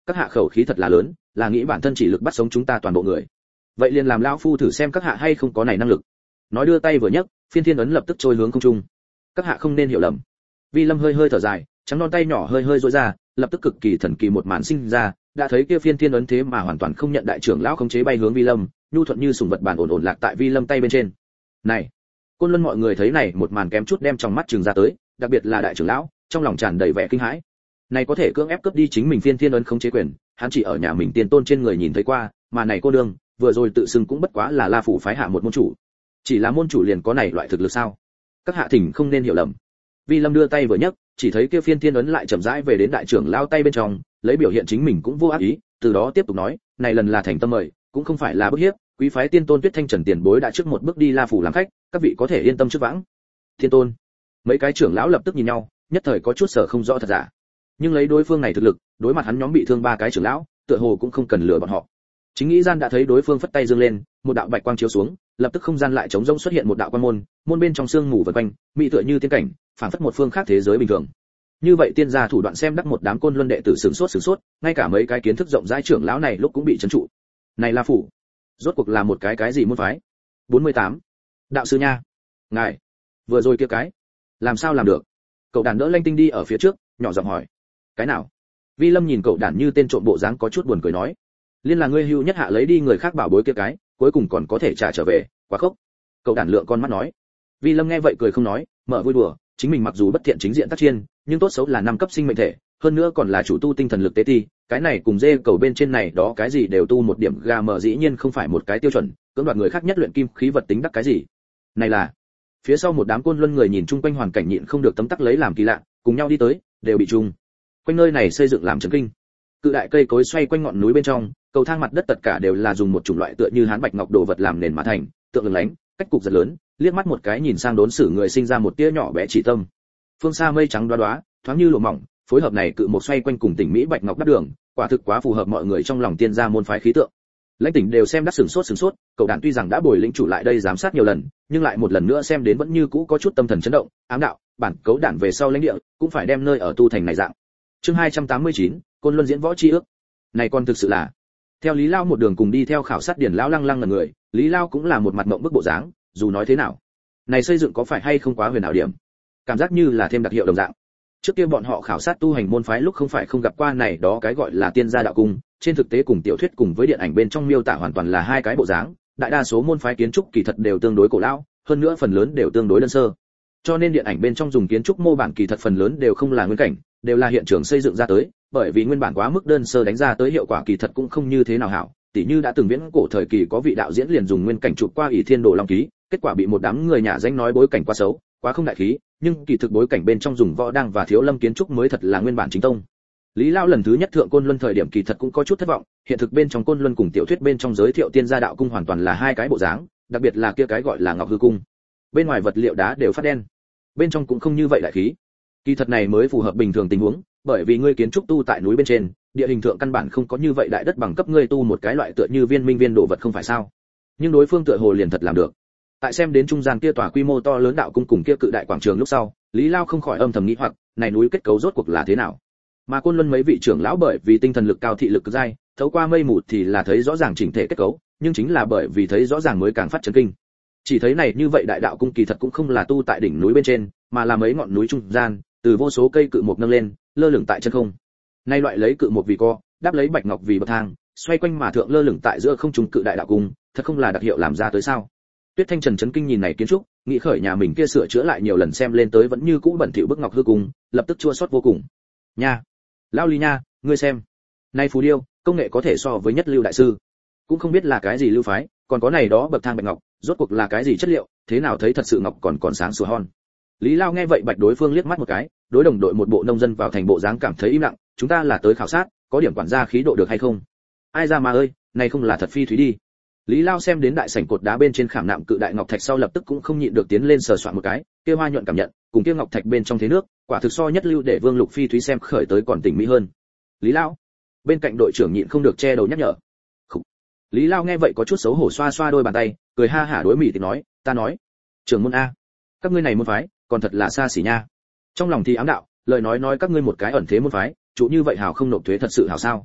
các hạ khẩu khí thật là lớn, là nghĩ bản thân chỉ lực bắt sống chúng ta toàn bộ người. Vậy liền làm lão phu thử xem các hạ hay không có này năng lực. Nói đưa tay vừa nhấc, phiên thiên ấn lập tức trôi hướng không trung. Các hạ không nên hiểu lầm. Vi Lâm hơi hơi thở dài, trắng non tay nhỏ hơi hơi duỗi ra, lập tức cực kỳ thần kỳ một màn sinh ra, đã thấy kia phiên thiên ấn thế mà hoàn toàn không nhận đại trưởng lão khống chế bay hướng Vi Lâm, nhu thuận như sùng vật bản ổn ổn lạc tại Vi Lâm tay bên trên. Này, Côn Luân mọi người thấy này một màn kém chút đem trong mắt trừng ra tới, đặc biệt là đại trưởng lão, trong lòng tràn đầy vẻ kinh hãi. Này có thể cưỡng ép cướp đi chính mình phiên thiên ấn khống chế quyền, hắn chỉ ở nhà mình tiền tôn trên người nhìn thấy qua, mà này cô đương, vừa rồi tự xưng cũng bất quá là La phủ phái hạ một môn chủ. Chỉ là môn chủ liền có này loại thực lực sao? Các hạ thỉnh không nên hiểu lầm. Vi Lâm đưa tay vừa nhấc, chỉ thấy kia phiên thiên ấn lại chậm rãi về đến đại trưởng lão tay bên trong, lấy biểu hiện chính mình cũng vô ác ý, từ đó tiếp tục nói, này lần là thành tâm mời, cũng không phải là bức hiếp, quý phái tiên tôn Tuyết Thanh Trần tiền bối đã trước một bước đi La phủ làm khách, các vị có thể yên tâm trước vãng. Thiên tôn. Mấy cái trưởng lão lập tức nhìn nhau, nhất thời có chút sở không rõ thật giả. Nhưng lấy đối phương này thực lực, đối mặt hắn nhóm bị thương ba cái trưởng lão, tựa hồ cũng không cần lừa bọn họ. Chính nghĩ gian đã thấy đối phương phất tay giương lên, một đạo bạch quang chiếu xuống, lập tức không gian lại trống rỗng xuất hiện một đạo quan môn, môn bên trong sương mù vần quanh, mỹ tựa như tiên cảnh, phảng phất một phương khác thế giới bình thường. Như vậy tiên gia thủ đoạn xem đắc một đám Côn Luân đệ tử sửng sốt sửng sốt, ngay cả mấy cái kiến thức rộng rãi trưởng lão này lúc cũng bị trấn trụ. Này La phủ, rốt cuộc là một cái cái gì môn phái? bốn mươi tám. Đạo sư nha, ngài, vừa rồi kia cái, làm sao làm được? Cậu đàn đỡ Lanh Tinh đi ở phía trước, nhỏ giọng hỏi. Cái nào? Vi Lâm nhìn cậu đàn như tên trộm bộ dáng có chút buồn cười nói. Liên là ngươi hưu nhất hạ lấy đi người khác bảo bối kia cái, cuối cùng còn có thể trả trở về, quá khốc. Cậu đàn lượng con mắt nói. Vi Lâm nghe vậy cười không nói, mở vui đùa, chính mình mặc dù bất thiện chính diện tác chiến, nhưng tốt xấu là năm cấp sinh mệnh thể, hơn nữa còn là chủ tu tinh thần lực tế ti, cái này cùng dê cầu bên trên này đó cái gì đều tu một điểm gà mờ dĩ nhiên không phải một cái tiêu chuẩn, cưỡng đoạt người khác nhất luyện kim khí vật tính đắc cái gì. Này là. Phía sau một đám Côn Luân người nhìn chung quanh hoàn cảnh nhịn không được tấm tắc lấy làm kỳ lạ, cùng nhau đi tới, đều bị trùng. Quanh nơi này xây dựng làm chấn kinh. Cự đại cây cối xoay quanh ngọn núi bên trong, cầu thang mặt đất tất cả đều là dùng một chủng loại tựa như hán bạch ngọc đồ vật làm nền mà thành, tượng lừng lánh, cách cục rất lớn, liếc mắt một cái nhìn sang đốn xử người sinh ra một tia nhỏ bé chỉ tâm. Phương xa mây trắng đoá đoá, thoáng như lụa mỏng, phối hợp này cự một xoay quanh cùng tỉnh mỹ bạch ngọc đắp đường, quả thực quá phù hợp mọi người trong lòng tiên gia môn phái khí tượng. Lãnh Tỉnh đều xem đắc sửng sốt sửng sốt, cậu đàn tuy rằng đã bồi lĩnh chủ lại đây giám sát nhiều lần, nhưng lại một lần nữa xem đến vẫn như cũ có chút tâm thần chấn động, ám đạo, bản cấu đản về sau lãnh địa, cũng phải đem nơi ở tu thành này dạng. Chương hai trăm tám mươi chín, Côn Luân diễn võ chi ước. Này còn thực sự là. Theo Lý Lao một đường cùng đi theo khảo sát điển lão lăng lăng là người, Lý Lao cũng là một mặt mộng bức bộ dáng, dù nói thế nào, này xây dựng có phải hay không quá huyền ảo điểm, cảm giác như là thêm đặc hiệu đồng dạng. Trước kia bọn họ khảo sát tu hành môn phái lúc không phải không gặp qua này đó cái gọi là tiên gia đạo cung, trên thực tế cùng tiểu thuyết cùng với điện ảnh bên trong miêu tả hoàn toàn là hai cái bộ dáng, đại đa số môn phái kiến trúc kỳ thật đều tương đối cổ lão, hơn nữa phần lớn đều tương đối đơn sơ. Cho nên điện ảnh bên trong dùng kiến trúc mô bản kỳ thật phần lớn đều không là nguyên cảnh, đều là hiện trường xây dựng ra tới, bởi vì nguyên bản quá mức đơn sơ đánh ra tới hiệu quả kỳ thật cũng không như thế nào hảo, tỉ như đã từng viễn cổ thời kỳ có vị đạo diễn liền dùng nguyên cảnh chụp qua ỷ thiên đồ long ký, kết quả bị một đám người nhà danh nói bối cảnh quá xấu, quá không đại khí, nhưng kỳ thực bối cảnh bên trong dùng võ đăng và thiếu lâm kiến trúc mới thật là nguyên bản chính tông. Lý Lao lần thứ nhất thượng Côn Luân thời điểm kỳ thật cũng có chút thất vọng, hiện thực bên trong Côn Luân cùng tiểu thuyết bên trong giới thiệu tiên gia đạo cung hoàn toàn là hai cái bộ dáng, đặc biệt là kia cái gọi là Ngọc Hư cung. Bên ngoài vật liệu đá đều phát đen, bên trong cũng không như vậy đại khí. Kỳ thật này mới phù hợp bình thường tình huống, bởi vì ngươi kiến trúc tu tại núi bên trên, địa hình thượng căn bản không có như vậy đại đất bằng cấp ngươi tu một cái loại tựa như viên minh viên đồ vật không phải sao? Nhưng đối phương tựa hồ liền thật làm được. Tại xem đến trung gian kia tòa quy mô to lớn đạo cung cùng kia cự đại quảng trường lúc sau, Lý Lao không khỏi âm thầm nghĩ hoặc, này núi kết cấu rốt cuộc là thế nào? Mà Côn Luân mấy vị trưởng lão bởi vì tinh thần lực cao thị lực cực dai, thấu qua mây mù thì là thấy rõ ràng chỉnh thể kết cấu, nhưng chính là bởi vì thấy rõ ràng mới càng phát chấn kinh. Chỉ thấy này như vậy đại đạo cung kỳ thật cũng không là tu tại đỉnh núi bên trên, mà là mấy ngọn núi trung gian, từ vô số cây cự mục nâng lên, lơ lửng tại chân không. Nay loại lấy cự mục vì co, đáp lấy bạch ngọc vì bậc thang, xoay quanh mà thượng lơ lửng tại giữa không trung cự đại đạo cung, thật không là đặc hiệu làm ra tới sao? Tuyết Thanh Trần chấn kinh nhìn này kiến trúc, nghĩ khởi nhà mình kia sửa chữa lại nhiều lần xem lên tới vẫn như cũ bẩn thỉu bức ngọc hư cung, lập tức chua xót vô cùng. Nha, Lão Lý nha, ngươi xem, nay phù điêu, công nghệ có thể so với nhất lưu đại sư, cũng không biết là cái gì lưu phái, còn có này đó bậc thang bạch ngọc, rốt cuộc là cái gì chất liệu, thế nào thấy thật sự ngọc còn còn sáng sủa hon. Lý Lao nghe vậy bạch đối phương liếc mắt một cái, đối đồng đội một bộ nông dân vào thành bộ dáng cảm thấy im lặng, chúng ta là tới khảo sát, có điểm quản gia khí độ được hay không? Ai ra mà ơi, này không là thật phi thúy đi. Lý Lao xem đến đại sảnh cột đá bên trên khảm nạm cự đại ngọc thạch sau lập tức cũng không nhịn được tiến lên sờ soạn một cái, kia hoa nhuận cảm nhận, cùng kia ngọc thạch bên trong thế nước, quả thực so nhất lưu để Vương Lục phi thúy xem khởi tới còn tỉnh mỹ hơn. Lý Lao, bên cạnh đội trưởng nhịn không được che đầu nhắc nhở. Khủ. Lý Lao nghe vậy có chút xấu hổ xoa xoa đôi bàn tay, cười ha hả đối Mỹ thì nói, ta nói, trưởng môn a, các ngươi này môn phái, còn thật là xa xỉ nha. Trong lòng thì ám đạo, lời nói nói các ngươi một cái ẩn thế môn phái, chủ như vậy hảo không nộp thuế thật sự hảo sao?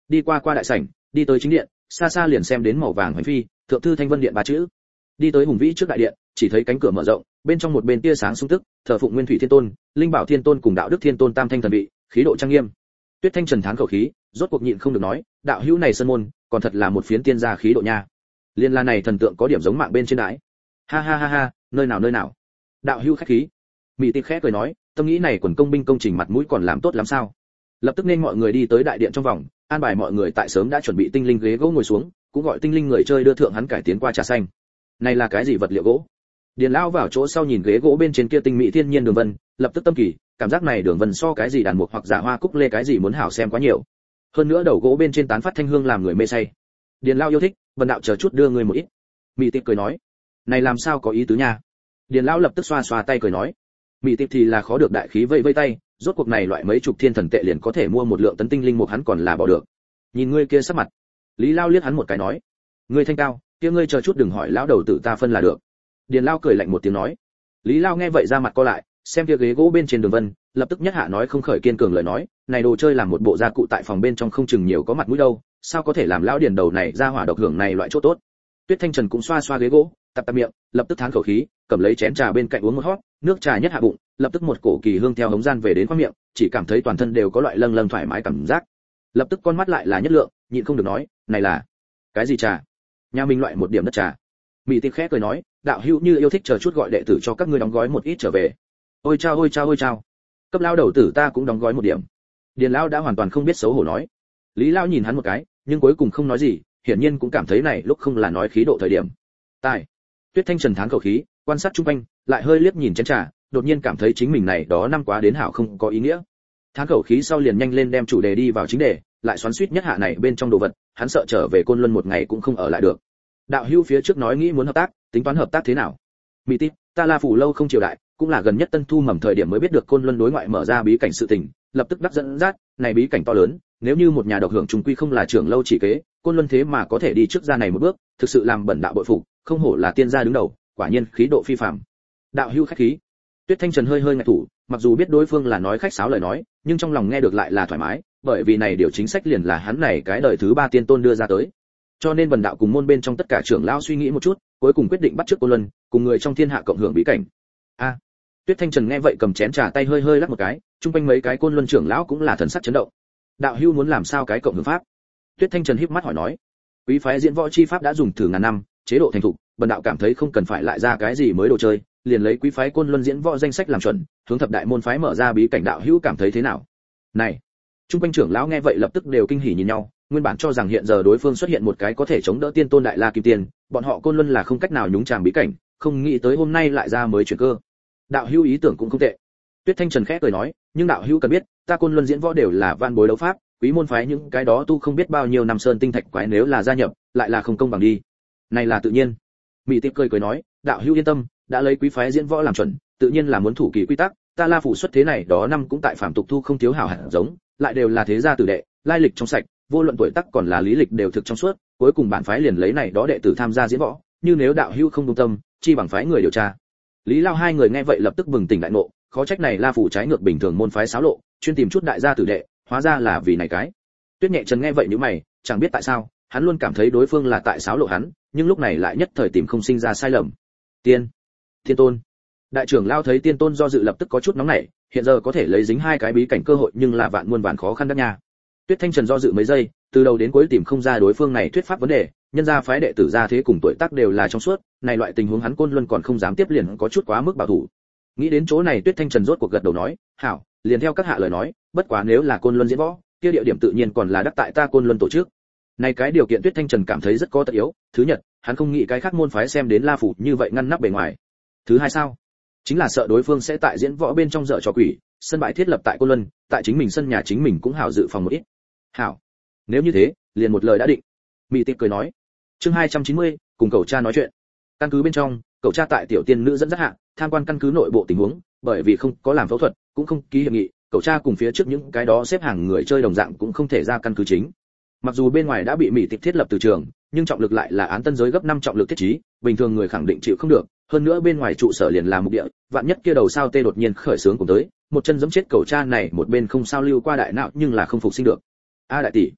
Đi qua qua đại sảnh, đi tới chính điện, xa xa liền xem đến màu vàng hoành phi, thượng thư Thanh Vân điện ba chữ. Đi tới hùng vĩ trước đại điện, chỉ thấy cánh cửa mở rộng, bên trong một bên tia sáng sung tức, thờ phụng Nguyên Thủy Thiên Tôn, Linh Bảo Thiên Tôn cùng Đạo Đức Thiên Tôn tam thanh thần vị, khí độ trang nghiêm. Tuyết Thanh Trần thán khẩu khí, rốt cuộc nhịn không được nói, đạo hữu này sơn môn, còn thật là một phiến tiên gia khí độ nha. Liên la này thần tượng có điểm giống mạng bên trên đái. Ha ha ha ha, nơi nào nơi nào. Đạo hữu khách khí. Mị Tịch khẽ cười nói, tâm nghĩ này quần công binh công trình mặt mũi còn làm tốt lắm sao? Lập tức nên mọi người đi tới đại điện trong vòng, an bài mọi người tại sớm đã chuẩn bị tinh linh ghế gỗ ngồi xuống, cũng gọi tinh linh người chơi đưa thượng hắn cải tiến qua trà xanh. Này là cái gì vật liệu gỗ? Điền lão vào chỗ sau nhìn ghế gỗ bên trên kia tinh mỹ thiên nhiên đường vân, lập tức tâm kỳ, cảm giác này đường vân so cái gì đàn mục hoặc giả hoa cúc lê cái gì muốn hảo xem quá nhiều. Hơn nữa đầu gỗ bên trên tán phát thanh hương làm người mê say. Điền lão yêu thích, Vân đạo chờ chút đưa người một ít. Mị Tịch cười nói, này làm sao có ý tứ nha? Điền lão lập tức xoa xoa tay cười nói, Mị Tịch thì là khó được đại khí vây vây tay, rốt cuộc này loại mấy chục thiên thần tệ liền có thể mua một lượng tấn tinh linh mục hắn còn là bỏ được. Nhìn ngươi kia sắc mặt. Lý Lao liếc hắn một cái nói, ngươi thanh cao, kia ngươi chờ chút đừng hỏi lão đầu tử ta phân là được. Điền Lao cười lạnh một tiếng nói. Lý Lao nghe vậy ra mặt co lại, xem kia ghế gỗ bên trên đường vân, lập tức nhất hạ nói không khởi kiên cường lời nói, này đồ chơi làm một bộ gia cụ tại phòng bên trong không chừng nhiều có mặt mũi đâu, sao có thể làm lão điền đầu này ra hỏa độc hưởng này loại chỗ tốt. Tuyết Thanh Trần cũng xoa xoa ghế gỗ, tập tập miệng, lập tức thán khẩu khí, cầm lấy chén trà bên cạnh uống một hót, nước trà nhất hạ bụng, lập tức một cổ kỳ hương theo hống gian về đến khoang miệng, chỉ cảm thấy toàn thân đều có loại lâng lâng thoải mái cảm giác. Lập tức con mắt lại là nhất lượng, nhịn không được nói, này là cái gì trà? Nhà mình loại một điểm đất trà. Mị Tịch khẽ cười nói, đạo hữu như yêu thích chờ chút gọi đệ tử cho các ngươi đóng gói một ít trở về. Ôi chao ôi chao ôi chao. Cấp lão đầu tử ta cũng đóng gói một điểm. Điền lão đã hoàn toàn không biết xấu hổ nói. Lý lão nhìn hắn một cái, nhưng cuối cùng không nói gì, hiển nhiên cũng cảm thấy này lúc không là nói khí độ thời điểm. Tài. Tuyết Thanh Trần thán khẩu khí, quan sát chung quanh, lại hơi liếc nhìn chén trà, đột nhiên cảm thấy chính mình này đó năm quá đến hảo không có ý nghĩa. Thán khẩu khí sau liền nhanh lên đem chủ đề đi vào chính đề, lại xoắn xuýt nhất hạ này bên trong đồ vật, hắn sợ trở về Côn Luân một ngày cũng không ở lại được. Đạo hữu phía trước nói nghĩ muốn hợp tác, tính toán hợp tác thế nào? Mị Tịch, ta La phủ lâu không triều đại, cũng là gần nhất Tân Thu mầm thời điểm mới biết được Côn Luân đối ngoại mở ra bí cảnh sự tình, lập tức đắc dẫn dắt, này bí cảnh to lớn, nếu như một nhà độc hưởng trùng quy không là trưởng lâu chỉ kế, Côn Luân thế mà có thể đi trước ra này một bước, thực sự làm bẩn đạo bội phục, không hổ là tiên gia đứng đầu, quả nhiên khí độ phi phàm. Đạo hữu khách khí. Tuyết Thanh Trần hơi hơi ngại thủ, mặc dù biết đối phương là nói khách sáo lời nói, nhưng trong lòng nghe được lại là thoải mái, bởi vì này điều chính sách liền là hắn này cái đời thứ ba tiên tôn đưa ra tới. Cho nên Vân đạo cùng môn bên trong tất cả trưởng lão suy nghĩ một chút, cuối cùng quyết định bắt trước Côn Luân, cùng người trong thiên hạ cộng hưởng bí cảnh. A. Tuyết Thanh Trần nghe vậy cầm chén trà tay hơi hơi lắc một cái, chung quanh mấy cái Côn Luân trưởng lão cũng là thần sắc chấn động. Đạo hữu muốn làm sao cái cộng hưởng pháp? Tuyết Thanh Trần híp mắt hỏi nói. Quý phái diễn võ chi pháp đã dùng thử ngàn năm, chế độ thành thục, Vân đạo cảm thấy không cần phải lại ra cái gì mới đồ chơi, liền lấy quý phái Côn Luân diễn võ danh sách làm chuẩn, hướng thập đại môn phái mở ra bí cảnh, đạo hữu cảm thấy thế nào? Này, trung quanh trưởng lão nghe vậy lập tức đều kinh hỉ nhìn nhau, nguyên bản cho rằng hiện giờ đối phương xuất hiện một cái có thể chống đỡ tiên tôn đại la kim tiên, bọn họ Côn Luân là không cách nào nhúng chàm bí cảnh, không nghĩ tới hôm nay lại ra mới chuyển cơ. Đạo hữu ý tưởng cũng không tệ. Tuyết Thanh Trần khẽ cười nói, nhưng đạo hữu cần biết, ta Côn Luân diễn võ đều là van bối đấu pháp, quý môn phái những cái đó tu không biết bao nhiêu năm sơn tinh thạch quái nếu là gia nhập, lại là không công bằng đi. Này là tự nhiên. Mị Tịch cười cười nói, đạo hữu yên tâm, đã lấy quý phái diễn võ làm chuẩn, tự nhiên là muốn thủ kỳ quy tắc, ta La phủ xuất thế này đó năm cũng tại phạm tục thu không thiếu hảo hạt giống, lại đều là thế gia tử đệ, lai lịch trong sạch, vô luận tuổi tác còn là lý lịch đều thực trong suốt, cuối cùng bản phái liền lấy này đó đệ tử tham gia diễn võ, như nếu đạo hữu không đồng tâm, chi bằng phái người điều tra. Lý Lao hai người nghe vậy lập tức bừng tỉnh đại ngộ, khó trách này La phủ trái ngược bình thường môn phái xáo lộ, chuyên tìm chút đại gia tử đệ, hóa ra là vì này cái. Tuyết Nhẹ Trần nghe vậy nhíu mày, chẳng biết tại sao, hắn luôn cảm thấy đối phương là tại xáo lộ hắn, nhưng lúc này lại nhất thời tìm không sinh ra sai lầm. Tiên, Thiên Tôn. Đại trưởng Lao thấy Tiên Tôn do dự lập tức có chút nóng nảy, hiện giờ có thể lấy dính hai cái bí cảnh cơ hội nhưng là vạn muôn vàn khó khăn đắc nha. Tuyết Thanh Trần do dự mấy giây, từ đầu đến cuối tìm không ra đối phương này thuyết pháp vấn đề, nhân gia phái đệ tử gia thế cùng tuổi tác đều là trong suốt, này loại tình huống hắn Côn Luân còn không dám tiếp liền có chút quá mức bảo thủ. Nghĩ đến chỗ này Tuyết Thanh Trần rốt cuộc gật đầu nói, "Hảo, liền theo các hạ lời nói, bất quá nếu là Côn Luân diễn võ, kia địa điểm tự nhiên còn là đắc tại ta Côn Luân tổ chức." Này cái điều kiện Tuyết Thanh Trần cảm thấy rất có tất yếu, thứ nhất, hắn không nghĩ cái khác môn phái xem đến La phủ như vậy ngăn nắp bề ngoài. Thứ hai sao? Chính là sợ đối phương sẽ tại diễn võ bên trong dở trò quỷ, sân bãi thiết lập tại Côn Luân, tại chính mình sân nhà chính mình cũng hảo dự phòng một ít. Hảo, nếu như thế, liền một lời đã định. Mị Tịch cười nói. Chương hai trăm chín mươi, cùng cậu cha nói chuyện. Căn cứ bên trong, cậu cha tại tiểu tiên nữ dẫn dắt hạ, tham quan căn cứ nội bộ tình huống, bởi vì không có làm phẫu thuật, cũng không ký hiệp nghị, cậu cha cùng phía trước những cái đó xếp hàng người chơi đồng dạng cũng không thể ra căn cứ chính. Mặc dù bên ngoài đã bị Mị Tịch thiết lập từ trường, nhưng trọng lực lại là án tân giới gấp năm trọng lực thiết trí, bình thường người khẳng định chịu không được, hơn nữa bên ngoài trụ sở liền là mục địa, vạn nhất kia đầu sao tê đột nhiên khởi sướng cùng tới, một chân giẫm chết cậu cha này một bên không sao lưu qua đại não nhưng là không phục sinh được. A đại tỷ,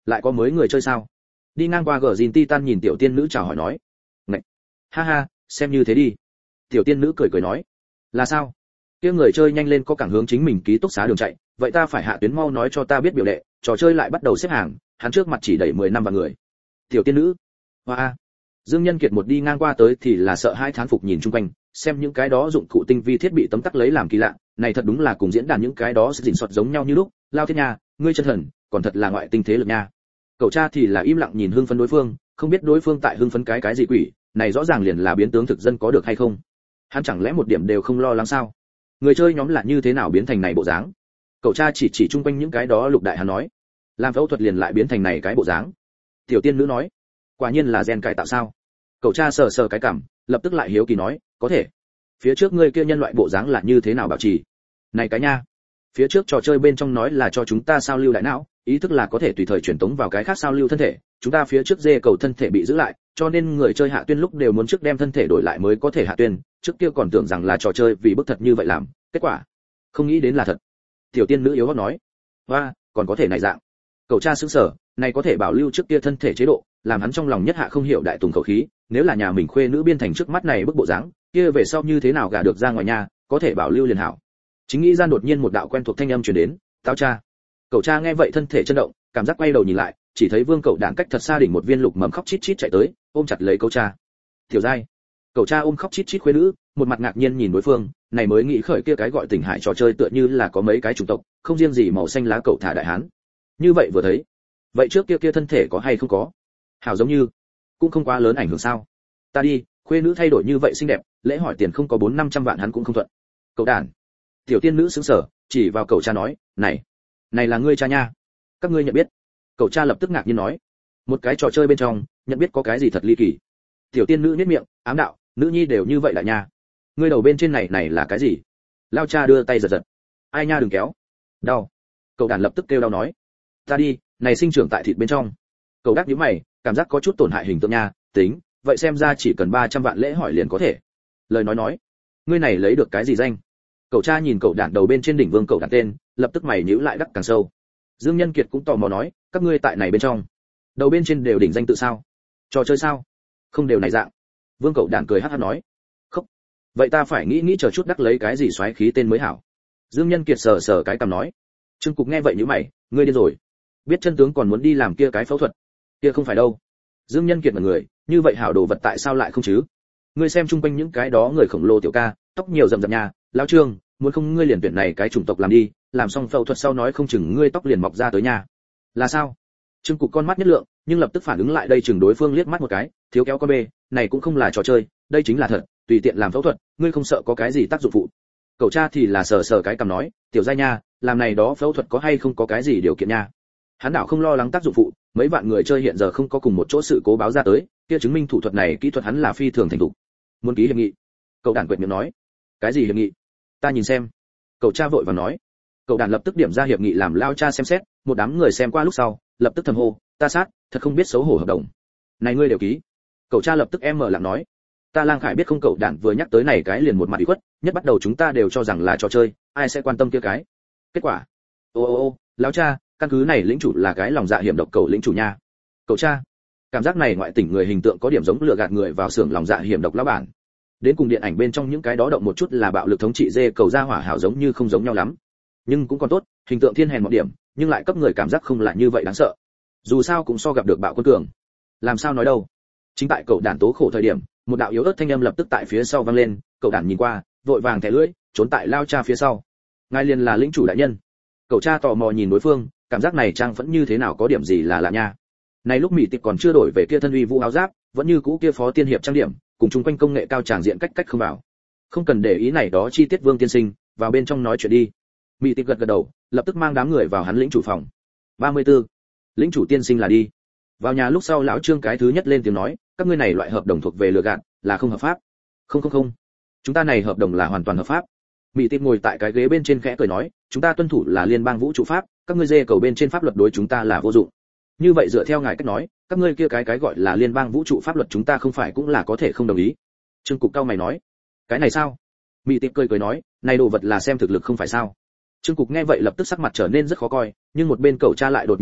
Lại có mới người chơi sao? Đi ngang qua gờ Jin Titan nhìn tiểu tiên nữ chào hỏi nói. Ngậy. Ha ha, xem như thế đi. Tiểu tiên nữ cười cười nói. Là sao? Kia người chơi nhanh lên có cảng hướng chính mình ký túc xá đường chạy, vậy ta phải hạ tuyến mau nói cho ta biết biểu đệ, trò chơi lại bắt đầu xếp hàng, hắn trước mặt chỉ đẩy mười năm vào người. Tiểu tiên nữ. Hoa. Dương Nhân Kiệt một đi ngang qua tới thì là sợ hai thán phục nhìn chung quanh, xem những cái đó dụng cụ tinh vi thiết bị tấm tắc lấy làm kỳ lạ, này thật đúng là cùng diễn đàn những cái đó sẽ dình soạt giống nhau như lúc, lao thiên nha, ngươi chân thần, còn thật là ngoại tinh thế lực nha. Cậu cha thì là im lặng nhìn hưng phấn đối phương, không biết đối phương tại hưng phấn cái cái gì quỷ, này rõ ràng liền là biến tướng thực dân có được hay không. Hắn chẳng lẽ một điểm đều không lo lắng sao? Người chơi nhóm là như thế nào biến thành này bộ dáng? Cậu cha chỉ chỉ chung quanh những cái đó lục đại hắn nói, làm phẫu thuật liền lại biến thành này cái bộ dáng. Tiểu tiên nữ nói, quả nhiên là gen cải tạo sao? Cậu cha sờ sờ cái cằm, lập tức lại hiếu kỳ nói, có thể. Phía trước ngươi kia nhân loại bộ dáng là như thế nào bảo trì? Này cái nha, phía trước trò chơi bên trong nói là cho chúng ta sao lưu đại não, ý thức là có thể tùy thời truyền tống vào cái khác sao lưu thân thể, chúng ta phía trước dê cầu thân thể bị giữ lại, cho nên người chơi hạ tuyên lúc đều muốn trước đem thân thể đổi lại mới có thể hạ tuyên, trước kia còn tưởng rằng là trò chơi vì bức thật như vậy làm, kết quả không nghĩ đến là thật. Tiểu tiên nữ yếu ớt nói, hoa, còn có thể này dạng. Cậu cha sững sờ, này có thể bảo lưu trước kia thân thể chế độ, làm hắn trong lòng nhất hạ không hiểu đại tùng khẩu khí, nếu là nhà mình khuê nữ biên thành trước mắt này bức bộ dáng, kia về sau như thế nào gả được ra ngoài nhà, có thể bảo lưu liền hảo. Chính nghĩ gian đột nhiên một đạo quen thuộc thanh âm truyền đến, tao cha. Cậu cha nghe vậy thân thể chấn động, cảm giác quay đầu nhìn lại, chỉ thấy Vương Cậu Đản cách thật xa đỉnh một viên lục mầm khóc chít chít chạy tới, ôm chặt lấy cậu cha. Tiểu giai. Cậu cha ôm khóc chít chít khuê nữ, một mặt ngạc nhiên nhìn đối phương, này mới nghĩ khởi kia cái gọi tỉnh hải trò chơi tựa như là có mấy cái chủng tộc, không riêng gì màu xanh lá cậu thả đại hán. Như vậy vừa thấy, vậy trước kia kia thân thể có hay không có? Hảo giống như cũng không quá lớn ảnh hưởng sao? Ta đi, khuê nữ thay đổi như vậy xinh đẹp, lễ hỏi tiền không có bốn năm trăm vạn hắn cũng không thuận. Cậu Đản. Tiểu tiên nữ sững sờ, chỉ vào cậu cha nói, này, này là ngươi cha nha, các ngươi nhận biết? Cậu cha lập tức ngạc nhiên nói, một cái trò chơi bên trong nhận biết có cái gì thật ly kỳ. Tiểu tiên nữ nhếch miệng, ám đạo, nữ nhi đều như vậy lại nha. Ngươi đầu bên trên này này là cái gì? Lao cha đưa tay giật giật, ai nha đừng kéo, đau. Cậu Đản lập tức kêu đau nói, ta đi, này sinh trưởng tại thịt bên trong. Cậu đắc nhíu mày, cảm giác có chút tổn hại hình tượng nha, tính, vậy xem ra chỉ cần ba trăm vạn lễ hỏi liền có thể. Lời nói nói, ngươi này lấy được cái gì danh? Cậu cha nhìn cậu Đản đầu bên trên đỉnh Vương Cậu Đản tên, lập tức mày nhíu lại đắc càng sâu. Dương Nhân Kiệt cũng tò mò nói, các ngươi tại này bên trong, đầu bên trên đều đỉnh danh tự sao? Trò chơi sao? Không đều này dạng. Vương Cậu Đản cười hắc hắc nói, không, vậy ta phải nghĩ nghĩ chờ chút đắc lấy cái gì xoáy khí tên mới hảo. Dương Nhân Kiệt sờ sờ cái cằm nói, Trương Cục nghe vậy nhíu mày, ngươi điên rồi, biết chân tướng còn muốn đi làm kia cái phẫu thuật, kia không phải đâu. Dương Nhân Kiệt là người, như vậy hảo đồ vật tại sao lại không chứ? Ngươi xem chung quanh những cái đó người khổng lồ tiểu ca, tóc nhiều rậm rạp nhà, lão Trương, muốn không ngươi liền tuyển này cái chủng tộc làm đi, làm xong phẫu thuật sau nói không chừng ngươi tóc liền mọc ra tới nhà. Là sao? Trương Cục con mắt nhất lượng, nhưng lập tức phản ứng lại đây chừng đối phương liếc mắt một cái, thiếu kéo con bê, này cũng không là trò chơi, đây chính là thật, tùy tiện làm phẫu thuật, ngươi không sợ có cái gì tác dụng phụ. Cậu cha thì là sờ sờ cái cằm nói, tiểu gia nha, làm này đó phẫu thuật có hay không có cái gì điều kiện nha. Hắn đảo không lo lắng tác dụng phụ, mấy vạn người chơi hiện giờ không có cùng một chỗ sự cố báo ra tới, kia chứng minh thủ thuật này kỹ thuật hắn là phi thường thành thục. Muốn ký hiệp nghị? Cậu Đản quệt miệng nói, cái gì hiệp nghị? Ta nhìn xem. Cậu cha vội vàng nói. Cậu Đản lập tức điểm ra hiệp nghị làm lao cha xem xét, một đám người xem qua lúc sau, lập tức thầm hô, ta sát, thật không biết xấu hổ hợp đồng. Này ngươi đều ký? Cậu cha lập tức em mở lặng nói, ta Lang Khải biết không. Cậu Đản vừa nhắc tới này cái liền một mặt ủy khuất, nhất bắt đầu chúng ta đều cho rằng là trò chơi, ai sẽ quan tâm kia cái. Kết quả, ô ô ô, lão cha, căn cứ này lĩnh chủ là cái lòng dạ hiểm độc cầu lĩnh chủ nha. Cậu cha, cảm giác này ngoại tỉnh người hình tượng có điểm giống lừa gạt người vào xưởng lòng dạ hiểm độc lão bản. Đến cùng điện ảnh bên trong những cái đó động một chút là bạo lực thống trị dê cầu ra hỏa hảo giống như không giống nhau lắm. Nhưng cũng còn tốt, hình tượng thiên hèn một điểm, nhưng lại cấp người cảm giác không là như vậy đáng sợ. Dù sao cũng so gặp được bạo quân cường. Làm sao nói đâu? Chính tại Cậu Đản tố khổ thời điểm, một đạo yếu ớt thanh âm lập tức tại phía sau vang lên, Cậu Đản nhìn qua, vội vàng thẻ lưỡi, trốn tại lao cha phía sau. Ngài liền là lĩnh chủ đại nhân. Cậu cha tò mò nhìn đối phương, cảm giác này trang vẫn như thế nào có điểm gì là lạ nha. Này lúc Mỹ Tịch còn chưa đổi về kia thân uy vũ áo giáp, vẫn như cũ kia phó tiên hiệp trang điểm, cùng chung quanh công nghệ cao tràng diện cách cách không vào. Không cần để ý này đó chi tiết Vương tiên sinh, vào bên trong nói chuyện đi. Mỹ Tịch gật gật đầu, lập tức mang đám người vào hắn lĩnh chủ phòng. ba mươi tư Lĩnh chủ tiên sinh là đi. Vào nhà lúc sau lão Trương cái thứ nhất lên tiếng nói, các ngươi này loại hợp đồng thuộc về lừa gạt, là không hợp pháp. Không không không, chúng ta này hợp đồng là hoàn toàn hợp pháp. Mỹ Tịch ngồi tại cái ghế bên trên khẽ cười nói, chúng ta tuân thủ là liên bang vũ trụ pháp, các ngươi dê cầu bên trên pháp luật đối chúng ta là vô dụng. Như vậy dựa theo ngài cách nói, các ngươi kia cái cái gọi là liên bang vũ trụ pháp luật chúng ta không phải cũng là có thể không đồng ý. Trương Cục cao mày nói, cái này sao? Mỹ Tịch cười cười nói, này đồ vật là xem thực lực không phải sao? Trương Cục nghe vậy lập tức sắc mặt trở nên rất khó coi, nhưng một bên cậu cha lại đột nhiên nói,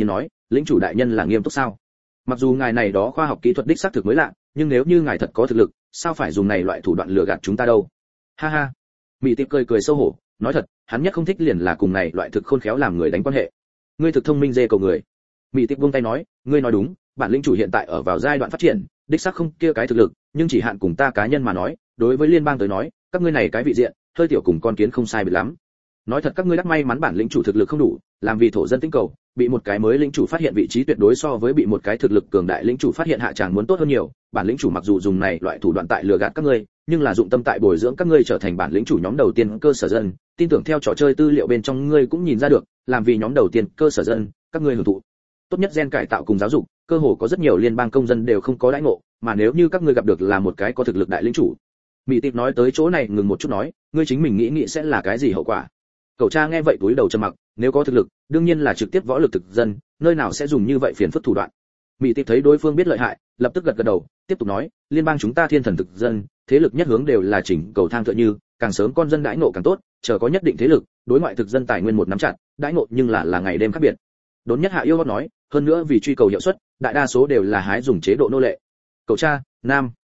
lĩnh chủ đại nhân là nghiêm túc sao? Mặc dù ngài này đó khoa học kỹ thuật đích xác thực mới lạ, nhưng nếu như ngài thật có thực lực, sao phải dùng này loại thủ đoạn lừa gạt chúng ta đâu? Ha ha. Mị Tiệp cười cười xấu hổ, nói thật, hắn nhất không thích liền là cùng này loại thực khôn khéo làm người đánh quan hệ. Ngươi thực thông minh dê cầu người. Mị Tiệp buông tay nói, ngươi nói đúng, bản lĩnh chủ hiện tại ở vào giai đoạn phát triển, đích xác không kia cái thực lực, nhưng chỉ hạn cùng ta cá nhân mà nói, đối với liên bang tới nói, các ngươi này cái vị diện, hơi tiểu cùng con kiến không sai biệt lắm. Nói thật các ngươi đắc may mắn bản lĩnh chủ thực lực không đủ, làm vì thổ dân tinh cầu, bị một cái mới lĩnh chủ phát hiện vị trí tuyệt đối so với bị một cái thực lực cường đại lĩnh chủ phát hiện hạ tràng muốn tốt hơn nhiều. Bản lĩnh chủ mặc dù dùng này loại thủ đoạn tại lừa gạt các ngươi, nhưng là dụng tâm tại bồi dưỡng các ngươi trở thành bản lĩnh chủ nhóm đầu tiên cơ sở dân, tin tưởng theo trò chơi tư liệu bên trong ngươi cũng nhìn ra được, làm vì nhóm đầu tiên cơ sở dân, các ngươi hưởng thụ tốt nhất gen cải tạo cùng giáo dục, cơ hồ có rất nhiều liên bang công dân đều không có đãi ngộ, mà nếu như các ngươi gặp được là một cái có thực lực đại lĩnh chủ. Mị Tiệp nói tới chỗ này ngừng một chút nói, ngươi chính mình nghĩ nghĩ sẽ là cái gì hậu quả? Cậu cha nghe vậy túi đầu trầm mặc, nếu có thực lực, đương nhiên là trực tiếp võ lực thực dân, nơi nào sẽ dùng như vậy phiền phức thủ đoạn. Mị Tiệp thấy đối phương biết lợi hại, lập tức gật gật đầu, tiếp tục nói, liên bang chúng ta thiên thần thực dân, thế lực nhất hướng đều là chỉnh cầu thang tựa như, càng sớm con dân đãi ngộ càng tốt, chờ có nhất định thế lực, đối ngoại thực dân tài nguyên một nắm chặt, đãi ngộ nhưng là là ngày đêm khác biệt. Đốn nhất hạ yêu hót nói, hơn nữa vì truy cầu hiệu suất, đại đa số đều là hái dùng chế độ nô lệ. Cậu cha, nam.